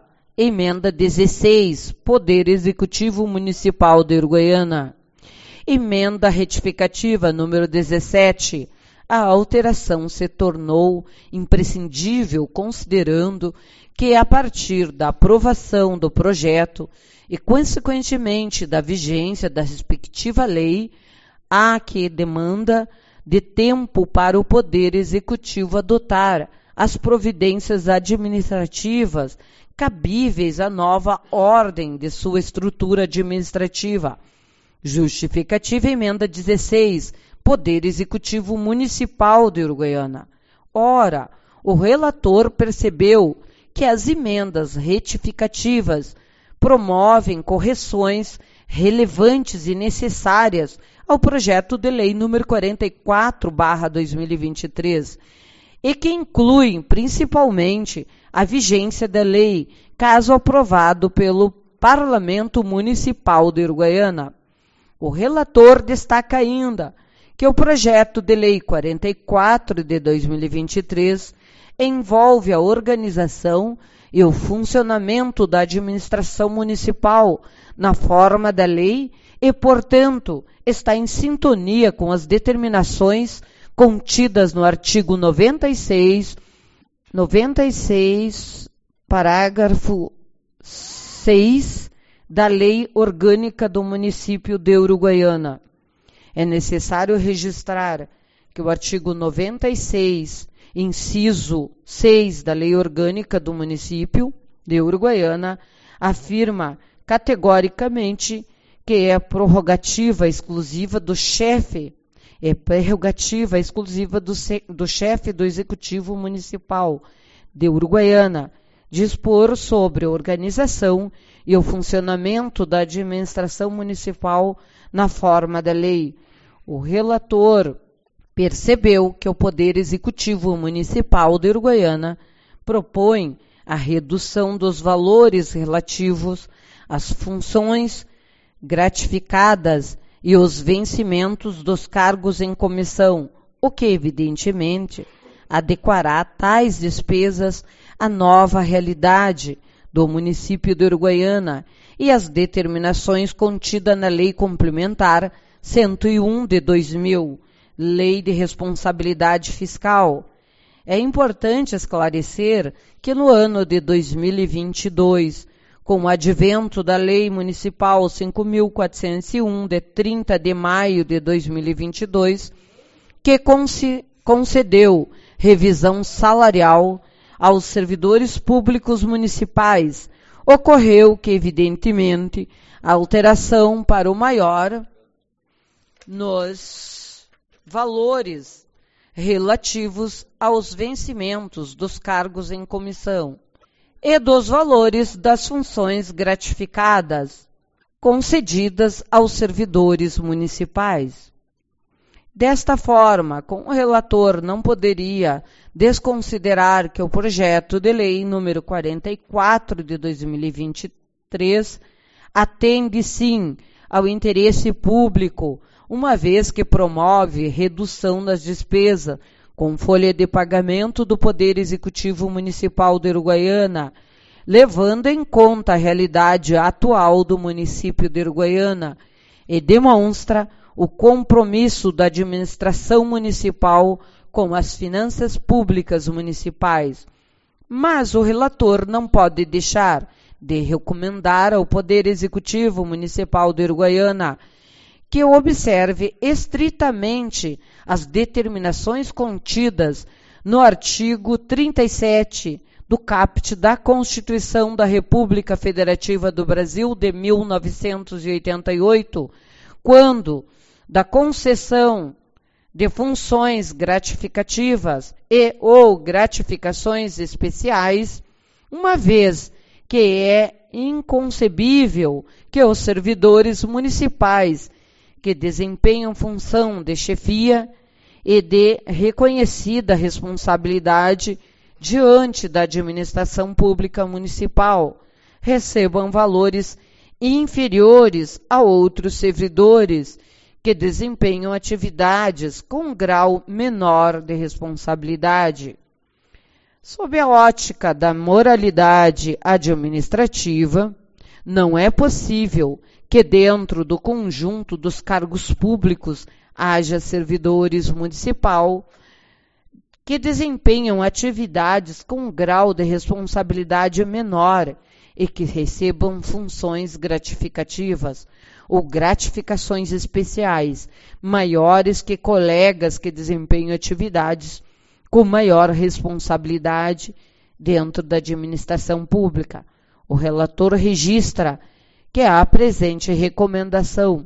Emenda dezesseis, Poder Executivo Municipal de Uruguaiana. Emenda retificativa número dezessete. A alteração se tornou imprescindível considerando que, a partir da aprovação do projeto e, consequentemente, da vigência da respectiva lei, há que demanda de tempo para o Poder Executivo adotar as providências administrativas cabíveis à nova ordem de sua estrutura administrativa. Justificativa emenda dezesseis, Poder Executivo Municipal de Uruguaiana. Ora, o relator percebeu que as emendas retificativas promovem correções relevantes e necessárias ao projeto de lei número quarenta e quatro barra dois mil e vinte e três e que incluem principalmente a vigência da lei, caso aprovado pelo Parlamento Municipal de Uruguaiana. O relator destaca ainda que o projeto de lei quarenta e quatro de dois mil e vinte e três envolve a organização e o funcionamento da administração municipal na forma da lei e, portanto, está em sintonia com as determinações contidas no artigo noventa e seis, noventa e seis, parágrafo seis da Lei Orgânica do Município de Uruguaiana. É necessário registrar que o artigo noventa e seis, inciso seis da Lei Orgânica do Município de Uruguaiana, afirma categoricamente que é prerrogativa exclusiva do chefe, é prerrogativa exclusiva do, do chefe do Executivo Municipal de Uruguaiana dispor sobre a organização e o funcionamento da administração municipal na forma da lei. O relator percebeu que o Poder Executivo Municipal de Uruguaiana propõe a redução dos valores relativos às funções gratificadas e os vencimentos dos cargos em comissão, o que, evidentemente, adequará tais despesas à nova realidade do município de Uruguaiana e às determinações contidas na Lei Complementar cento e um de dois mil, Lei de Responsabilidade Fiscal. É importante esclarecer que no ano de dois mil e vinte e dois, com o advento da Lei Municipal cinco mil quatrocentos e um, de trinta de maio de dois mil e vinte e dois, que concedeu revisão salarial aos servidores públicos municipais, ocorreu que, evidentemente, a alteração para o maior nos valores relativos aos vencimentos dos cargos em comissão e dos valores das funções gratificadas concedidas aos servidores municipais. Desta forma, como o relator não poderia desconsiderar que o projeto de lei número quarenta e quatro de dois mil e vinte e três atende sim ao interesse público, uma vez que promove redução das despesas com folha de pagamento do Poder Executivo Municipal de Uruguaiana, levando em conta a realidade atual do município de Uruguaiana, e demonstra o compromisso da administração municipal com as finanças públicas municipais. Mas o relator não pode deixar de recomendar ao Poder Executivo Municipal de Uruguaiana que observe estritamente as determinações contidas no artigo trinta e sete do caput da Constituição da República Federativa do Brasil de mil novecentos e oitenta e oito, quando da concessão de funções gratificativas e ou gratificações especiais, uma vez que é inconcebível que os servidores municipais que desempenham função de chefia e de reconhecida responsabilidade diante da administração pública municipal recebam valores inferiores a outros servidores que desempenham atividades com grau menor de responsabilidade. Sob a ótica da moralidade administrativa, não é possível que dentro do conjunto dos cargos públicos haja servidores municipal que desempenham atividades com um grau de responsabilidade menor e que recebam funções gratificativas ou gratificações especiais maiores que colegas que desempenham atividades com maior responsabilidade dentro da administração pública. O relator registra que a presente recomendação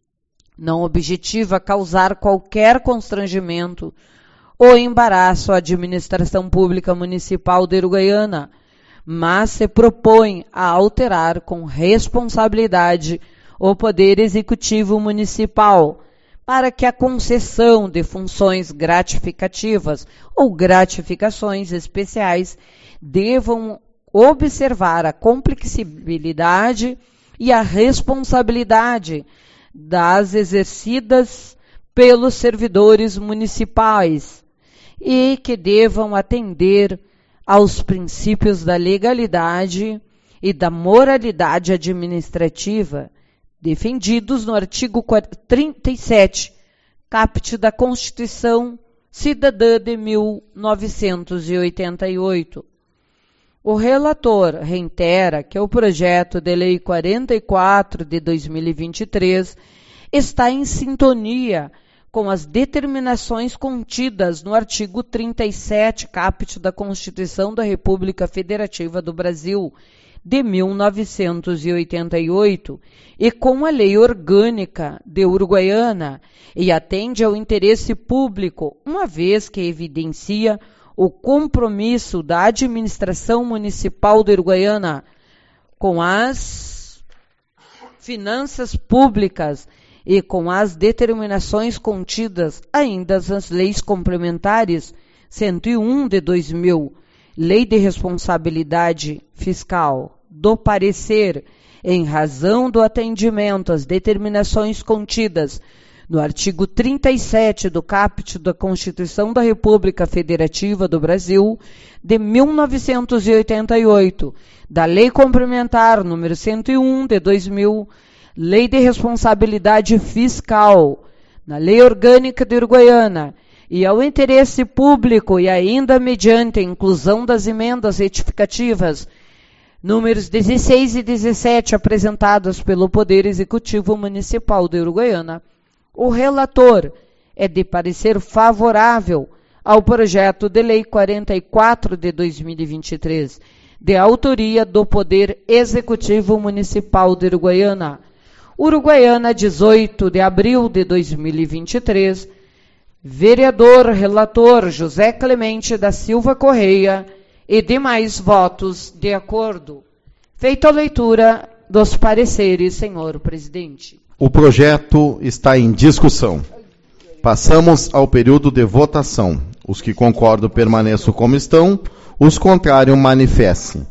não objetiva causar qualquer constrangimento ou embaraço à administração pública municipal de Uruguaiana, mas se propõe a alterar com responsabilidade o Poder Executivo Municipal para que a concessão de funções gratificativas ou gratificações especiais devam observar a complexibilidade e a responsabilidade das exercidas pelos servidores municipais e que devam atender aos princípios da legalidade e da moralidade administrativa defendidos no artigo trinta e sete, caput da Constituição Cidadã de mil novecentos e oitenta e oito. O relator reitera que o projeto de lei quarenta e quatro de dois mil e vinte e três está em sintonia com as determinações contidas no artigo trinta e sete, caput da Constituição da República Federativa do Brasil, de mil novecentos e oitenta e oito, e com a Lei Orgânica de Uruguaiana, e atende ao interesse público, uma vez que evidencia o compromisso da administração municipal de Uruguaiana com as finanças públicas e com as determinações contidas ainda nas leis complementares cento e um de dois mil, Lei de Responsabilidade Fiscal, do parecer, em razão do atendimento às determinações contidas no artigo trinta e sete do caput da Constituição da República Federativa do Brasil, de mil novecentos e oitenta e oito, da Lei Complementar número cento e um de dois mil, Lei de Responsabilidade Fiscal, na Lei Orgânica de Uruguaiana, e ao interesse público e ainda mediante a inclusão das emendas retificativas números dezesseis e dezessete apresentadas pelo Poder Executivo Municipal de Uruguaiana, o relator é de parecer favorável ao projeto de lei quarenta e quatro de dois mil e vinte e três, de autoria do Poder Executivo Municipal de Uruguaiana. Uruguaiana, dezoito de abril de dois mil e vinte e três, vereador relator José Clemente da Silva Correia e demais votos de acordo. Feita a leitura dos pareceres, senhor presidente. O projeto está em discussão. Passamos ao período de votação. Os que concordam permaneçam como estão, os contrários manifestem.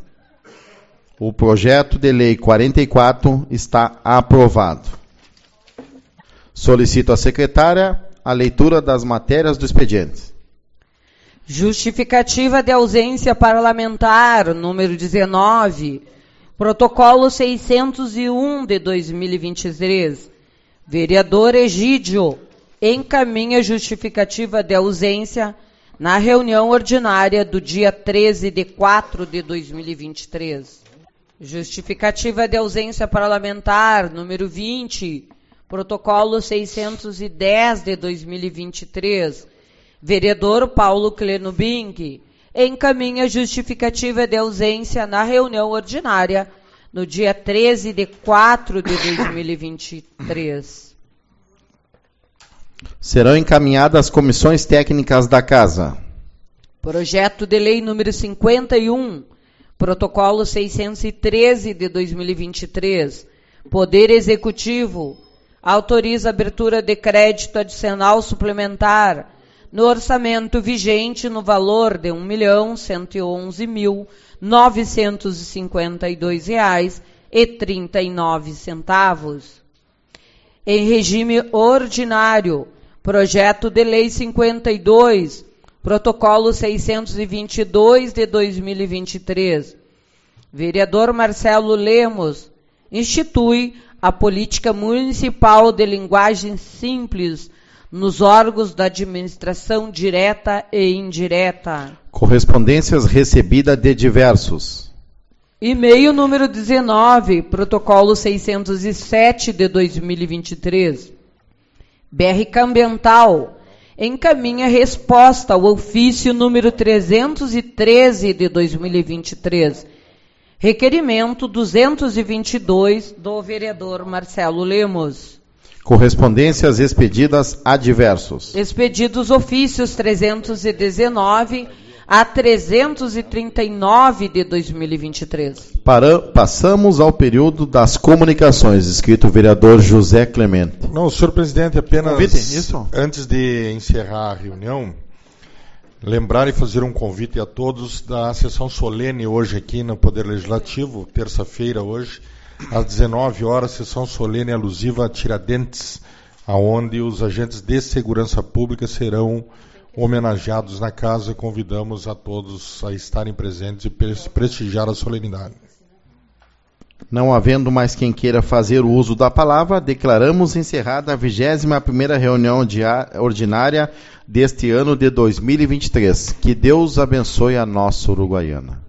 O projeto de lei quarenta e quatro está aprovado. Solicito à secretária a leitura das matérias do expediente. Justificativa de ausência parlamentar, número dezenove, protocolo seiscentos e um de dois mil e vinte e três. Vereador Egídio encaminha justificativa de ausência na reunião ordinária do dia treze de quatro de dois mil e vinte e três. Justificativa de ausência parlamentar, número vinte, protocolo seiscentos e dez de dois mil e vinte e três. Vereador Paulo Cleno Bing encaminha justificativa de ausência na reunião ordinária no dia treze de quatro de dois mil e vinte e três. Serão encaminhadas às comissões técnicas da Casa. Projeto de lei número cinquenta e um, protocolo seiscentos e treze de dois mil e vinte e três. Poder Executivo autoriza a abertura de crédito adicional suplementar no orçamento vigente no valor de um milhão cento e onze mil novecentos e cinquenta e dois reais e trinta e nove centavos. Em regime ordinário, projeto de lei cinquenta e dois, Protocolo seiscentos e vinte e dois de dois mil e vinte e três. Vereador Marcelo Lemos institui a política municipal de linguagem simples nos órgãos da administração direta e indireta. Correspondências recebidas de diversos. E-mail número dezenove, protocolo seiscentos e sete de dois mil e vinte e três. B R C Ambiental encaminha resposta ao ofício número trezentos e treze de dois mil e vinte e três. Requerimento duzentos e vinte e dois do vereador Marcelo Lemos. Correspondências expedidas a diversos. Expedidos ofícios trezentos e dezenove a trezentos e trinta e nove de dois mil e vinte e três. Para, passamos ao período das comunicações, escrito o vereador José Clemente. Não, senhor presidente, apenas Convite, isso? Antes de encerrar a reunião, lembrar e fazer um convite a todos da sessão solene hoje aqui no Poder Legislativo, terça-feira hoje, às dezenove horas, sessão solene alusiva a Tiradentes, aonde os agentes de segurança pública serão homenageados na casa. Convidamos a todos a estarem presentes e prestigiar a solenidade. Não havendo mais quem queira fazer o uso da palavra, declaramos encerrada a vigésima primeira reunião ordinária deste ano de dois mil e vinte e três. Que Deus abençoe a nossa Uruguaiana.